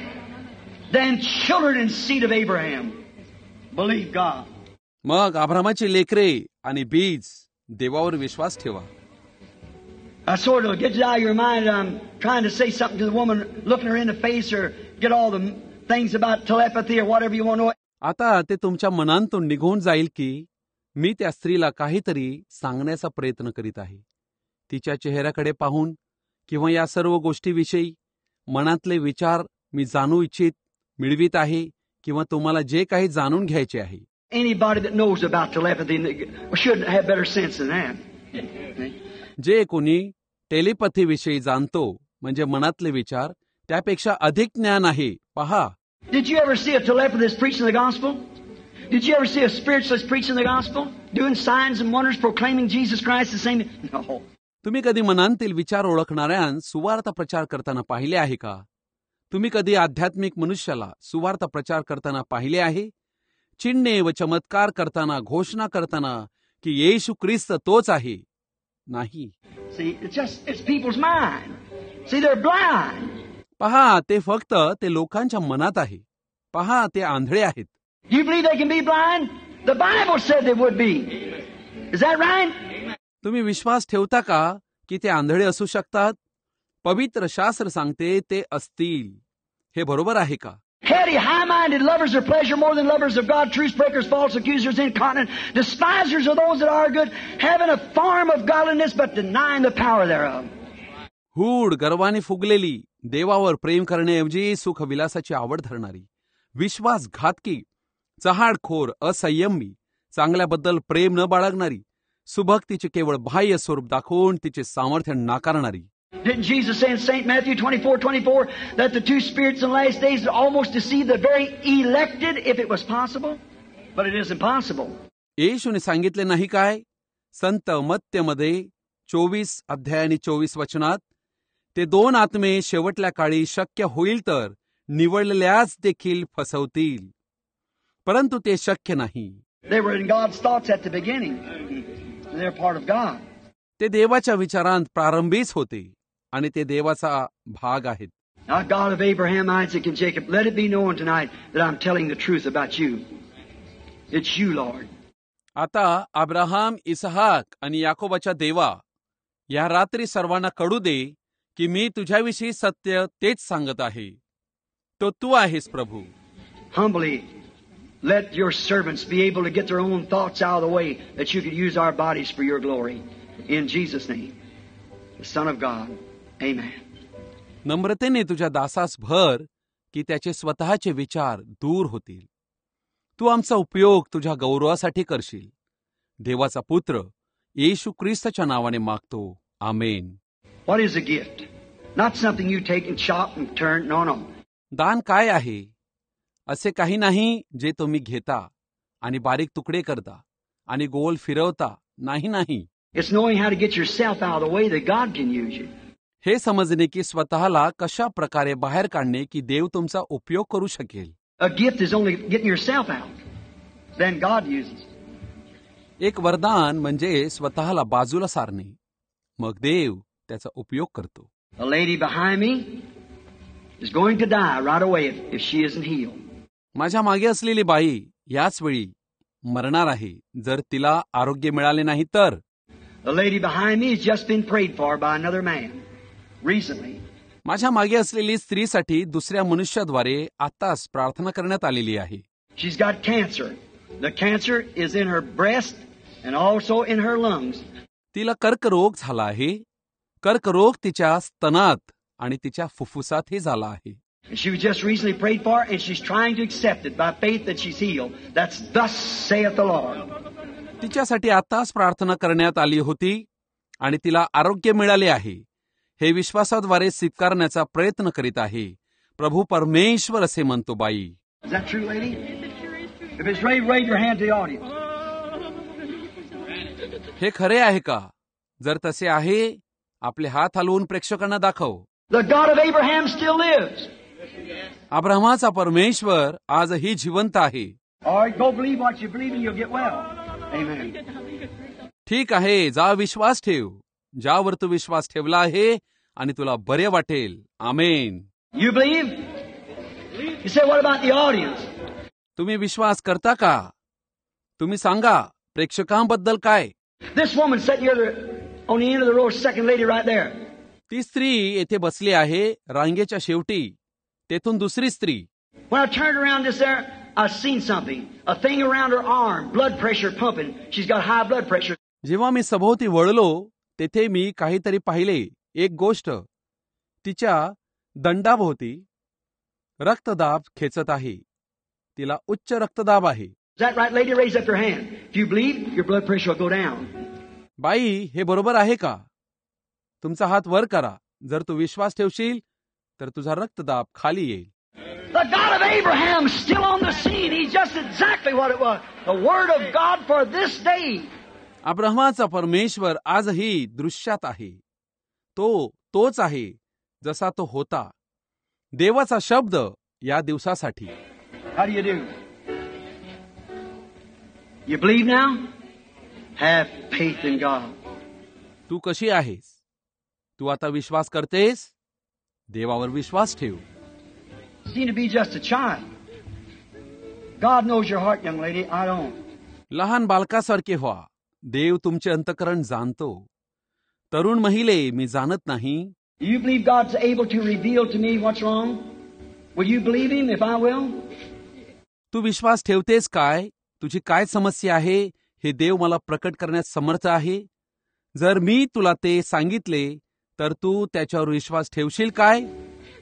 Then children and seed of Abraham believe God. मग अब्रामाची लेकरे आणि बीज देवावर विश्वास ठेवा. I sort of get it out of your mind that I'm trying to say something to the woman, looking her in the face, or get all the things about telepathy or whatever you want to know. आता ते तुमच्या मनांतून निघून जाईल की मी त्या स्त्रीला काहीतरी सांगण्याचा प्रयत्न करीत आहे. तिच्या चेहऱ्याकडे पाहून किंवा या सर्व गोष्टीविषयी मनातले विचार मी जाणू इच्छित मिळवित आहे किंवा तुम्हाला जे काही जाणून घ्यायचे आहे. Anybody that knows about telepathy should have better sense than that. जे कोणी टेलिपॅथीविषयी जाणतो म्हणजे मनातले विचार, त्यापेक्षा अधिक ज्ञान आहे. पहा, Did you ever see a telepathist preaching the gospel? Did you ever see a spiritualist preaching the gospel? Doing signs and wonders, proclaiming Jesus Christ the same? No. तुम्ही कधी मनांतील विचार ओळखणाऱ्यां सुवार्थ प्रचार करताना पाहिले आहे का? तुम्ही कधी आध्यात्मिक मनुष्याला सुवार्थ प्रचार करताना पाहिले आहे? चिन्हे व चमत्कार करताना, घोषणा करताना की येशू ख्रिस्त तोच आहे? नाही. See, it's just, it's people's mind. See, they're blind. पहा, ते फक्त ते लोकांच्या मनात आहे. पहा, ते आंधळे आहेत. Do you believe they can be blind? The Bible said they would be. Is that right? तुम्ही विश्वास ठेवता का की ते आंधळे असू शकतात? पवित्र शास्त्र सांगते ते असतील. हे बरोबर आहे का? Heady, high-minded lovers of pleasure more than lovers of God, truce breakers, false accusers, incontinent, despisers of those that are good, having a form of godliness but denying the power thereof. हूड, गर्वाने फुगलेली, देवावर प्रेम करण्याऐवजी सुखविलासाची आवड धरणारी, विश्वासघातकी, चहाडखोर, असंयमी, चांगल्याबद्दल प्रेम न बाळगणारी, सुभक्तीचे केवळ बाह्य स्वरूप दाखवून तिचे सामर्थ्य नाकारणारी. Didn't Jesus say in Saint Matthew twenty-four twenty-four that the two spirits in the last days would almost deceive the very elected if it was possible? But it isn't possible. येशूने सांगितले नाही काय? संत मत्तेमध्ये चोवीस अध्याय आणि चोवीस वचनात, ते दोन आत्मे शेवटल्या काळी शक्य होईल तर निवडलेल्याच देखील फसवतील, परंतु ते शक्य नाही. They were in God's thoughts at the beginning. They're part of God. ते देवाच्या विचारांत प्रारंभीच होते आणि ते देवाचा भाग आहेत. Now, God of Abraham, Isaac, and Jacob, let it be known tonight that I'm telling the truth about you. It's you, Lord. आता अब्राहम, इसहाक आणि याकोबाच्या देवा, या रात्री सर्वांना कळू दे की मी तुझ्याविषयी सत्य तेच सांगत आहे. तो तू आहेस प्रभू. Humbly, let your servants be able to get their own thoughts out of the way that you could use our bodies for your glory. In Jesus' name, the Son of God. Amen. नम्रतेने तुझ्या दासास भर की त्याचे स्वतःचे विचार दूर होतील. तू आमचा उपयोग तुझ्या गौरवासाठी करशील. देवाचा पुत्र येशू ख्रिस्ताच्या नावाने मागतो. आमेन. What is a gift? Not something you take and chop and turn. No, no. दान काय आहे? असे काही नाही जे तुम्ही घेता आणि बारीक तुकडे करता आणि गोल फिरवता. नाही नाही. It's knowing how to get yourself out of the way that God can use you. हे समजणे की स्वतःला कशा प्रकारे बाहेर काढणे की देव तुमचा उपयोग करू शकेल. A gift is only getting yourself out. Then God uses. एक वरदान म्हणजे स्वतःला बाजूला सारणे, मग देव त्याचा उपयोग करतो. A lady behind me is going to die right away if, if she isn't healed. माझ्या मागे असलेली बाई याच वेळी मरणार आहे जर तिला आरोग्य मिळाले नाही तर. The lady behind me has just been prayed for by another man recently. माझ्या मागे असलेली स्त्रीसाठी दुसऱ्या मनुष्याद्वारे आताच प्रार्थना करण्यात आलेली आहे. She's got cancer. The cancer is in her breast and also in her lungs. तिला कर्करोग झाला आहे. कर्करोग तिच्या स्तनात आणि तिच्या फुफ्फुसातही झाला आहे. And she was just recently prayed for and she's trying to accept it by faith that she's healed. That's thus saith the Lord. तिच्यासाठी आताच प्रार्थना करण्यात आली होती आणि तिला आरोग्य मिळाले आहे. हे विश्वासाद्वारे स्वीकारण्याचा प्रयत्न करीत आहे. प्रभू परमेश्वर असे म्हणतो. बाई, Is that true, lady? If it's right, wave your hand to the audience. हे खरे आहे का? जर तसे आहे, आपले हात हलवून प्रेक्षकांना दाखव. The God of Abraham still lives. अब्राहमाचा परमेश्वर आजही जिवंत आहे. All right, go believe what you believe and you'll get well. Amen. ठीक आहे, जा विश्वास ठेव. ज्यावर तू विश्वास ठेवला आहे आणि तुला बरे वाटेल. आमेन. You believe? You say, what about the audience? तुम्ही विश्वास करता का? तुम्ही सांगा, प्रेक्षकांबद्दल काय? This woman sitting here on the end of the row, second lady right there. ती स्त्री येथे बसली आहे, रांगेच्या शेवटी. तेथून दुसरी स्त्री. When I turned around this there, I seen something. A thing around her arm, blood pressure pumping. She's got high blood pressure. जेव्हा मी सभोवती वळलो, तेथे मी काहीतरी पाहिले. एक गोष्ट, तिच्या दंडाभोवती रक्तदाब खेचत आहे. तिला उच्च रक्तदाब आहे. Is that right, lady? Raise up your hand. If you believe, your blood pressure will go down. बाई, हे बरोबर आहे का? तुमचा हात वर करा. जर तू विश्वास ठेवशील तर तुझा रक्तदाब खाली येईल. The God of Abraham still on the scene. He's just exactly what it was. The Word of God for this day. अब्राहमाचा परमेश्वर आजही दृश्यात आहे. तो तोच आहे जसा तो होता. देवाचा शब्द या दिवसासाठी. How do you do? You believe now? Have faith in God. तू कशी आहेस? तू आता विश्वास करतेस? देवावर विश्वास ठेव. You seem to be just a child. God knows your heart, young lady. I don't. लहान बालकासारखे व्हा. देव तुमचे अंतःकरण जाणतो. तरुण महिले, मी जाणत नाही. Do you believe God's able to reveal to me what's wrong? Will you believe Him if I will? तू विश्वास ठेवतेस काय? तुझी काय समस्या आहे हे देव मला प्रकट करण्यास समर्थ आहे. जर मी तुला ते सांगितले तर तू त्याच्यावर विश्वास ठेवशील काय?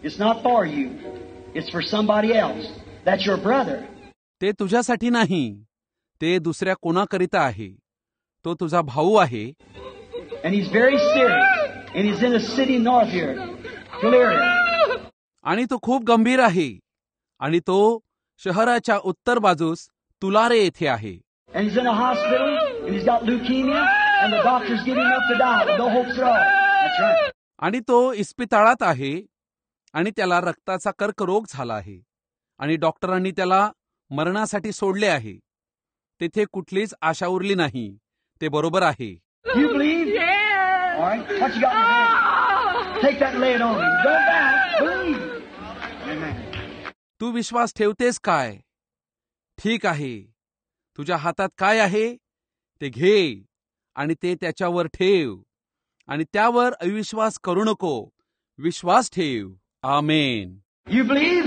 It's not for you. It's for somebody else. That's your brother. ते तुझ्यासाठी नाही, ते दुसऱ्या कोणाकरिता आहे. तो तुझा भाऊ आहे. And he's very serious. And he's in a city north here, Tulare. आणि तो खूप गंभीर आहे. आणि तो शहराच्या उत्तर बाजूस तुलारे येथे आहे. And he's in a hospital, and he's got leukemia, and the doctors give him up to die, with no hopes at all. That's right. आणि तो इस्पितळात आहे आणि त्याला रक्ताचा कर्करोग झाला आहे आणि डॉक्टरांनी त्याला मरणासाठी सोडले आहे. तेथे कुठलीच आशा उरली नाही. ते बरोबर आहे. You believe? Yeah. All right. What you got in your hand? Take that and lay it on him. Don't doubt. Believe. Amen. तू विश्वास ठेवतेस काय? ठीक आहे. तुझ्या हातात काय आहे ते घे आणि ते त्याच्यावर ठेव आणि त्यावर अविश्वास करू नको. विश्वास ठेव. आमेन. You believe?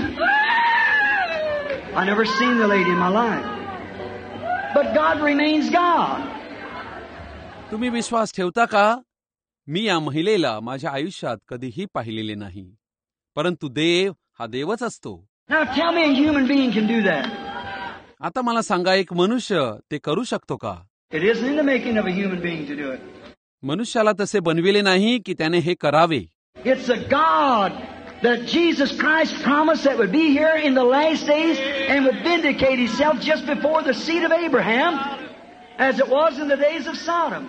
I never seen the lady in my life. But God remains God. तुम्ही विश्वास ठेवता का? मी या महिलेला माझ्या आयुष्यात कधीही पाहिलेले नाही. परंतु देव हा देवच असतो. Now tell me a human being can do that. आता मला सांगा, एक मनुष्य ते करू शकतो का? It isn't in the making of a human being to do it. मनुष्याला तसे बनविले नाही की त्याने हे करावे. It's a God that Jesus Christ promised that would be here in the last days and would vindicate himself just before the seed of Abraham as it was in the days of Sodom.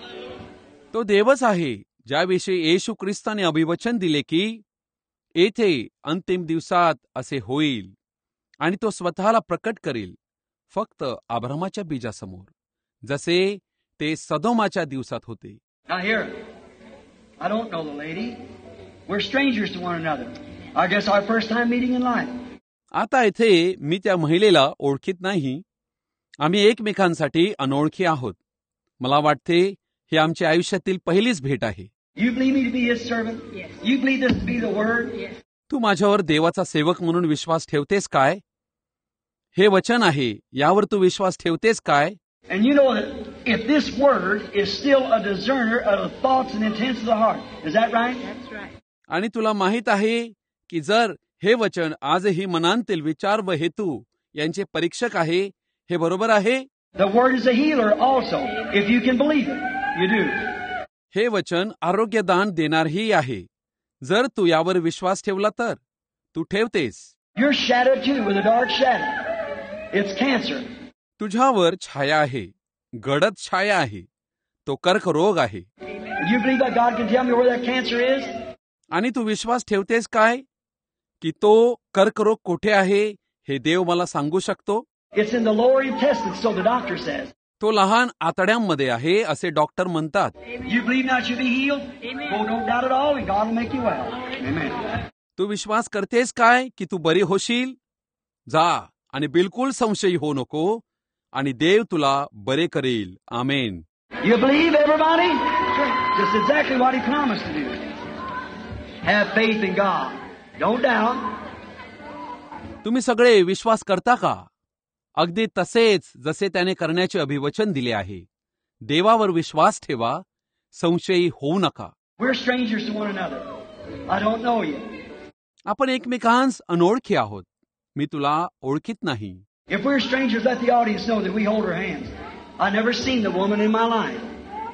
तो देवच आहे ज्याविषयी येशू ख्रिस्ताने अभिवचन दिले की येथे अंतिम दिवसात असे होईल आणि तो स्वतःला प्रकट करेल फक्त अब्रामाच्या बीजासमोर, जसे ते सदोमाच्या दिवसात होते. Now here, I don't know the lady. We're strangers to one another. I guess our first time meeting in life. आता इथे मी त्या महिलेला ओळखीत नाही. आम्ही एकमेकांसाठी अनोळखी आहोत. मला वाटते ही आमच्या आयुष्यातील पहिलीच भेट आहे. You believe me to be his servant? Yes. You believe this to be the word? Yes. तू माझ्यावर देवाचा सेवक म्हणून विश्वास ठेवतेस काय? हे वचन आहे, यावर तू विश्वास ठेवतेस काय? And you know that if this word is still a discerner of the thoughts and intents of the heart. Is that right? That's right. आणि तुला माहित आहे की जर हे वचन आजही मनांतील विचार व हेतू यांचे परीक्षक आहे, हे बरोबर आहे? The word is a healer also. If you can believe it, you do. हे वचन आरोग्यदान देणारही आहे. जर तू यावर विश्वास ठेवला तर तू ठेवतेस. You're shadowed too with a dark shadow. It's cancer. तुझ्यावर छाया आहे, गडद छाया आहे. तो कर्करोग आहे. You believe that God can tell me where that cancer is? आणि तू विश्वास ठेवतेस काय की तो कर्करोग कुठे आहे हे देव मला सांगू शकतो? It's in the lower intestines, so the doctor says. तो लहान आतड्यांमध्ये आहे असे डॉक्टर म्हणतात. You believe now you be healed? Amen. Oh, don't doubt at all, and God will make you well. Amen. तू विश्वास करतेस काय की तू बरी होशील? जा आणि बिलकुल संशयी हो नको आणि देव तुला बरे करेल. आमेन. You believe, everybody? Just exactly what he promised to do. Have faith in God. Don't doubt. तुम्ही सगळे विश्वास करता का? अगदी तसेच जसे त्याने करण्याचे अभिवचन दिले आहे. देवावर विश्वास ठेवा, संशयी होऊ नका. We're strangers to one another. I don't know you. आपण एकमेकांस अनोळखी आहोत. मी तुला ओळखीत नाही. If we're strangers, let the audience know that we hold our hands. I've never seen the woman in my life.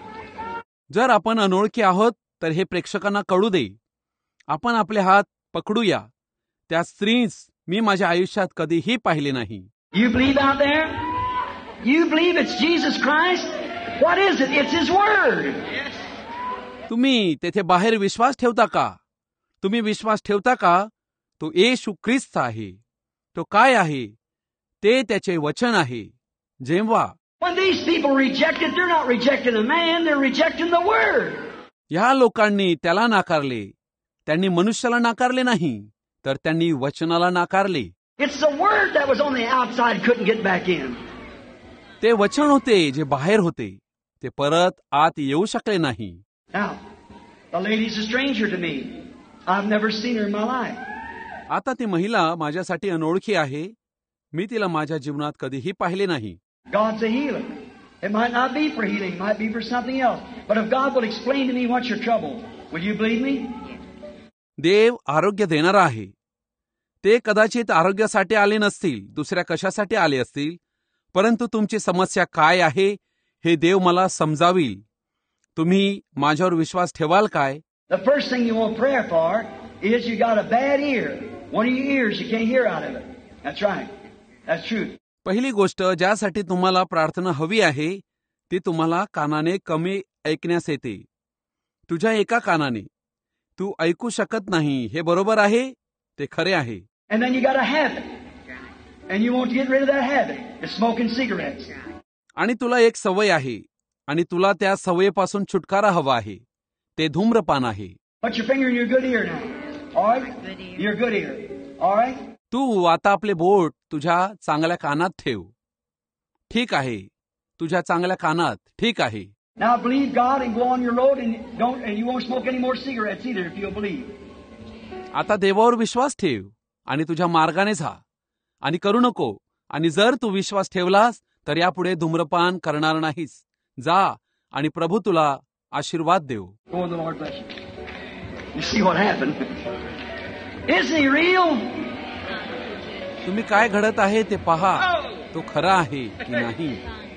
जर आपण अनोळखी आहोत तर हे प्रेक्षकांना कळू दे. आपण आपले हात पकडूया. त्या स्त्रीस मी माझ्या आयुष्यात कधीही पाहिले नाही. You believe out there? You believe it's Jesus Christ? What is it? It's His Word. तुम्ही तेथे बाहेर विश्वास ठेवता का? तुम्ही विश्वास ठेवता का? तो येशू ख्रिस्त आहे. तो काय आहे? ते त्याचे वचन आहे. जेव्हा When these people reject it, they're not rejecting a man, they're rejecting the Word. ह्या लोकांनी त्याला नाकारले, त्यांनी मनुष्याला नाकारले नाही, तर त्यांनी वचनाला नाकारले. It's the Word that was on the outside, couldn't get back in. ते वचन होते जे बाहेर होते, ते परत आत येऊ शकले नाही. Now, the lady's a stranger to me. I've never seen her in my life. आता ती महिला माझ्यासाठी अनोळखी आहे. मी तिला माझ्या जीवनात कधीही पाहिले नाही. God's a healer. It might not be for healing, it might be for something else. But if God will explain to me what's your trouble, will you believe me? देव आरोग्य देणारा आहे. ते कदाचित आरोग्यासाठी आले नसतील, दुसऱ्या कशासाठी आले असतील, परंतु तुमची समस्या काय आहे हे देव मला समजावील. तुम्ही माझ्यावर विश्वास ठेवाल काय? The first thing you want prayer for is you got a bad ear. One of your ears you can't hear out of it. That's right. That's true. पहिली गोष्ट ज्यासाठी तुम्हाला प्रार्थना हवी आहे ती तुम्हाला कानाने कमी ऐकण्यास येते. तुझ्या एका कानाने तू ऐकू शकत नाही हे बरोबर आहे, ते खरे आहे. And then you got a habit. And you want to get rid of that habit. It's smoking cigarettes. आणि तुला एक सवय आहे आणि तुला त्या सवयीपासून छुटकारा हवा आहे, ते धूम्रपान आहे. Put your finger in your good ear now. All right? Your good ear. All right? तू आता आपले बोट तुझ्या चांगल्या कानात ठेव. ठीक आहे, तुझ्या चांगल्या कानात. ठीक आहे. Now believe God and go on your road and don't and you won't smoke any more cigarettes either if you'll believe. आता देवावर विश्वास ठेव आणि तुझ्या मार्गाने जा आणि करू नको. आणि जर तू विश्वास ठेवलास तर यापुढे धूम्रपान करणार नाहीस. जा आणि प्रभू तुला आशीर्वाद देव. Go and the Lord bless you. You see what happened? Isn't he real? तुम्ही काय घडत आहे ते पहा, तो खरा आहे की नाही.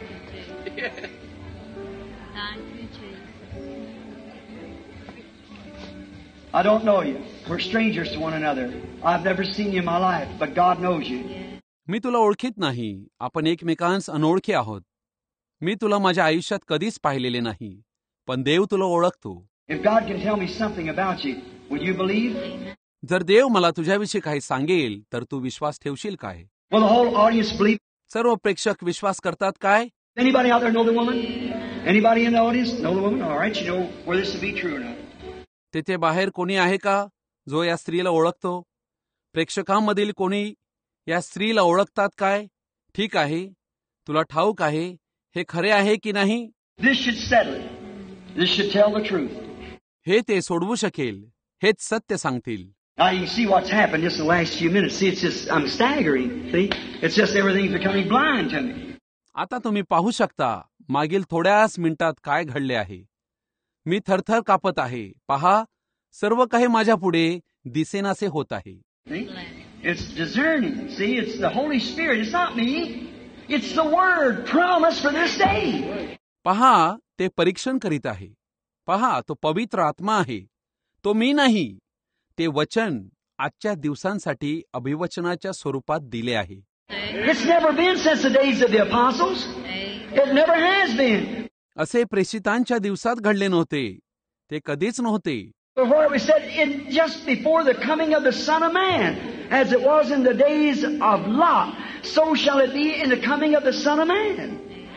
I don't know you. We're strangers to one another. I've never seen you in my life, but God knows you. मी तुला ओळखीत नाही. आपण एकमेकांस अनोळखी आहोत. मी तुला माझ्या आयुष्यात कधीच पाहिलेले नाही, पण देव तुला ओळखतो. If God can tell me something about you, will you believe? जर देव मला तुझ्याविषयी काही सांगेल तर तू विश्वास ठेवशील काय? Will the whole audience believe? सर्व प्रेक्षक विश्वास करतात काय? Anybody out there know the woman? Anybody in the audience know the woman? All right, you know whether this will be true or not. तेथे बाहेर कोणी आहे का जो या स्त्रीला ओळखतो? प्रेक्षकांमधील कोणी या स्त्रीला ओळखतात काय? ठीक आहे, तुला ठाऊक आहे हे खरे आहे की नाही? This should settle it. This should tell the truth. हे ते सोडवू शकेल, हेच सत्य सांगतील. Now you can see what's happened just in the last few minutes. See, it's just, I'm staggering. See, it's just everything's becoming blind to me. आता तुम्ही पाहू शकता मागील थोड्याच मिनिटात काय घडले आहे. मी थरथर कापत आहे. पहा, सर्व काही माझ्या पुढे दिसेनासे होत आहे. See, it's discerning. See, it's the Holy Spirit. It's not me. It's the Word promised for this day. पहा, ते परीक्षण करीत आहे. पहा, तो पवित्र आत्मा आहे, तो मी नाही. ते वचन आजच्या दिवसांसाठी अभिवचनाच्या स्वरूपात दिले आहे. It's never been since the days of the apostles. It never has been. असे प्रेषितांच्या दिवसात घडले नव्हते, ते कधीच नव्हते. Before it was said, in just before the coming of the Son of Man, as it was in the days of Lot, so shall it be in the coming of the Son of Man.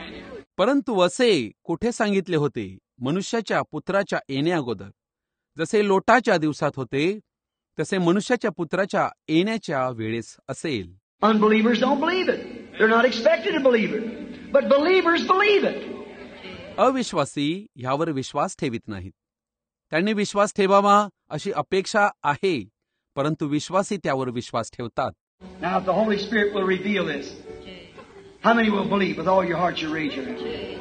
परंतु असे कुठे सांगितले होते? मनुष्याच्या पुत्राच्या येण्याअगोदर. जसे लोटाच्या दिवसात होते तसे मनुष्याच्या पुत्राच्या येण्याच्या वेळेस असेल. Unbelievers don't believe it. They're not expected to believe it. But believers believe it. अविश्वासी ह्यावर विश्वास ठेवित नाहीत. त्यांनी विश्वास ठेवावा अशी अपेक्षा आहे, परंतु विश्वासी त्यावर विश्वास ठेवतात. Now if the Holy Spirit will reveal this, how many will believe with all your heart you raise your hand?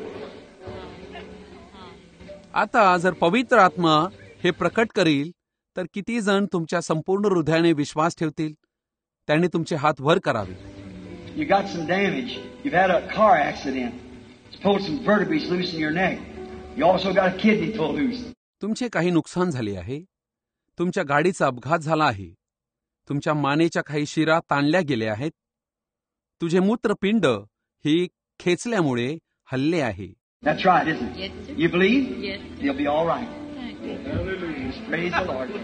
आता जर पवित्र आत्मा हे प्रकट करील तर किती जण तुमच्या संपूर्ण हृदयाने विश्वास ठेवतील? त्यांनी तुमचे हात वर करावे. You got some damage. You've had a car accident. It's pulled some vertebrae loose in your neck. You also got a kidney pulled loose. तुमचे काही नुकसान झाले आहे. तुमच्या गाडीचा अपघात झाला आहे. तुमच्या मानेच्या काही शिरा ताणल्या गेल्या आहेत. तुझे मूत्रपिंड ही खेचल्यामुळे हल्ले आहे. That's right, isn't it? Yes, sir. You believe? Yes, sir. You'll be all right. Thank you. Praise the Lord.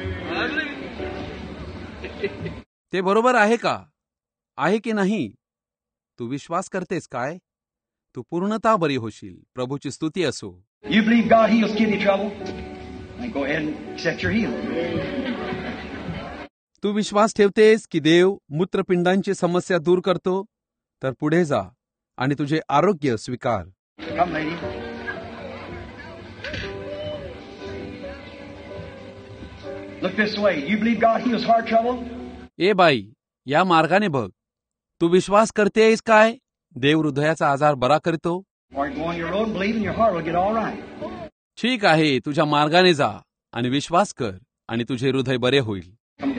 ते बरोबर आहे का? आहे की नाही? तू विश्वास करतेस काय? तू पूर्णतः बरी होशील. प्रभूची स्तुती असो. You believe God heals kidney trouble? Then go ahead and accept your healing. तू विश्वास ठेवतेस की देव मूत्रपिंडांची समस्या दूर करतो? तर पुढे जा आणि तुझे आरोग्य स्वीकार. Come, lady. Look this way. You believe God heals heart trouble? ए बाई, या मार्गाने बघ. तू विश्वास करतेस काय? देव हृदयाचा आजार बरा करतो? Or go on your road and believe and your heart will get all right. ठीक आहे, तुझ्या मार्गाने जा आणि विश्वास कर आणि तुझे हृदय बरे होईल.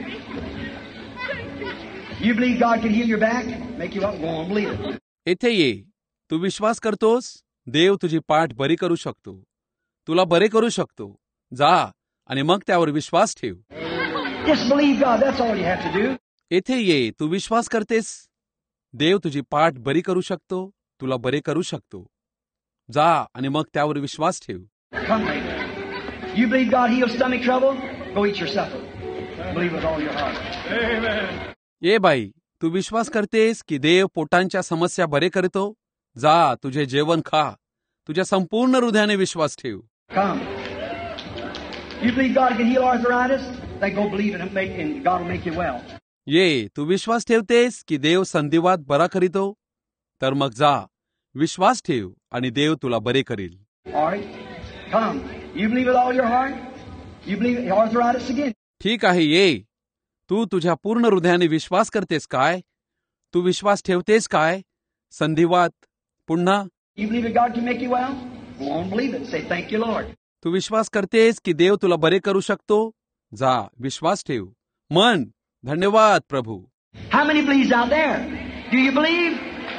You believe God can heal your back? Make you up? Go on, believe it. येथे ये. तू विश्वास करतोस देव तुझी पाठ बरी करू शकतो, तुला बरे करू शकतो. जा आणि मग त्यावर विश्वास ठेव. Just believe God. That's all you have to do. येथे ये. तू विश्वास करतेस देव तुझी पाठ बरी करू शकतो, तुला बरे करू शकतो. जा आणि मग त्यावर विश्वास ठेव. Come, lady. You believe God heals stomach trouble? Go eat your supper. Believe with all your heart. Amen. ये बाई, तू विश्वास करतेस की देव पोटांच्या समस्या बरे करतो? जा तुझे जेवण खा. तुझ्या संपूर्ण हृदयाने विश्वास ठेव. Come. You believe God can heal arthritis? Then go believe it and make, and God will make you well. ये. तू विश्वास ठेवतेस की देव संधिवात बरा करीतो? तर मग जा, विश्वास ठेव आणि देव तुला बरे करील. All right. Come. You believe with all your heart? You believe arthritis again? ठीक आहे. ये. तू तुझ्या पूर्ण हृदयाने विश्वास करतेस काय? तू विश्वास ठेवतेस काय? संधिवात पुन्हा. You believe that God can make you well? Go on, believe it. Say, thank you, Lord. तू विश्वास करतेस की देव तुला बरे करू शकतो? जा, विश्वास ठेव. मन, धन्यवाद प्रभू. How many believes out there? Do you believe?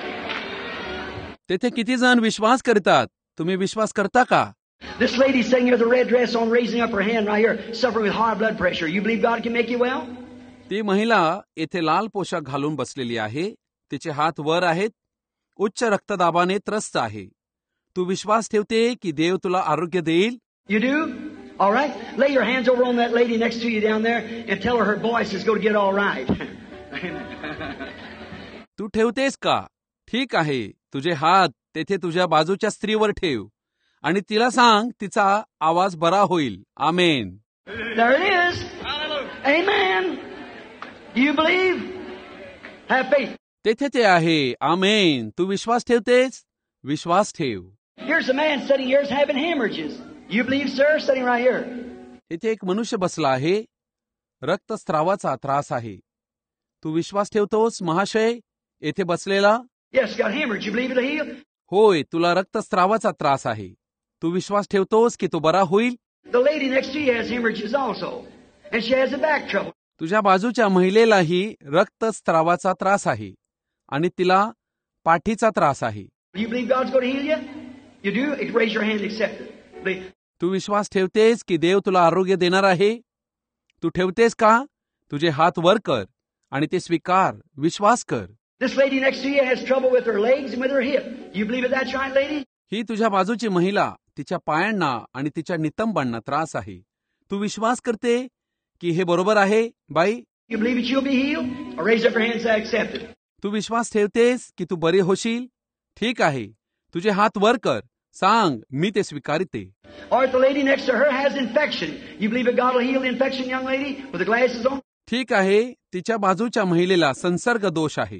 तेथे किती जण विश्वास करतात? तुम्ही विश्वास करता का? This lady sitting here with a red dress on, raising up her hand right here, suffering with high blood pressure. You believe God can make you well? ती महिला येथे लाल पोशाख घालून बसलेली आहे. तिचे हात वर आहेत. उच्च रक्तदाबाने त्रस्त आहे. तू विश्वास ठेवते की देव तुला आरोग्य देईल? You do? All right. Lay your hands over on that lady next to you down there and tell her her voice is going to get all right. तू ठेवतेस का? ठीक आहे. तुझे हात तेथे तुझ्या बाजूच्या स्त्रीवर ठेव आणि तिला सांग तिचा आवाज बरा होईल. आमेन. There it is. Amen. Do you believe? Have faith. तेथे ते आहे. आमेन. तू विश्वास ठेवतेस? विश्वास ठेव. Here's a man sitting here is having hemorrhages. You believe, sir? Sitting right here. इथे एक मनुष्य बसला आहे. रक्तस्रावाचा त्रास आहे. तू विश्वास ठेवतोस महाशय? येथे बसलेला. Yes, got hemorrhage. You believe it'll heal? होय, तुला रक्तस्रावाचा त्रास आहे. तू विश्वास ठेवतोस की तो बरा होईल? The lady next to you has hemorrhages also, and she has a back trouble. तुझ्या बाजूच्या महिलेलाही रक्तस्रावाचा त्रास आहे आणि तिला पाठीचा त्रास आहे. You believe God's going to heal you? You do? Raise your hand and accept it. Believe. तू विश्वास ठेवतेस की देव तुला आरोग्य देणार आहे? तू ठेवतेस का? तुझे हात वर कर आणि ते स्वीकार. विश्वास कर. This lady next to you has trouble with her legs and with her hip. You believe that that's right, lady? ही तुझ्या बाजूची महिला तिच्या पायांना आणि तिच्या नितंबांना त्रास आहे. तू विश्वास करते की हे बरोबर आहे बाई? You believe that you'll be healed? Or raise up your hand and say, I accept it. तू विश्वास ठेवतेस की तू बरी होशील? ठीक आहे. तुझे हात वर कर. सांग मी ते स्वीकारते. Or if the lady next to her has infection, you believe that God will heal the infection, young lady, with the glasses on? ठीक आहे. तिच्या बाजूच्या महिलेला संसर्ग दोष आहे.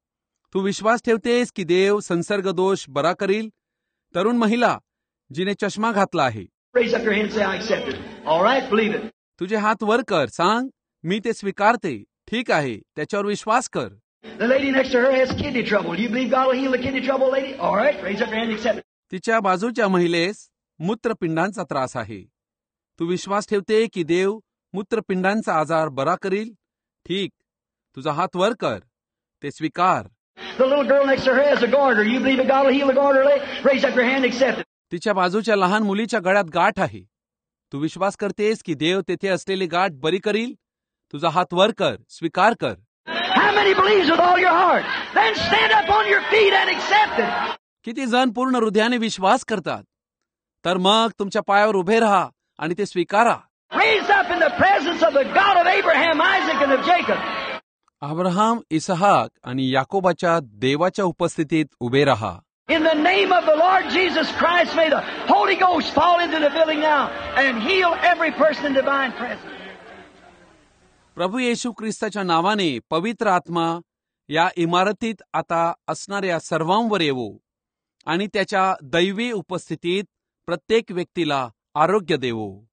तू विश्वास ठेवतेस की देव संसर्ग दोष बरा करील? तरुण महिला जिने चष्मा घातला आहे. Raise up your hand and say, I accept it. All right, believe it. तुझे हात वर कर. सांग मी ते स्वीकारते. ठीक आहे. त्याच्यावर विश्वास कर. The lady next to her has kidney trouble. You believe God will heal the kidney trouble, lady? All right, raise up your hand and accept it. तिच्या बाजूच्या महिलेस मूत्रपिंडांचा त्रास आहे. तू विश्वास ठेवते की देव मूत्रपिंडांचा आजार बरा करील? ठीक. तुझा हात वर कर. ते स्वीकार. The little girl next to her has a goiter. You believe that God will heal the goiter, lady? Raise up your hand and accept it. तिच्या बाजूच्या लहान मुलीच्या गळ्यात गाठ आहे. तू विश्वास करतेस की देव तेथे असलेली गाठ बरी करील? तुझा हात वर कर. स्वीकार कर. How many believes with all your heart? Then stand up on your feet and accept it. किती जण पूर्ण हृदयाने विश्वास करतात? तर मग तुमच्या पायावर उभे राहा आणि ते स्वीकारा. Raise up in the presence of the God of Abraham, Isaac, and of Jacob. Abraham, इसहाक आणि याकोबाच्या देवाच्या उपस्थितीत उभे राहा. In the name of the Lord Jesus Christ, may the Holy Ghost fall into the building now and heal every person in divine presence. प्रभू येशू ख्रिस्ताच्या नावाने पवित्र आत्मा या इमारतीत आता असणाऱ्या सर्वांवर येवो आणि त्याच्या दैवी उपस्थितीत प्रत्येक व्यक्तीला आरोग्य देवो.